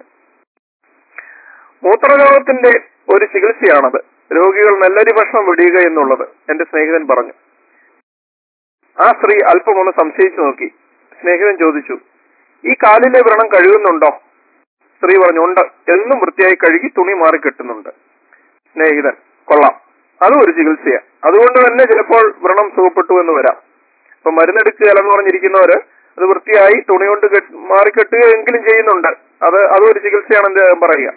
മൂത്രരോഗത്തിന്റെ ഒരു ചികിത്സയാണത്. രോഗികൾ നെല്ലരി ഭക്ഷണം വെടിയുക എന്നുള്ളത്, എന്റെ സ്നേഹിതൻ പറഞ്ഞു. ആ സ്ത്രീ അല്പം ഒന്ന് സംശയിച്ചു നോക്കി. സ്നേഹിതൻ ചോദിച്ചു, ഈ കാലിലെ വ്രണം കഴുകുന്നുണ്ടോ? സ്ത്രീ പറഞ്ഞു, ഉണ്ട്. എന്നും വൃത്തിയായി കഴുകി തുണി മാറി കെട്ടുന്നുണ്ട്. സ്നേഹിതൻ, കൊള്ളാം, അതും ഒരു ചികിത്സയാ. അതുകൊണ്ട് തന്നെ ചിലപ്പോൾ വ്രണം സുഖപ്പെട്ടു എന്ന് വരാം. ഇപ്പൊ മരുന്നെടുക്കുക എന്ന് പറഞ്ഞിരിക്കുന്നവര് അത് വൃത്തിയായി തുണി കൊണ്ട് മാറിക്കെട്ടുക എങ്കിലും ചെയ്യുന്നുണ്ട്. അത് അതും ഒരു ചികിത്സയാണെന്ന് പറയുക.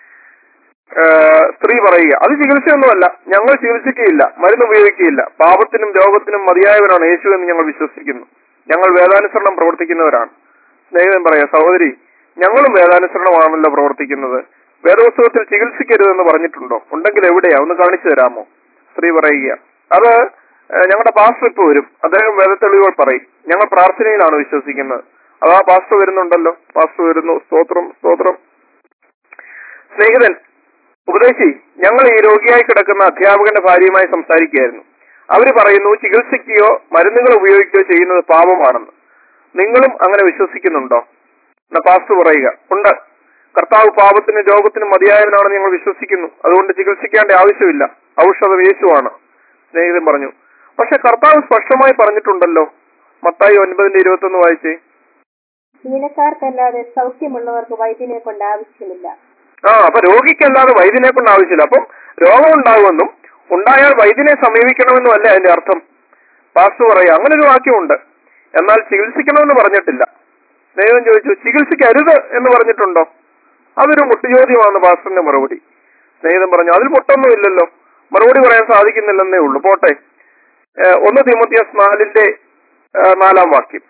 സ്ത്രീ പറയുക, അത് ചികിത്സയൊന്നുമല്ല. ഞങ്ങൾ ചികിത്സിക്കുകയില്ല, മരുന്ന് ഉപയോഗിക്കുകയില്ല. പാപത്തിനും രോഗത്തിനും മതിയായവനാണ് യേശു എന്ന് ഞങ്ങൾ വിശ്വസിക്കുന്നു. ഞങ്ങൾ വേദാനുസരണം പ്രവർത്തിക്കുന്നവരാണ്. സ്നേഹിതൻ പറയാ, സഹോദരി, ഞങ്ങളും വേദാനുസരണമാണല്ലോ പ്രവർത്തിക്കുന്നത്. വേദപുസ്തകത്തിൽ ചികിത്സിക്കരുതെന്ന് പറഞ്ഞിട്ടുണ്ടോ? ഉണ്ടെങ്കിൽ എവിടെയാ, ഒന്ന് കാണിച്ചു തരാമോ? സ്ത്രീ പറയുക, അത് ഞങ്ങളുടെ പാസ്റ്റർ ഇപ്പൊ വരും, അദ്ദേഹം വേദത്തെളിവുകൾ പറയും. ഞങ്ങൾ പ്രാർത്ഥനയിലാണ് വിശ്വസിക്കുന്നത്. അതാ പാസ്റ്റർ വരുന്നുണ്ടല്ലോ. പാസ്റ്റർ വരുന്നു. സ്തോത്രം, സ്തോത്രം. സ്നേഹിതൻ, ഉപദേശി, ഞങ്ങൾ ഈ രോഗിയായി കിടക്കുന്ന അധ്യാപകന്റെ ഭാര്യയുമായി സംസാരിക്കുകയായിരുന്നു. അവര് പറയുന്നു ചികിത്സിക്കുകയോ മരുന്നുകൾ ഉപയോഗിക്കുകയോ ചെയ്യുന്നത് പാപമാണെന്ന്. നിങ്ങളും അങ്ങനെ വിശ്വസിക്കുന്നുണ്ടോ? എന്നാ പാസ്റ്റർ പറയുക, ഉണ്ട്. കർത്താവ് പാപത്തിനും രോഗത്തിനും മതിയായവനാണെന്ന് ഞങ്ങൾ വിശ്വസിക്കുന്നു. അതുകൊണ്ട് ചികിത്സിക്കേണ്ട ആവശ്യമില്ല. ഔഷധം യേശുവാണ്. സ്നേഹിതൻ പറഞ്ഞു, പക്ഷെ കർത്താവ് സ്പഷ്ടമായി പറഞ്ഞിട്ടുണ്ടല്ലോ. മത്തായി ഒൻപതിന്റെ ഇരുപത്തി ഒന്ന് വായിച്ചേ. ദീനക്കാർക്കല്ലാതെ സൗഖ്യമുള്ളവർക്ക് വൈദ്യനെ കൊണ്ട് ആവശ്യമില്ല. ആ അപ്പൊ രോഗിക്കല്ലാതെ വൈദ്യനെ കൊണ്ട് ആവശ്യമില്ല. അപ്പം രോഗം ഉണ്ടാകുമെന്നും ഉണ്ടായാൽ വൈദ്യനെ സമീപിക്കണമെന്നും അല്ലേ അതിന്റെ അർത്ഥം? പാസ്റ്റർ പറയാം, അങ്ങനെ ഒരു വാക്യമുണ്ട്, എന്നാൽ ചികിത്സിക്കണമെന്ന് പറഞ്ഞിട്ടില്ല. സ്നേഹം ചോദിച്ചു, ചികിത്സിക്കരുത് എന്ന് പറഞ്ഞിട്ടുണ്ടോ? അതൊരു മുട്ടുചോദ്യമാണ് പാസ്റ്ററിന്റെ മറുപടി. സ്നേഹിതൻ പറഞ്ഞു, അതിൽ പൊട്ടൊന്നും ഇല്ലല്ലോ, മറുപടി പറയാൻ സാധിക്കുന്നില്ലെന്നേ ഉള്ളൂ. പോട്ടെ. ഒന്ന് തിമോത്തിയോസ് നാലിന്റെ നാലാം വാക്യം.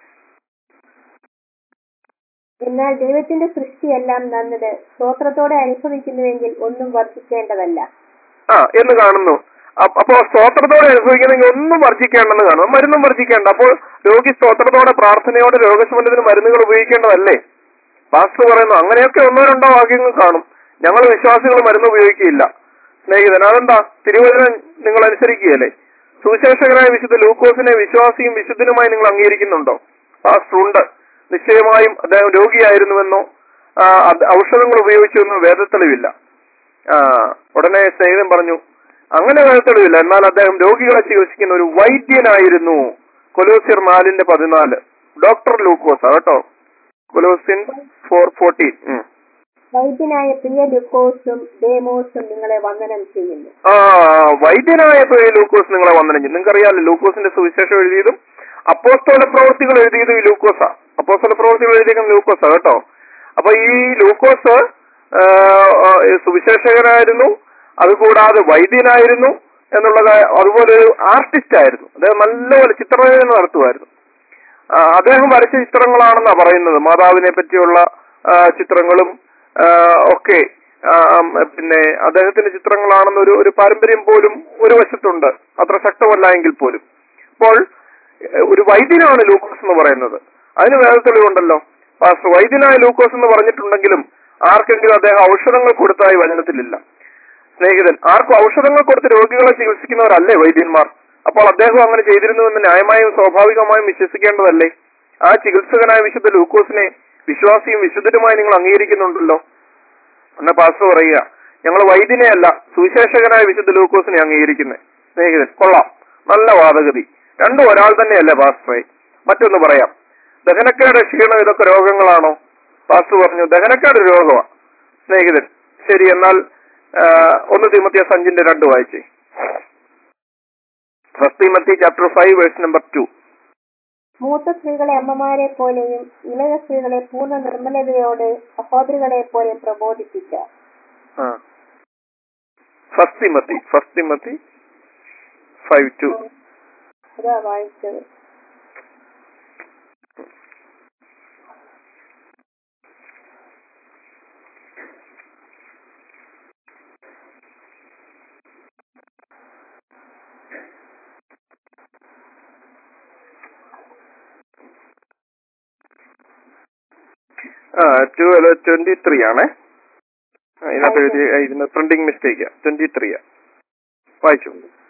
എന്നാൽ ദൈവത്തിന്റെ സൃഷ്ടിയെല്ലാം നന്നത് സ്തോത്രത്തോടെ അനുഭവിക്കുന്നുവെങ്കിൽ ഒന്നും വർദ്ധിക്കേണ്ടതല്ല. ആ എന്ന് കാണുന്നു. അപ്പോ സ്തോത്രത്തോടെ അനുഭവിക്കണമെങ്കിൽ ഒന്നും വർജിക്കേണ്ടെന്ന് കാണും. മരുന്നും വർജിക്കേണ്ട. അപ്പോൾ രോഗി സ്തോത്രത്തോടെ പ്രാർത്ഥനയോടെ രോഗശമനത്തിന് മരുന്നുകൾ ഉപയോഗിക്കേണ്ടതല്ലേ? പാസ്റ്റർ പറയുന്നു അങ്ങനെയൊക്കെ ഒന്നോ രണ്ടോ വാക്യങ്ങൾ കാണും. ഞങ്ങൾ വിശ്വാസികൾ മരുന്ന് ഉപയോഗിക്കുകയില്ല. സ്നേഹിതൻ, അതെന്താ? തിരുവചനം നിങ്ങൾ അനുസരിക്കുകയല്ലേ? സുവിശേഷകനായ വിശുദ്ധ ലൂക്കോസിനെ വിശ്വാസിയും വിശുദ്ധനുമായി നിങ്ങൾ അംഗീകരിക്കുന്നുണ്ടോ? പാസ്റ്റർ ഉണ്ട്. നിശ്ചയമായും അദ്ദേഹം രോഗിയായിരുന്നുവെന്നോ ഔഷധങ്ങൾ ഉപയോഗിച്ചുവെന്നോ വേദത്തെളിവില്ല. ആ ഉടനെ സ്നേഹിതൻ പറഞ്ഞു അങ്ങനെ വേദത്തെളിവില്ല, എന്നാൽ അദ്ദേഹം രോഗികളെ ചികിത്സിക്കുന്ന ഒരു വൈദ്യനായിരുന്നു. കൊലോസ്യർ നാലിന്റെ പതിനാല്. ഡോക്ടർ ലൂക്കോസ് കേട്ടോ. കൊലോസ്യൻ ഫോർ ഫോർട്ടീൻ. വൈദ്യനായ പ്രിയ ലൂക്കോസും ദേമോസും നിങ്ങളെ വന്ദനം ചെയ്യുന്നു. ആ വൈദ്യനായ പ്രിയ ലൂക്കോസ് നിങ്ങളെ വന്ദനം ചെയ്യുന്നു. നിങ്ങൾക്കറിയാമല്ലോ ലൂക്കോസിന്റെ സുവിശേഷം എഴുതിയതും അപ്പോസ്തല പ്രവൃത്തികൾ എഴുതിയതും ഈ ലൂക്കോസാ. അപ്പോസ്തല പ്രവൃത്തികൾ എഴുതിയിരിക്കുന്ന ലൂക്കോസാ കേട്ടോ. അപ്പൊ ഈ ലൂക്കോസ് സുവിശേഷകനായിരുന്നു, അതുകൂടാതെ വൈദ്യനായിരുന്നു എന്നുള്ളത്, അതുപോലെ ഒരു ആർട്ടിസ്റ്റ് ആയിരുന്നു. അദ്ദേഹം നല്ലപോലെ ചിത്രരചന നടത്തുമായിരുന്നു. അദ്ദേഹം വരച്ച ചിത്രങ്ങളാണെന്നാ പറയുന്നത്. മാതാവിനെ പറ്റിയുള്ള ചിത്രങ്ങളും ഒക്കെ പിന്നെ അദ്ദേഹത്തിന്റെ ചിത്രങ്ങളാണെന്ന് ഒരു ഒരു പാരമ്പര്യം പോലും ഒരു വശത്തുണ്ട്, അത്ര ശക്തമല്ല എങ്കിൽ പോലും. അപ്പോൾ ഒരു വൈദ്യനാണ് ലൂക്കോസ് എന്ന് പറയുന്നത്. അതിന് വേറെ തെളിവുണ്ടല്ലോ. പാസ്റ്റർ വൈദ്യനായ ലൂക്കോസ് എന്ന് പറഞ്ഞിട്ടുണ്ടെങ്കിലും ആർക്കെങ്കിലും അദ്ദേഹം ഔഷധങ്ങൾ കൊടുത്തായി വചനത്തിലില്ല. സ്നേഹിതൻ, ആർക്കും ഔഷധങ്ങൾ കൊടുത്ത് രോഗികളെ ചികിത്സിക്കുന്നവരല്ലേ വൈദ്യന്മാർ? അപ്പോൾ അദ്ദേഹം അങ്ങനെ ചെയ്തിരുന്നുവെന്ന് ന്യായമായും സ്വാഭാവികമായും വിശ്വസിക്കേണ്ടതല്ലേ? ആ ചികിത്സകനായ വിശുദ്ധ ലൂക്കോസിനെ വിശ്വാസിയും വിശുദ്ധരുമായി നിങ്ങൾ അംഗീകരിക്കുന്നുണ്ടല്ലോ. എന്നാ പാസ്റ്റർ പറയുക, ഞങ്ങൾ വൈദ്യനെയല്ല സുവിശേഷകനായ വിശുദ്ധ ലൂക്കോസിനെ അംഗീകരിക്കുന്നത്. സ്നേഹിതൻ, കൊള്ളാം, നല്ല വാദഗതി. രണ്ടും ഒരാൾ തന്നെയല്ലേ പാസ്റ്ററെ? മറ്റൊന്ന് പറയാം, ദഹനക്കേട്, ക്ഷീണം, ഇതൊക്കെ രോഗങ്ങളാണോ? പാസ്റ്റർ പറഞ്ഞു ദഹനക്കേട് രോഗമാണ്. സ്നേഹിതൻ, ശരി, എന്നാൽ ഒന്ന് തിമോത്തിയോസ് അഞ്ചിന്റെ രണ്ട് വായിച്ചേ. First Timothy chapter five verse number two. മൂത്ത സ്ത്രീകളെ അമ്മമാരെ പോലെയും ഇളയ സ്ത്രീകളെ പൂർണ്ണ നിർമ്മലതയോടെ സഹോദരികളെ പോലെ പ്രബോധിപ്പിച്ച. First Timothy first Timothy five two അതാ വായിച്ചത്. ട്വന്റി ത്രീ ആണേ. ഇതിനകത്ത് എഴുതി, ഇതിന് പ്രിന്റിംഗ് മിസ്റ്റേക്ക്. ട്വന്റി ത്രീയാ. വായിച്ചു.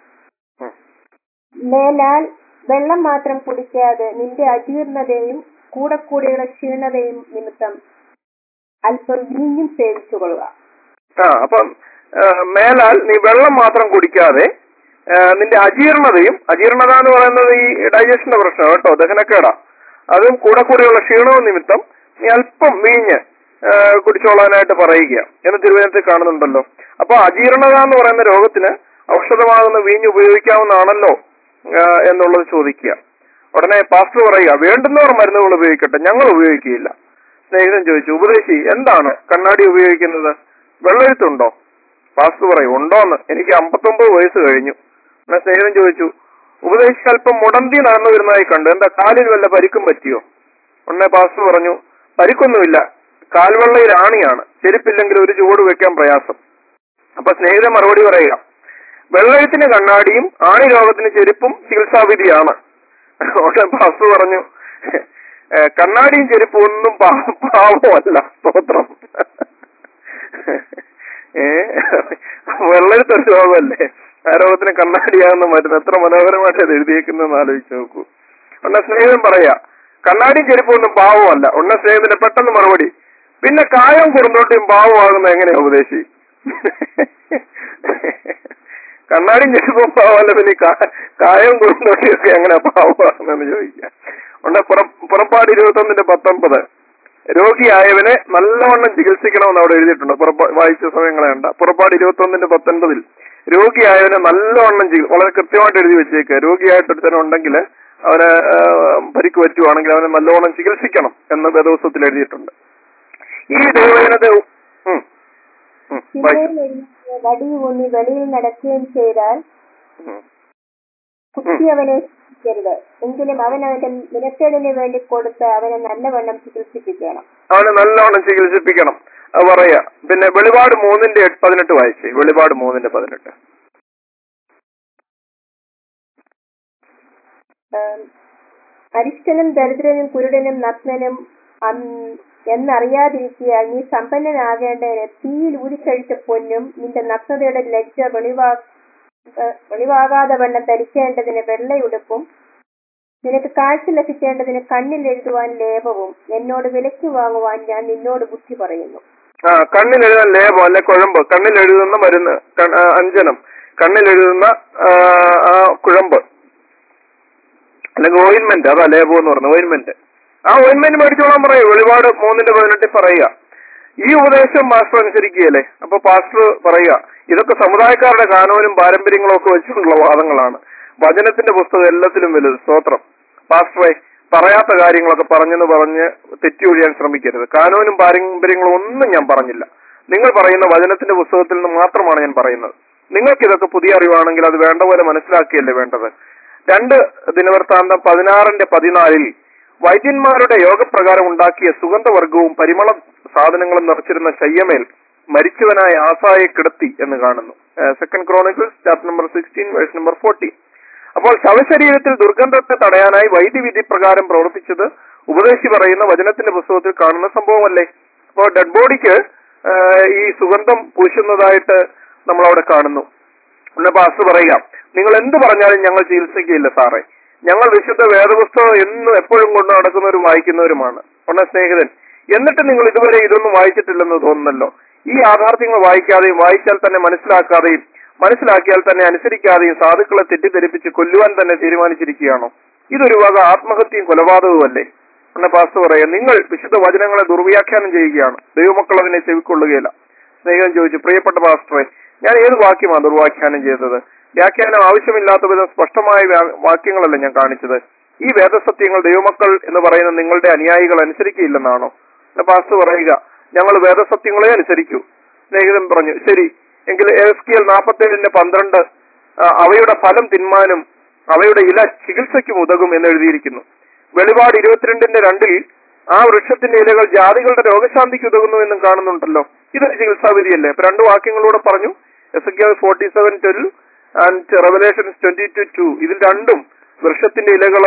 മേലാൽ വെള്ളം മാത്രം കുടിക്കാതെ നിന്റെ അജീർണതയും കൂടെ കൂടെയുള്ള ക്ഷീണതയും നിമിത്തം അല്പം വീഞ്ഞും സേവിച്ചു കൊള്ളുക. ആ അപ്പം മേലാൽ നീ വെള്ളം മാത്രം കുടിക്കാതെ നിന്റെ അജീർണതയും, അജീർണത എന്ന് പറയുന്നത് ഈ ഡൈജഷന്റെ പ്രശ്നം കേട്ടോ, ദഹനക്കേടാ, അതും കൂടെ കൂടെയുള്ള ക്ഷീണവും നിമിത്തം നീ അല്പം വീഞ്ഞ് കുടിച്ചോളാനായിട്ട് പറയുക എന്ന് തിരുവചനത്തിൽ കാണുന്നുണ്ടല്ലോ. അപ്പൊ അജീർണത എന്ന് പറയുന്ന രോഗത്തിന് ഔഷധമാകുന്ന വീഞ്ഞ് ഉപയോഗിക്കാവുന്നതാണല്ലോ എന്നുള്ളത് ചോദിക്കുക. ഉടനെ പാസ്റ്റർ പറയുക, വേണ്ടുന്നവർ മരുന്നുകൾ ഉപയോഗിക്കട്ടെ, ഞങ്ങൾ ഉപയോഗിക്കുകയില്ല. സ്നേഹിതൻ ചോദിച്ചു, ഉപദേശി എന്താണ് കണ്ണാടി ഉപയോഗിക്കുന്നത്? വെള്ളെഴുത്തുണ്ടോ? പാസ്റ്റർ പറയും ഉണ്ടോന്ന്. എനിക്ക് അമ്പത്തൊമ്പത് വയസ്സ് കഴിഞ്ഞു. എന്നാൽ സ്നേഹിതൻ ചോദിച്ചു, ഉപദേശിക്ക് അല്പം മുടന്തി നടന്നു വരുന്നതായി കണ്ടു, എന്താ കാലിൽ വല്ല പരിക്കും പറ്റിയോ? ഉടനെ പാസ്റ്റർ പറഞ്ഞു, പരിക്കൊന്നുമില്ല, കാൽവെള്ളയിൽ ആണിയാണ്, ചെരുപ്പില്ലെങ്കിൽ ഒരു ചുവട് വെക്കാൻ പ്രയാസം. അപ്പൊ സ്നേഹിതൻ മറുപടി പറയുക, വെള്ളെഴുത്തിന് കണ്ണാടിയും ആണി രോഗത്തിന് ചെരുപ്പും ചികിത്സാവിധിയാണ്. ഉടനെ പാസ്റ്റർ പറഞ്ഞു, കണ്ണാടിയും ചെരുപ്പും ഒന്നും പാവമല്ല, സ്തോത്രം. ഏ വെള്ളെഴുത്തൊരു രോഗമല്ലേ, ആ രോഗത്തിന് കണ്ണാടിയാകുന്ന മരുന്ന് എത്ര മനോഹരമായിട്ട് അത് എഴുതിയേക്കുന്നതെന്ന് ആലോചിച്ച് നോക്കൂ. ഉടനെ സ്നേഹിതൻ പറയാ, കണ്ണാടിയും ചെരുപ്പും ഒന്നും പാവമല്ല. ഉടനെ സ്നേഹിതന്റെ പെട്ടെന്ന് മറുപടി, പിന്നെ കായവും കുറുന്തോട്ടിയും പാവമാകുന്ന എങ്ങനെയാ ഉപദേശി? കണ്ണാടിയും ചെരുപ്പും പാവമല്ല, പിന്നെ കായവും കുറുന്തോട്ടിയും ഒക്കെ എങ്ങനെ പാവമാകുന്നെന്ന് ചോദിക്കാം. ഉടനെ പുറപ്പാട് ഇരുപത്തൊന്നിന്റെ പത്തൊമ്പത്, രോഗിയായവനെ നല്ലവണ്ണം ചികിത്സിക്കണമെന്ന് അവിടെ എഴുതിയിട്ടുണ്ട്. പുറപ്പാ വായിച്ച സമയങ്ങളെ വേണ്ട. പുറപ്പാട് ഇരുപത്തൊന്നിന്റെ പത്തൊൻപതിൽ രോഗിയായവനെ നല്ലവണ്ണം വളരെ കൃത്യമായിട്ട് എഴുതി വെച്ചേക്കുക. രോഗിയായിട്ടൊരുത്തരം ഉണ്ടെങ്കിൽ അവന് പരിക്ക് പറ്റുവാണെങ്കിൽ അവനെ നല്ലവണ്ണം ചികിത്സിക്കണം എന്ന് വേദപുസ്തകത്തിൽ എഴുതിയിട്ടുണ്ട്. ഈ ദൈവജനത്തെ വടി ഊന്നി വെളിയിൽ നടക്കുകയും ചെയ്താൽ കുട്ടി അവനെ രുത്, എങ്കിലും അവൻ അവന്റെ നിലത്തേടിന് വേണ്ടി കൊടുത്ത് അവനെ നല്ലവണ്ണം ചികിത്സിപ്പിക്കണം. അവനെ നല്ലവണ്ണം ചികിത്സിപ്പിക്കണം അത് പറയാ. പിന്നെ വെളിപാട് മൂന്നിന്റെ പതിനെട്ട് വായിച്ചേ. വെളിപാട് മൂന്നിന്റെ പതിനെട്ട്. അരിഷ്ടനും ദരിദ്രനും കുരുടനും നഗ്നനും എന്നറിയാതിരിക്കുക നീ സമ്പന്നനാകേണ്ടതിന് തീയിൽ ഊതിക്കഴിച്ച പൊന്നും നിന്റെ നഗ്നതയുടെ ലജ്ജ വെളിവാ ഏഹ് വെളിവാകാതെ വണ്ണം ധരിക്കേണ്ടതിന് വെള്ളയുടുപ്പും നിനക്ക് കാഴ്ച ലഭിക്കേണ്ടതിന് കണ്ണിൽ എഴുതുവാൻ ലേപവും എന്നോട് വിലയ്ക്ക് വാങ്ങുവാൻ ഞാൻ നിന്നോട് ബുദ്ധി പറയുന്നു. ആ കണ്ണിൽ എഴുതാൻ ലേപം അല്ലെ കുഴമ്പ്, കണ്ണിൽ എഴുതുന്ന മരുന്ന്, കൺ- ആ, അഞ്ജനം, കണ്ണിൽ എഴുതുന്ന ആ, ആ കുഴമ്പ് അല്ലെങ്കിൽ ഓയിൻമെന്റ്, അതാ ലേപം എന്ന് പറയുന്നത്, ഓയിൻമെന്റ്. ആ ഓയിൻമെന്റ് മേടിച്ചോളാൻ പറയൂ. വെളിപാട് മൂന്നിന്റെ പതിനെട്ടിൽ പറയുക. ഈ ഉപദേശം പാസ്റ്റർ അനുസരിക്കുകയല്ലേ? അപ്പൊ പാസ്റ്റർ പറയുക ഇതൊക്കെ സമുദായക്കാരുടെ കാനോനും പാരമ്പര്യങ്ങളും ഒക്കെ വെച്ചിട്ടുള്ള വാദങ്ങളാണ്. വചനത്തിന്റെ പുസ്തകം എല്ലാത്തിലും വലുത്. സ്തോത്രം. പാസ്റ്ററെ പറയാത്ത കാര്യങ്ങളൊക്കെ പറഞ്ഞെന്ന് പറഞ്ഞ് തെറ്റി ഒഴിയാൻ ശ്രമിക്കരുത്. കാനോനും പാരമ്പര്യങ്ങളും ഒന്നും ഞാൻ പറഞ്ഞില്ല. നിങ്ങൾ പറയുന്ന വചനത്തിന്റെ പുസ്തകത്തിൽ നിന്ന് മാത്രമാണ് ഞാൻ പറയുന്നത്. നിങ്ങൾക്ക് ഇതൊക്കെ പുതിയ അറിവാണെങ്കിൽ അത് വേണ്ട പോലെ മനസ്സിലാക്കിയല്ലേ വേണ്ടത്. രണ്ട് ദിനവൃത്താന്തം പതിനാറിന്റെ പതിനാലിൽ വൈദ്യന്മാരുടെ യോഗപ്രകാരം ഉണ്ടാക്കിയ സുഗന്ധവർഗവും പരിമള സാധനങ്ങളും നിറച്ചിരുന്ന ശയ്യമേൽ മരിച്ചവനായ ആസായെ കിടത്തി എന്ന് കാണുന്നു. Second Chronicles chapter number sixteen verse number fourteen. അപ്പോൾ ശവശരീരത്തിൽ ദുർഗന്ധത്തെ തടയാനായി വൈദ്യവിധി പ്രകാരം പ്രവർത്തിച്ചത് ഉപദേശി പറയുന്ന വചനത്തിന്റെ പുസ്തകത്തിൽ കാണുന്ന സംഭവമല്ലേ? അപ്പോൾ ഡെഡ് ബോഡിക്ക് ഈ സുഗന്ധം പൂശുന്നതായിട്ട് നമ്മൾ അവിടെ കാണുന്നു. പിന്നെ പാസ്റ്റർ പറയുക നിങ്ങൾ എന്ത് പറഞ്ഞാലും ഞങ്ങൾ ചികിത്സിക്കുകയില്ല സാറേ, ഞങ്ങൾ വിശുദ്ധ വേദപുസ്തകം എന്നും എപ്പോഴും കൊണ്ട് നടക്കുന്നവരും വായിക്കുന്നവരുമാണ്. ഉടനെ സ്നേഹിതൻ, എന്നിട്ട് നിങ്ങൾ ഇതുവരെ ഇതൊന്നും വായിച്ചിട്ടില്ലെന്ന് തോന്നുന്നല്ലോ. ഈ യാഥാർത്ഥ്യങ്ങൾ വായിക്കാതെയും വായിച്ചാൽ തന്നെ മനസ്സിലാക്കാതെയും മനസ്സിലാക്കിയാൽ തന്നെ അനുസരിക്കാതെയും സാധുക്കളെ തെറ്റിദ്ധരിപ്പിച്ച് കൊല്ലുവാൻ തന്നെ തീരുമാനിച്ചിരിക്കുകയാണോ? ഇതൊരു വക ആത്മഹത്യയും കൊലപാതകവുമല്ലേ? എന്ന പാസ്റ്റർ പറയാം നിങ്ങൾ വിശുദ്ധ വചനങ്ങളെ ദുർവ്യാഖ്യാനം ചെയ്യുകയാണ്, ദൈവമക്കൾ അതിനെ ചെവിക്കൊള്ളുകയില്ല. സ്നേഹിതൻ ചോദിച്ചു, പ്രിയപ്പെട്ട പാസ്റ്ററെ ഞാൻ ഏത് വാക്യമാണ് ദുർവ്യാഖ്യാനം ചെയ്തത്? വ്യാഖ്യാനം ആവശ്യമില്ലാത്ത വിധം സ്പഷ്ടമായ വാക്യങ്ങളല്ല ഞാൻ കാണിച്ചത്. ഈ വേദസത്യങ്ങൾ ദൈവമക്കൾ എന്ന് പറയുന്ന നിങ്ങളുടെ അനുയായികൾ അനുസരിക്കില്ലെന്നാണോ? എന്ന പാസ്റ്റർ പറയുക ഞങ്ങൾ വേദസത്യങ്ങളെ അനുസരിക്കൂ. സ്നേഹിതൻ പറഞ്ഞു ശരി എങ്കിൽ എസ്കിയൽ നാൽപ്പത്തേഴിന്റെ പന്ത്രണ്ട് അവയുടെ ഫലം തിന്മാനും അവയുടെ ഇല ചികിത്സയ്ക്കും ഉതകും എന്ന് എഴുതിയിരിക്കുന്നു. വെളിപാട് ഇരുപത്തിരണ്ടിന്റെ രണ്ടിൽ ആ വൃക്ഷത്തിന്റെ ഇലകൾ ജാതികളുടെ രോഗശാന്തിക്ക് ഉതകുന്നു എന്നും കാണുന്നുണ്ടല്ലോ. ഇത് ചികിത്സാവിധിയല്ലേ? അപ്പൊ രണ്ട് വാക്യങ്ങളൂടെ പറഞ്ഞു, Ezekiel forty seven twelve and Revelations twenty two two. ഇതിൽ രണ്ടും വൃക്ഷത്തിന്റെ ഇലകള്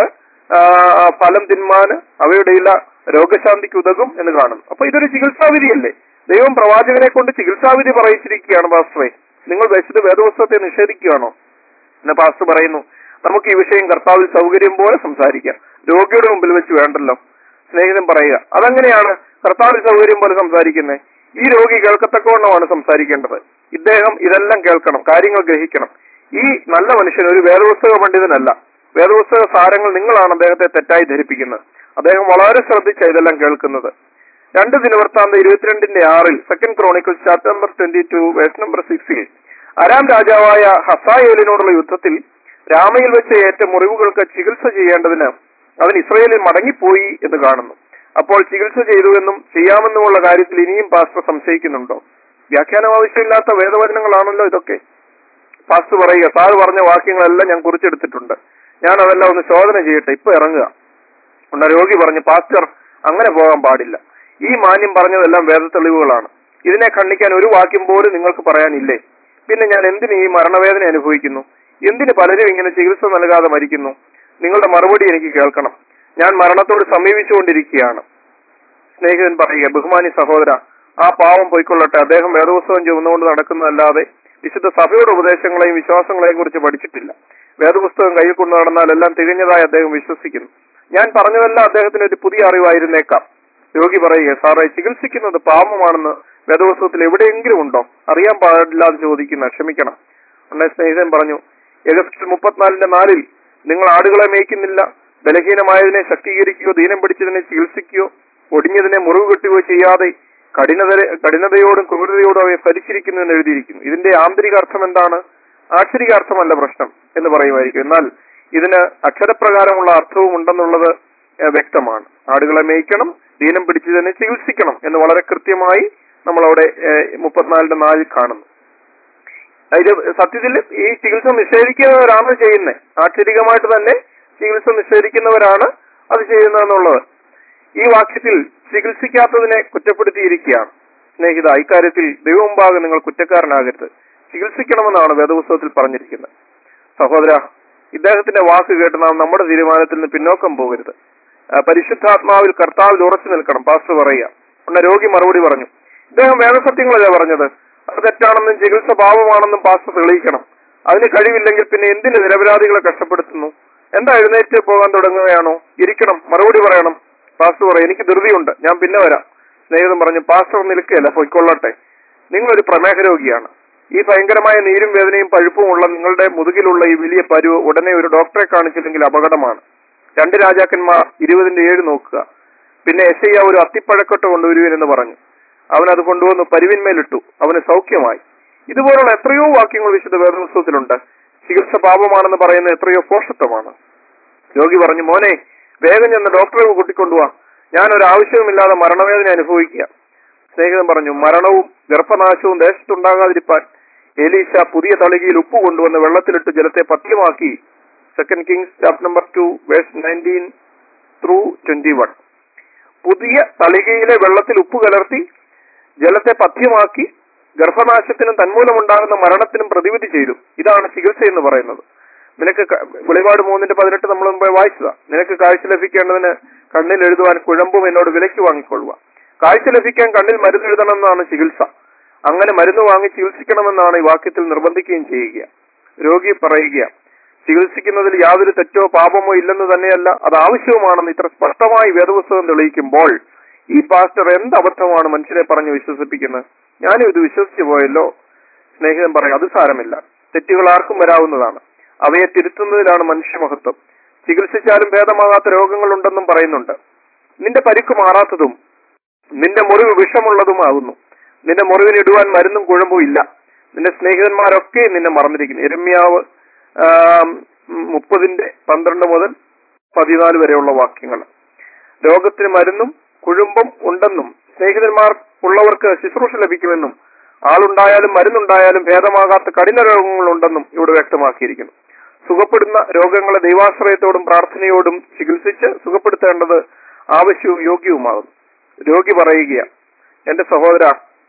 ഫലം തിന്മാന് അവയുടെ ഇല രോഗശാന്തിക്ക് ഉതകും എന്ന് കാണുന്നു. അപ്പൊ ഇതൊരു ചികിത്സാവിധിയല്ലേ? ദൈവം പ്രവാചകനെ കൊണ്ട് ചികിത്സാവിധി പറയിച്ചിരിക്കുകയാണ്. പാസ്റ്ററെ നിങ്ങൾ വിശുദ്ധ വേദപുസ്തകത്തെ നിഷേധിക്കുകയാണോ എന്ന് പാസ്റ്റർ പറയുന്നു. നമുക്ക് ഈ വിഷയം കർത്താവിൽ സൗകര്യം പോലെ സംസാരിക്കാം, രോഗിയുടെ മുമ്പിൽ വെച്ച് വേണ്ടല്ലോ. സ്നേഹിതൻ പറയുക അതെങ്ങനെയാണ് കർത്താവിൽ സൗകര്യം പോലെ സംസാരിക്കുന്നത്? ഈ രോഗി കേൾക്കത്തക്കവണ്ണമാണ് സംസാരിക്കേണ്ടത്. ഇദ്ദേഹം ഇതെല്ലാം കേൾക്കണം, കാര്യങ്ങൾ ഗ്രഹിക്കണം. ഈ നല്ല മനുഷ്യൻ ഒരു വേദപുസ്തക പണ്ഡിതനല്ല. വേദപുസ്തക സാരങ്ങൾ നിങ്ങളാണ് അദ്ദേഹത്തെ തെറ്റായി ധരിപ്പിക്കുന്നത്. അദ്ദേഹം വളരെ ശ്രദ്ധിച്ച ഇതെല്ലാം കേൾക്കുന്നത്. രണ്ട് ദിനവൃത്താന്തം ഇരുപത്തിരണ്ടിന്റെ ആറിൽ second Chronicles chapter number twenty two verse number സിക്സിൽ അരാം രാജാവായ ഹസായേലിനോടുള്ള യുദ്ധത്തിൽ രാമയിൽ വെച്ച് ഏറ്റ മുറിവുകൾക്ക് ചികിത്സ ചെയ്യേണ്ടതിന് അവൻ ഇസ്രയേലിൽ മടങ്ങിപ്പോയി എന്ന് കാണുന്നു. അപ്പോൾ ചികിത്സ ചെയ്തു എന്നും ചെയ്യാമെന്നുമുള്ള കാര്യത്തിൽ ഇനിയും പാസ്റ്റർ സംശയിക്കുന്നുണ്ടോ? വ്യാഖ്യാനം ആവശ്യമില്ലാത്ത വേദവചനങ്ങളാണല്ലോ ഇതൊക്കെ. പാസ്റ്റർ പറയുക സാറ് പറഞ്ഞ വാക്യങ്ങളെല്ലാം ഞാൻ കുറിച്ചെടുത്തിട്ടുണ്ട്, ഞാൻ അതെല്ലാം ഒന്ന് ശോധന ചെയ്യട്ടെ, ഇപ്പൊ ഇറങ്ങുക. ഉണ്ട രോഗി പറഞ്ഞു പാസ്റ്റർ അങ്ങനെ പോകാൻ പാടില്ല, ഈ മാന്യം പറഞ്ഞതെല്ലാം വേദ തെളിവുകളാണ്, ഇതിനെ ഖണ്ഡിക്കാൻ ഒരു വാക്യം പോലും നിങ്ങൾക്ക് പറയാനില്ലേ? പിന്നെ ഞാൻ എന്തിന് ഈ മരണവേദന അനുഭവിക്കുന്നു? എന്തിന് പലരും ഇങ്ങനെ ചികിത്സ നൽകാതെ മരിക്കുന്നു? നിങ്ങളുടെ മറുപടി എനിക്ക് കേൾക്കണം. ഞാൻ മരണത്തോട് സമീപിച്ചുകൊണ്ടിരിക്കുകയാണ്. സ്നേഹിതൻ പറയുക ബഹുമാനി സഹോദര ആ പാവം പോയിക്കൊള്ളട്ടെ, അദ്ദേഹം വേദപുസ്തകം ചുമന്നുകൊണ്ട് നടക്കുന്നതല്ലാതെ വിശുദ്ധ സഭയുടെ ഉപദേശങ്ങളെയും വിശ്വാസങ്ങളെയും കുറിച്ച് പഠിച്ചിട്ടില്ല. വേദപുസ്തകം കയ്യിൽ കൊണ്ടു നടന്നാൽ എല്ലാം തികഞ്ഞതായി അദ്ദേഹം വിശ്വസിക്കുന്നു. ഞാൻ പറഞ്ഞതെല്ലാം അദ്ദേഹത്തിന് ഒരു പുതിയ അറിവായിരുന്നേക്കാം. രോഗി പറയുക സാറേ ചികിത്സിക്കുന്നത് പാപമാണെന്ന് വേദപുസ്തകത്തിൽ എവിടെയെങ്കിലും ഉണ്ടോ? അറിയാൻ പാടില്ലാതെ ചോദിക്കുന്ന ക്ഷമിക്കണം. ഉടനെ സ്നേഹിതൻ പറഞ്ഞു എഗസ്റ്റിൽ മുപ്പത്തിനാലിന്റെ നാലിൽ നിങ്ങൾ ആടുകളെ മേയ്ക്കുന്നില്ല, ബലഹീനമായതിനെ ശക്തീകരിക്കുകയോ ദീനം പിടിച്ചതിനെ ചികിത്സിക്കുകയോ ഒടിഞ്ഞതിനെ മുറിവ് കെട്ടുകയോ ചെയ്യാതെ കഠിനത കഠിനതയോടും ക്രൂരതയോടും അവയെ ഭരിച്ചിരിക്കുന്നു എന്ന് എഴുതിയിരിക്കുന്നു. ഇതിന്റെ ആന്തരിക അർത്ഥം എന്താണ്? ആക്ഷരിക അർത്ഥമല്ല പ്രശ്നം എന്ന് പറയുമായിരിക്കും. എന്നാൽ ഇതിന് അക്ഷരപ്രകാരമുള്ള അർത്ഥവും ഉണ്ടെന്നുള്ളത് വ്യക്തമാണ്. ആടുകളെ മേയ്ക്കണം, ദീനം പിടിച്ചതിനെ ചികിത്സിക്കണം എന്ന് വളരെ കൃത്യമായി നമ്മളവിടെ മുപ്പത്തിനാലിന്റെ നാലിൽ കാണുന്നു. അതിൽ സത്യത്തിൽ ഈ ചികിത്സ നിഷേധിക്കുന്നവരാണ് ചെയ്യുന്നത്. ആക്ഷരികമായിട്ട് തന്നെ ചികിത്സ നിഷേധിക്കുന്നവരാണ് അത് ചെയ്യുന്നതെന്നുള്ളത് ഈ വാക്യത്തിൽ ചികിത്സിക്കാത്തതിനെ കുറ്റപ്പെടുത്തിയിരിക്കുകയാണ്. സ്നേഹിത ഇക്കാര്യത്തിൽ ദൈവമുമ്പാകെ നിങ്ങൾ കുറ്റക്കാരനാകരുത്, ചികിത്സിക്കണമെന്നാണ് വേദപുസ്തകത്തിൽ പറഞ്ഞിരിക്കുന്നത്. സഹോദര ഇദ്ദേഹത്തിന്റെ വാക്ക് കേട്ട് നാം നമ്മുടെ തീരുമാനത്തിൽ നിന്ന് പിന്നോക്കം പോകരുത്. പരിശുദ്ധാത്മാവിൽ കർത്താവിൽ ഉറച്ചു നിൽക്കണം. പാസ്റ്റർ പറയുക ഉടനെ രോഗി മറുപടി പറഞ്ഞു, ഇദ്ദേഹം വേദസത്യങ്ങളല്ലേ പറഞ്ഞത്, അത് തെറ്റാണെന്നും ചികിത്സ പാപമാണെന്നും പാസ്റ്റർ തെളിയിക്കണം. അതിന് കഴിവില്ലെങ്കിൽ പിന്നെ എന്തിന് നിരപരാധികളെ കഷ്ടപ്പെടുത്തുന്നു? എന്താ എഴുന്നേറ്റ് പോകാൻ തുടങ്ങുകയാണോ? ഇരിക്കണം, മറുപടി പറയണം. പാസ്റ്റർ പറയും, എനിക്ക് ധൃതിയുണ്ട്, ഞാൻ പിന്നെ വരാം. സ്നേഹിതൻ പറഞ്ഞു, പാസ്റ്റർ നിൽക്കുകയല്ല, പൊയ്ക്കൊള്ളട്ടെ. നിങ്ങളൊരു പ്രമേഹ രോഗിയാണ്. ഈ ഭയങ്കരമായ നീരും വേദനയും പഴുപ്പുമുള്ള നിങ്ങളുടെ മുതുകിലുള്ള ഈ വലിയ പരുവ് ഉടനെ ഒരു ഡോക്ടറെ കാണിച്ചില്ലെങ്കിൽ അപകടമാണ്. രണ്ട് രാജാക്കന്മാർ ഇരുപതിന്റെ ഏഴ് നോക്കുക. പിന്നെ യെശയ്യാ ഒരു അത്തിപ്പഴക്കൊട്ട കൊണ്ടുവരുവെന്ന് പറഞ്ഞു. അവൻ അത് കൊണ്ടുവന്ന് പരുവിന്മേലിട്ടു, അവന് സൗഖ്യമായി. ഇതുപോലുള്ള എത്രയോ വാക്യങ്ങൾ വിശുദ്ധ വേദപുസ്തകത്തിലുണ്ട്. ചികിത്സ പാപമാണെന്ന് പറയുന്ന എത്രയോ പോഷത്വമാണ്. രോഗി പറഞ്ഞു, മോനെ വേഗം ചെന്ന് ഡോക്ടറെ കൂട്ടിക്കൊണ്ടുപോവാ, ഞാൻ ഒരു ആവശ്യവുമില്ലാതെ മരണവേദന അനുഭവിക്കുക. സ്നേഹിതൻ പറഞ്ഞു, മരണവും ഗർഭനാശവും ദേശത്തുണ്ടാകാതിരിക്കാൻ എലീശ പുതിയ തളികയിൽ ഉപ്പ് കൊണ്ടുവന്ന് വെള്ളത്തിലിട്ട് ജലത്തെ പഥ്യമാക്കി. Second Kings chapter number two verse nineteen through twenty one. പുതിയ തളികയിലെ വെള്ളത്തിൽ ഉപ്പ് കലർത്തി ജലത്തെ പഥ്യമാക്കി ഗർഭനാശത്തിനും തന്മൂലമുണ്ടാകുന്ന മരണത്തിനും പ്രതിവിധി ചെയ്തു. ഇതാണ് ചികിത്സ എന്ന് പറയുന്നത്. നിനക്ക് വെളിപാട് മൂന്നിന്റെ പതിനെട്ട് നമ്മൾ മുമ്പേ വായിച്ചതാ. നിനക്ക് കാഴ്ച ലഭിക്കേണ്ടതിന് കണ്ണിൽ എഴുതുവാൻ കുഴമ്പും എന്നോട് വിലയ്ക്ക് വാങ്ങിക്കൊള്ളുക. കാഴ്ച ലഭിക്കാൻ കണ്ണിൽ മരുന്ന് എഴുതണമെന്നാണ് ചികിത്സ. അങ്ങനെ മരുന്ന് വാങ്ങി ചികിത്സിക്കണമെന്നാണ് ഈ വാക്യത്തിൽ നിർബന്ധിക്കുകയും ചെയ്യുക. രോഗി പറയുക, ചികിത്സിക്കുന്നതിൽ യാതൊരു തെറ്റോ പാപമോ ഇല്ലെന്ന് തന്നെയല്ല, അത് ആവശ്യവുമാണെന്ന് ഇത്ര സ്പഷ്ടമായി വേദപുസ്തകം തെളിയിക്കുമ്പോൾ ഈ പാസ്റ്റർ എന്ത് അബദ്ധമാണ് മനുഷ്യരെ പറഞ്ഞ് വിശ്വസിപ്പിക്കുന്നത്? ഞാനും ഇത് വിശ്വസിച്ചു പോയല്ലോ. സ്നേഹിതൻ പറയും, അത് സാരമില്ല, തെറ്റുകൾ ആർക്കും വരാവുന്നതാണ്. അവയെ തിരുത്തുന്നതിലാണ് മനുഷ്യമഹത്വം. ചികിത്സിച്ചാലും ഭേദമാകാത്ത രോഗങ്ങളുണ്ടെന്നും പറയുന്നുണ്ട്. നിന്റെ പരിക്ക് മാറാത്തതും നിന്റെ മുറിവ് വിഷമുള്ളതുമാകുന്നു. നിന്റെ മുറിവിന് ഇടുവാൻ മരുന്നും കുഴമ്പും ഇല്ല. നിന്റെ സ്നേഹിതന്മാരൊക്കെ നിന്നെ മറന്നിരിക്കുന്നു. യിരെമ്യാവ് മുപ്പതിന്റെ പന്ത്രണ്ട് മുതൽ പതിനാല് വരെയുള്ള വാക്യങ്ങൾ. രോഗത്തിന് മരുന്നും കുഴമ്പും ഉണ്ടെന്നും സ്നേഹിതന്മാർ ഉള്ളവർക്ക് ശുശ്രൂഷ ലഭിക്കുമെന്നും ആളുണ്ടായാലും മരുന്നുണ്ടായാലും ഭേദമാകാത്ത കഠിന രോഗങ്ങളുണ്ടെന്നും ഇവിടെ വ്യക്തമാക്കിയിരിക്കുന്നു. സുഖപ്പെടുന്ന രോഗങ്ങളെ ദൈവാശ്രയത്തോടും പ്രാർത്ഥനയോടും ചികിത്സിച്ച് സുഖപ്പെടുത്തേണ്ടത് ആവശ്യവും യോഗ്യവുമാകുന്നു. രോഗി പറയുക, എന്റെ സഹോദര,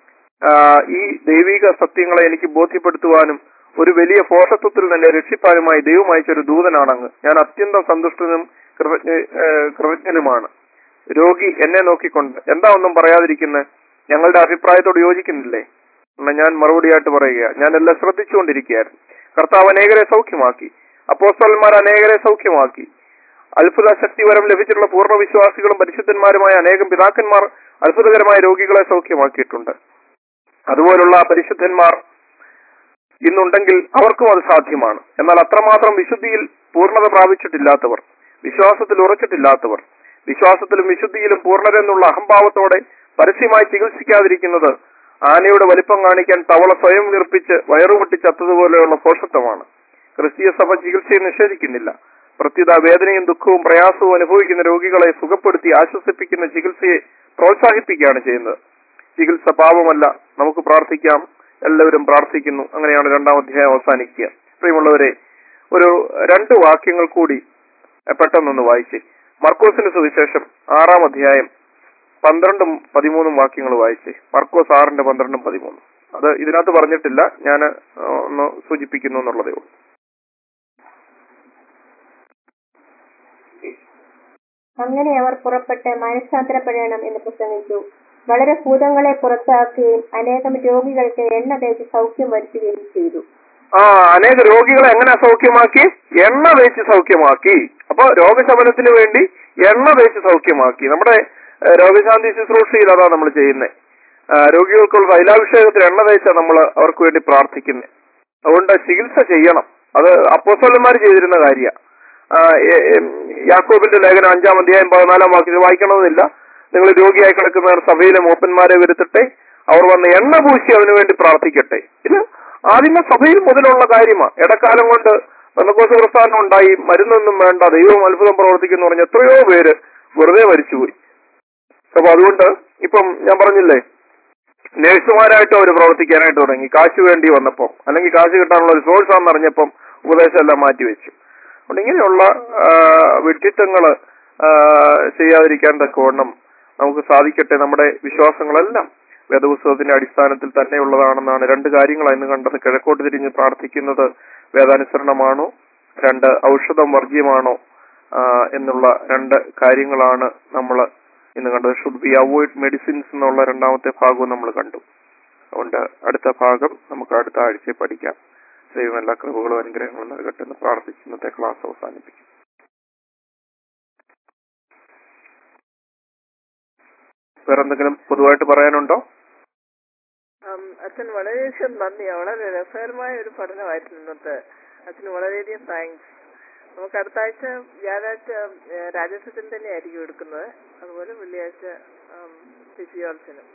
ഈ ദൈവിക സത്യങ്ങളെ എനിക്ക് ബോധ്യപ്പെടുത്തുവാനും ഒരു വലിയ പോഷത്വത്തിൽ തന്നെ രക്ഷിപ്പാനുമായി ദൈവം അയച്ചൊരു ദൂതനാണങ്ങ്. ഞാൻ അത്യന്തം സന്തുഷ്ടനും കൃതജ്ഞ കൃതജ്ഞനുമാണ്. രോഗി എന്നെ നോക്കിക്കൊണ്ട്, എന്താ ഒന്നും പറയാതിരിക്കുന്നത്? ഞങ്ങളുടെ അഭിപ്രായത്തോട് യോജിക്കുന്നില്ലേ? ഞാൻ മറുപടിയായിട്ട് പറയുക, ഞാൻ എല്ലാം ശ്രദ്ധിച്ചുകൊണ്ടിരിക്കുകയായിരുന്നു. കർത്താവ് അനേകരെ സൗഖ്യമാക്കി, അപ്പോസ്തലന്മാർ അനേകരെ സൗഖ്യമാക്കി. അത്ഭുത ശക്തിവരം ലഭിച്ചിട്ടുള്ള പൂർണ്ണ വിശ്വാസികളും പരിശുദ്ധന്മാരുമായ അനേകം പിതാക്കന്മാർ അത്ഭുതകരമായ രോഗികളെ സൗഖ്യമാക്കിയിട്ടുണ്ട്. അതുപോലുള്ള പരിശുദ്ധന്മാർ ഇന്നുണ്ടെങ്കിൽ അവർക്കും അത് സാധ്യമാണ്. എന്നാൽ അത്രമാത്രം വിശുദ്ധിയിൽ പൂർണ്ണത പ്രാപിച്ചിട്ടില്ലാത്തവർ, വിശ്വാസത്തിൽ ഉറച്ചിട്ടില്ലാത്തവർ, വിശ്വാസത്തിലും വിശുദ്ധിയിലും പൂർണ്ണരെന്നുള്ള അഹംഭാവത്തോടെ പരസ്യമായി ചികിത്സിക്കാതിരിക്കുന്നത് ആനയുടെ വലിപ്പം കാണിക്കാൻ തവള സ്വയം വീർപ്പിച്ച് വയറുപൊട്ടി ചത്തതുപോലെയുള്ള പോഷത്വമാണ്. ക്രിസ്തീയ സഭ ചികിത്സയെ നിഷേധിക്കുന്നില്ല. പ്രത്യുത വേദനയും ദുഃഖവും പ്രയാസവും അനുഭവിക്കുന്ന രോഗികളെ സുഖപ്പെടുത്തി ആശ്വസിപ്പിക്കുന്ന ചികിത്സയെ പ്രോത്സാഹിപ്പിക്കുകയാണ് ചെയ്യുന്നത്. ചികിത്സ പാപമല്ല, നമുക്ക് പ്രാർത്ഥിക്കാം, എല്ലാവരും പ്രാർത്ഥിക്കുന്നു. അങ്ങനെയാണ് രണ്ടാം അധ്യായം അവസാനിക്കുക. പ്രിയമുള്ളവരെ, ഒരു രണ്ട് വാക്യങ്ങൾ കൂടി പെട്ടെന്നൊന്ന് വായിച്ചേ. മർക്കോസിന്റെ സുവിശേഷം ആറാം അധ്യായം പന്ത്രണ്ടും പതിമൂന്നും വാക്യങ്ങൾ വായിച്ചേ. മർക്കോസ് ആറിന്റെ പന്ത്രണ്ടും പതിമൂന്നും. അത് ഇതിനകത്ത് പറഞ്ഞിട്ടില്ല, ഞാൻ ഒന്ന് സൂചിപ്പിക്കുന്നു എന്നുള്ളതേ ഉള്ളൂ. അങ്ങനെ അവർ പുറപ്പെട്ട് മനസ്സാന്തരപ്പെടണം എന്ന് പ്രസംഗിച്ചു. വളരെ ഭൂതങ്ങളെ പുറത്താക്കുകയും അനേകം രോഗികൾക്ക് എണ്ണ തേച്ച് സൗഖ്യം വരുത്തുകയും ചെയ്തു. ആ അനേക രോഗികളെ എങ്ങനെ സൗഖ്യമാക്കി? എണ്ണ തേച്ച് സൗഖ്യമാക്കി. അപ്പൊ രോഗശമനത്തിന് വേണ്ടി എണ്ണ തേച്ച് സൗഖ്യമാക്കി. നമ്മുടെ രോഗശാന്തി ശുശ്രൂഷയിൽ അതാണ് നമ്മൾ ചെയ്യുന്നത്. രോഗികൾക്കുള്ള തൈലാഭിഷേകത്തിൽ എണ്ണ തേച്ചാ നമ്മൾ അവർക്ക് വേണ്ടി പ്രാർത്ഥിക്കുന്നത്. അതുകൊണ്ട് ചികിത്സ ചെയ്യണം. അത് അപ്പോസ്തലന്മാർ ചെയ്തിരുന്ന കാര്യ. യാക്കോബിന്റെ ലേഖനം അഞ്ചാം അധ്യായം പതിനാലാം വാക്യത്തിൽ വായിക്കണമെന്നില്ല. നിങ്ങൾ രോഗിയായി കിടക്കുന്നവർ സഭയിലെ മൂപ്പന്മാരെ വരുത്തട്ടെ, അവർ വന്ന് എണ്ണ പൂശി അവന് വേണ്ടി പ്രാർത്ഥിക്കട്ടെ. ഇത് ആദ്യമേ സഭയിൽ മുതലുള്ള കാര്യമാണ്. ഇടക്കാലം കൊണ്ട് പെന്തക്കോസ്ത് പ്രസ്ഥാനം ഉണ്ടായി, മരുന്നൊന്നും വേണ്ട, ദൈവം അത്ഭുതം പ്രവർത്തിക്കുന്നു പറഞ്ഞ എത്രയോ പേര് വെറുതെ മരിച്ചുപോയി. അപ്പൊ അതുകൊണ്ട് ഇപ്പം ഞാൻ പറഞ്ഞില്ലേ, നേഴ്സുമാരായിട്ട് അവർ പ്രവർത്തിക്കാനായിട്ട് തുടങ്ങി. കാശ് വേണ്ടി വന്നപ്പം, അല്ലെങ്കിൽ കാശ് കിട്ടാനുള്ള ഒരു സോഴ്സ് ആണെന്ന് അറിഞ്ഞപ്പം ഉപദേശം എല്ലാം മാറ്റിവെച്ചു. അതുകൊണ്ട് ഇങ്ങനെയുള്ള വിഡ്ഢിത്തങ്ങള് ചെയ്യാതിരിക്കാൻ തക്കവണ്ണം നമുക്ക് സാധിക്കട്ടെ. നമ്മുടെ വിശ്വാസങ്ങളെല്ലാം വേദപുസ്തകത്തിന്റെ അടിസ്ഥാനത്തിൽ തന്നെയുള്ളതാണെന്നാണ്. രണ്ട് കാര്യങ്ങളാണ് ഇന്ന് കണ്ടത്. കിഴക്കോട്ട് തിരിഞ്ഞ് പ്രാർത്ഥിക്കുന്നത് വേദാനുസരണമാണോ, രണ്ട് ഔഷധം വർജ്യമാണോ എന്നുള്ള രണ്ട് കാര്യങ്ങളാണ് നമ്മൾ ഇന്ന് കണ്ടത് ഷുഡ് ബി അവോയ്ഡ് മെഡിസിൻസ് എന്നുള്ള രണ്ടാമത്തെ ഭാഗവും നമ്മൾ കണ്ടു. അതുകൊണ്ട് അടുത്ത ഭാഗം നമുക്ക് അടുത്ത ആഴ്ച പഠിക്കാം. ദൈവം എല്ലാ കൃപകളും അനുഗ്രഹങ്ങളും നൽകട്ടെ എന്ന് പ്രാർത്ഥിച്ച് ഇന്നത്തെ ക്ലാസ് അവസാനിപ്പിക്കും. വേറെ എന്തെങ്കിലും പൊതുവായിട്ട് പറയാനുണ്ടോ? അച്ഛൻ വളരെയധികം നന്ദിയാണ്. വളരെ രസകരമായ ഒരു പഠനമായിരുന്നു ഇന്നത്തെ. അച്ഛന് വളരെയധികം താങ്ക്സ്. നമുക്ക് അടുത്ത ആഴ്ച വ്യാഴാഴ്ച രാജസത്തിൽ തന്നെ ആയിരിക്കും എടുക്കുന്നത്. അതുപോലെ വെള്ളിയാഴ്ച ഫിസിയോളജിനും.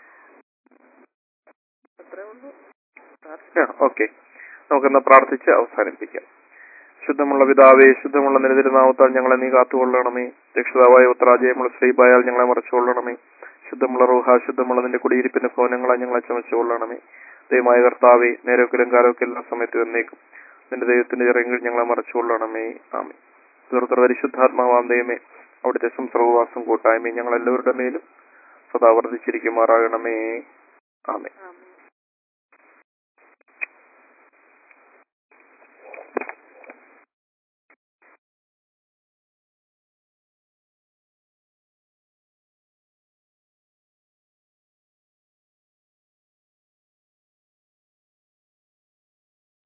അത്രേ ഉള്ളൂ. ഓക്കെ, നമുക്കെന്നാ പ്രാർത്ഥിച്ച് അവസാനിപ്പിക്കാം. ശുദ്ധമുള്ള പിതാവേ, ശുദ്ധമുള്ള നിരതിരുനാമത്താൽ ഞങ്ങളെ നീ കാത്തുകൊള്ളണമേ. രക്ഷിതാവായ ഉത്രാജയമുള്ള ശ്രീബായാൽ ഞങ്ങളെ മറച്ചുകൊള്ളണമേ. ശുദ്ധമുള്ള റൂഹ, ശുദ്ധമുള്ള നിന്റെ കുടിയിരിപ്പിന്റെ ഭവനങ്ങളെ ഞങ്ങളെ ചമച്ചുകൊള്ളണമേ. ദൈവമായ കർത്താവേ, നേരൊക്കിലും കാലമൊക്കെ എല്ലാ സമയത്തും എന്നേക്കും നിന്റെ ദൈവത്തിന്റെ ചിറങ്ങിൽ ഞങ്ങളെ മറച്ചുകൊള്ളണമേ. ആമേ. തീർത്ത പരിശുദ്ധാത്മാവാം ദൈവമേ, അവിടുത്തെ സംസർവവാസം കൂട്ടായ്മയും ഞങ്ങൾ എല്ലാവരുടെ മേലും സദാ വർദ്ധിച്ചിരിക്കുമാറാകണമേ. ആമേ.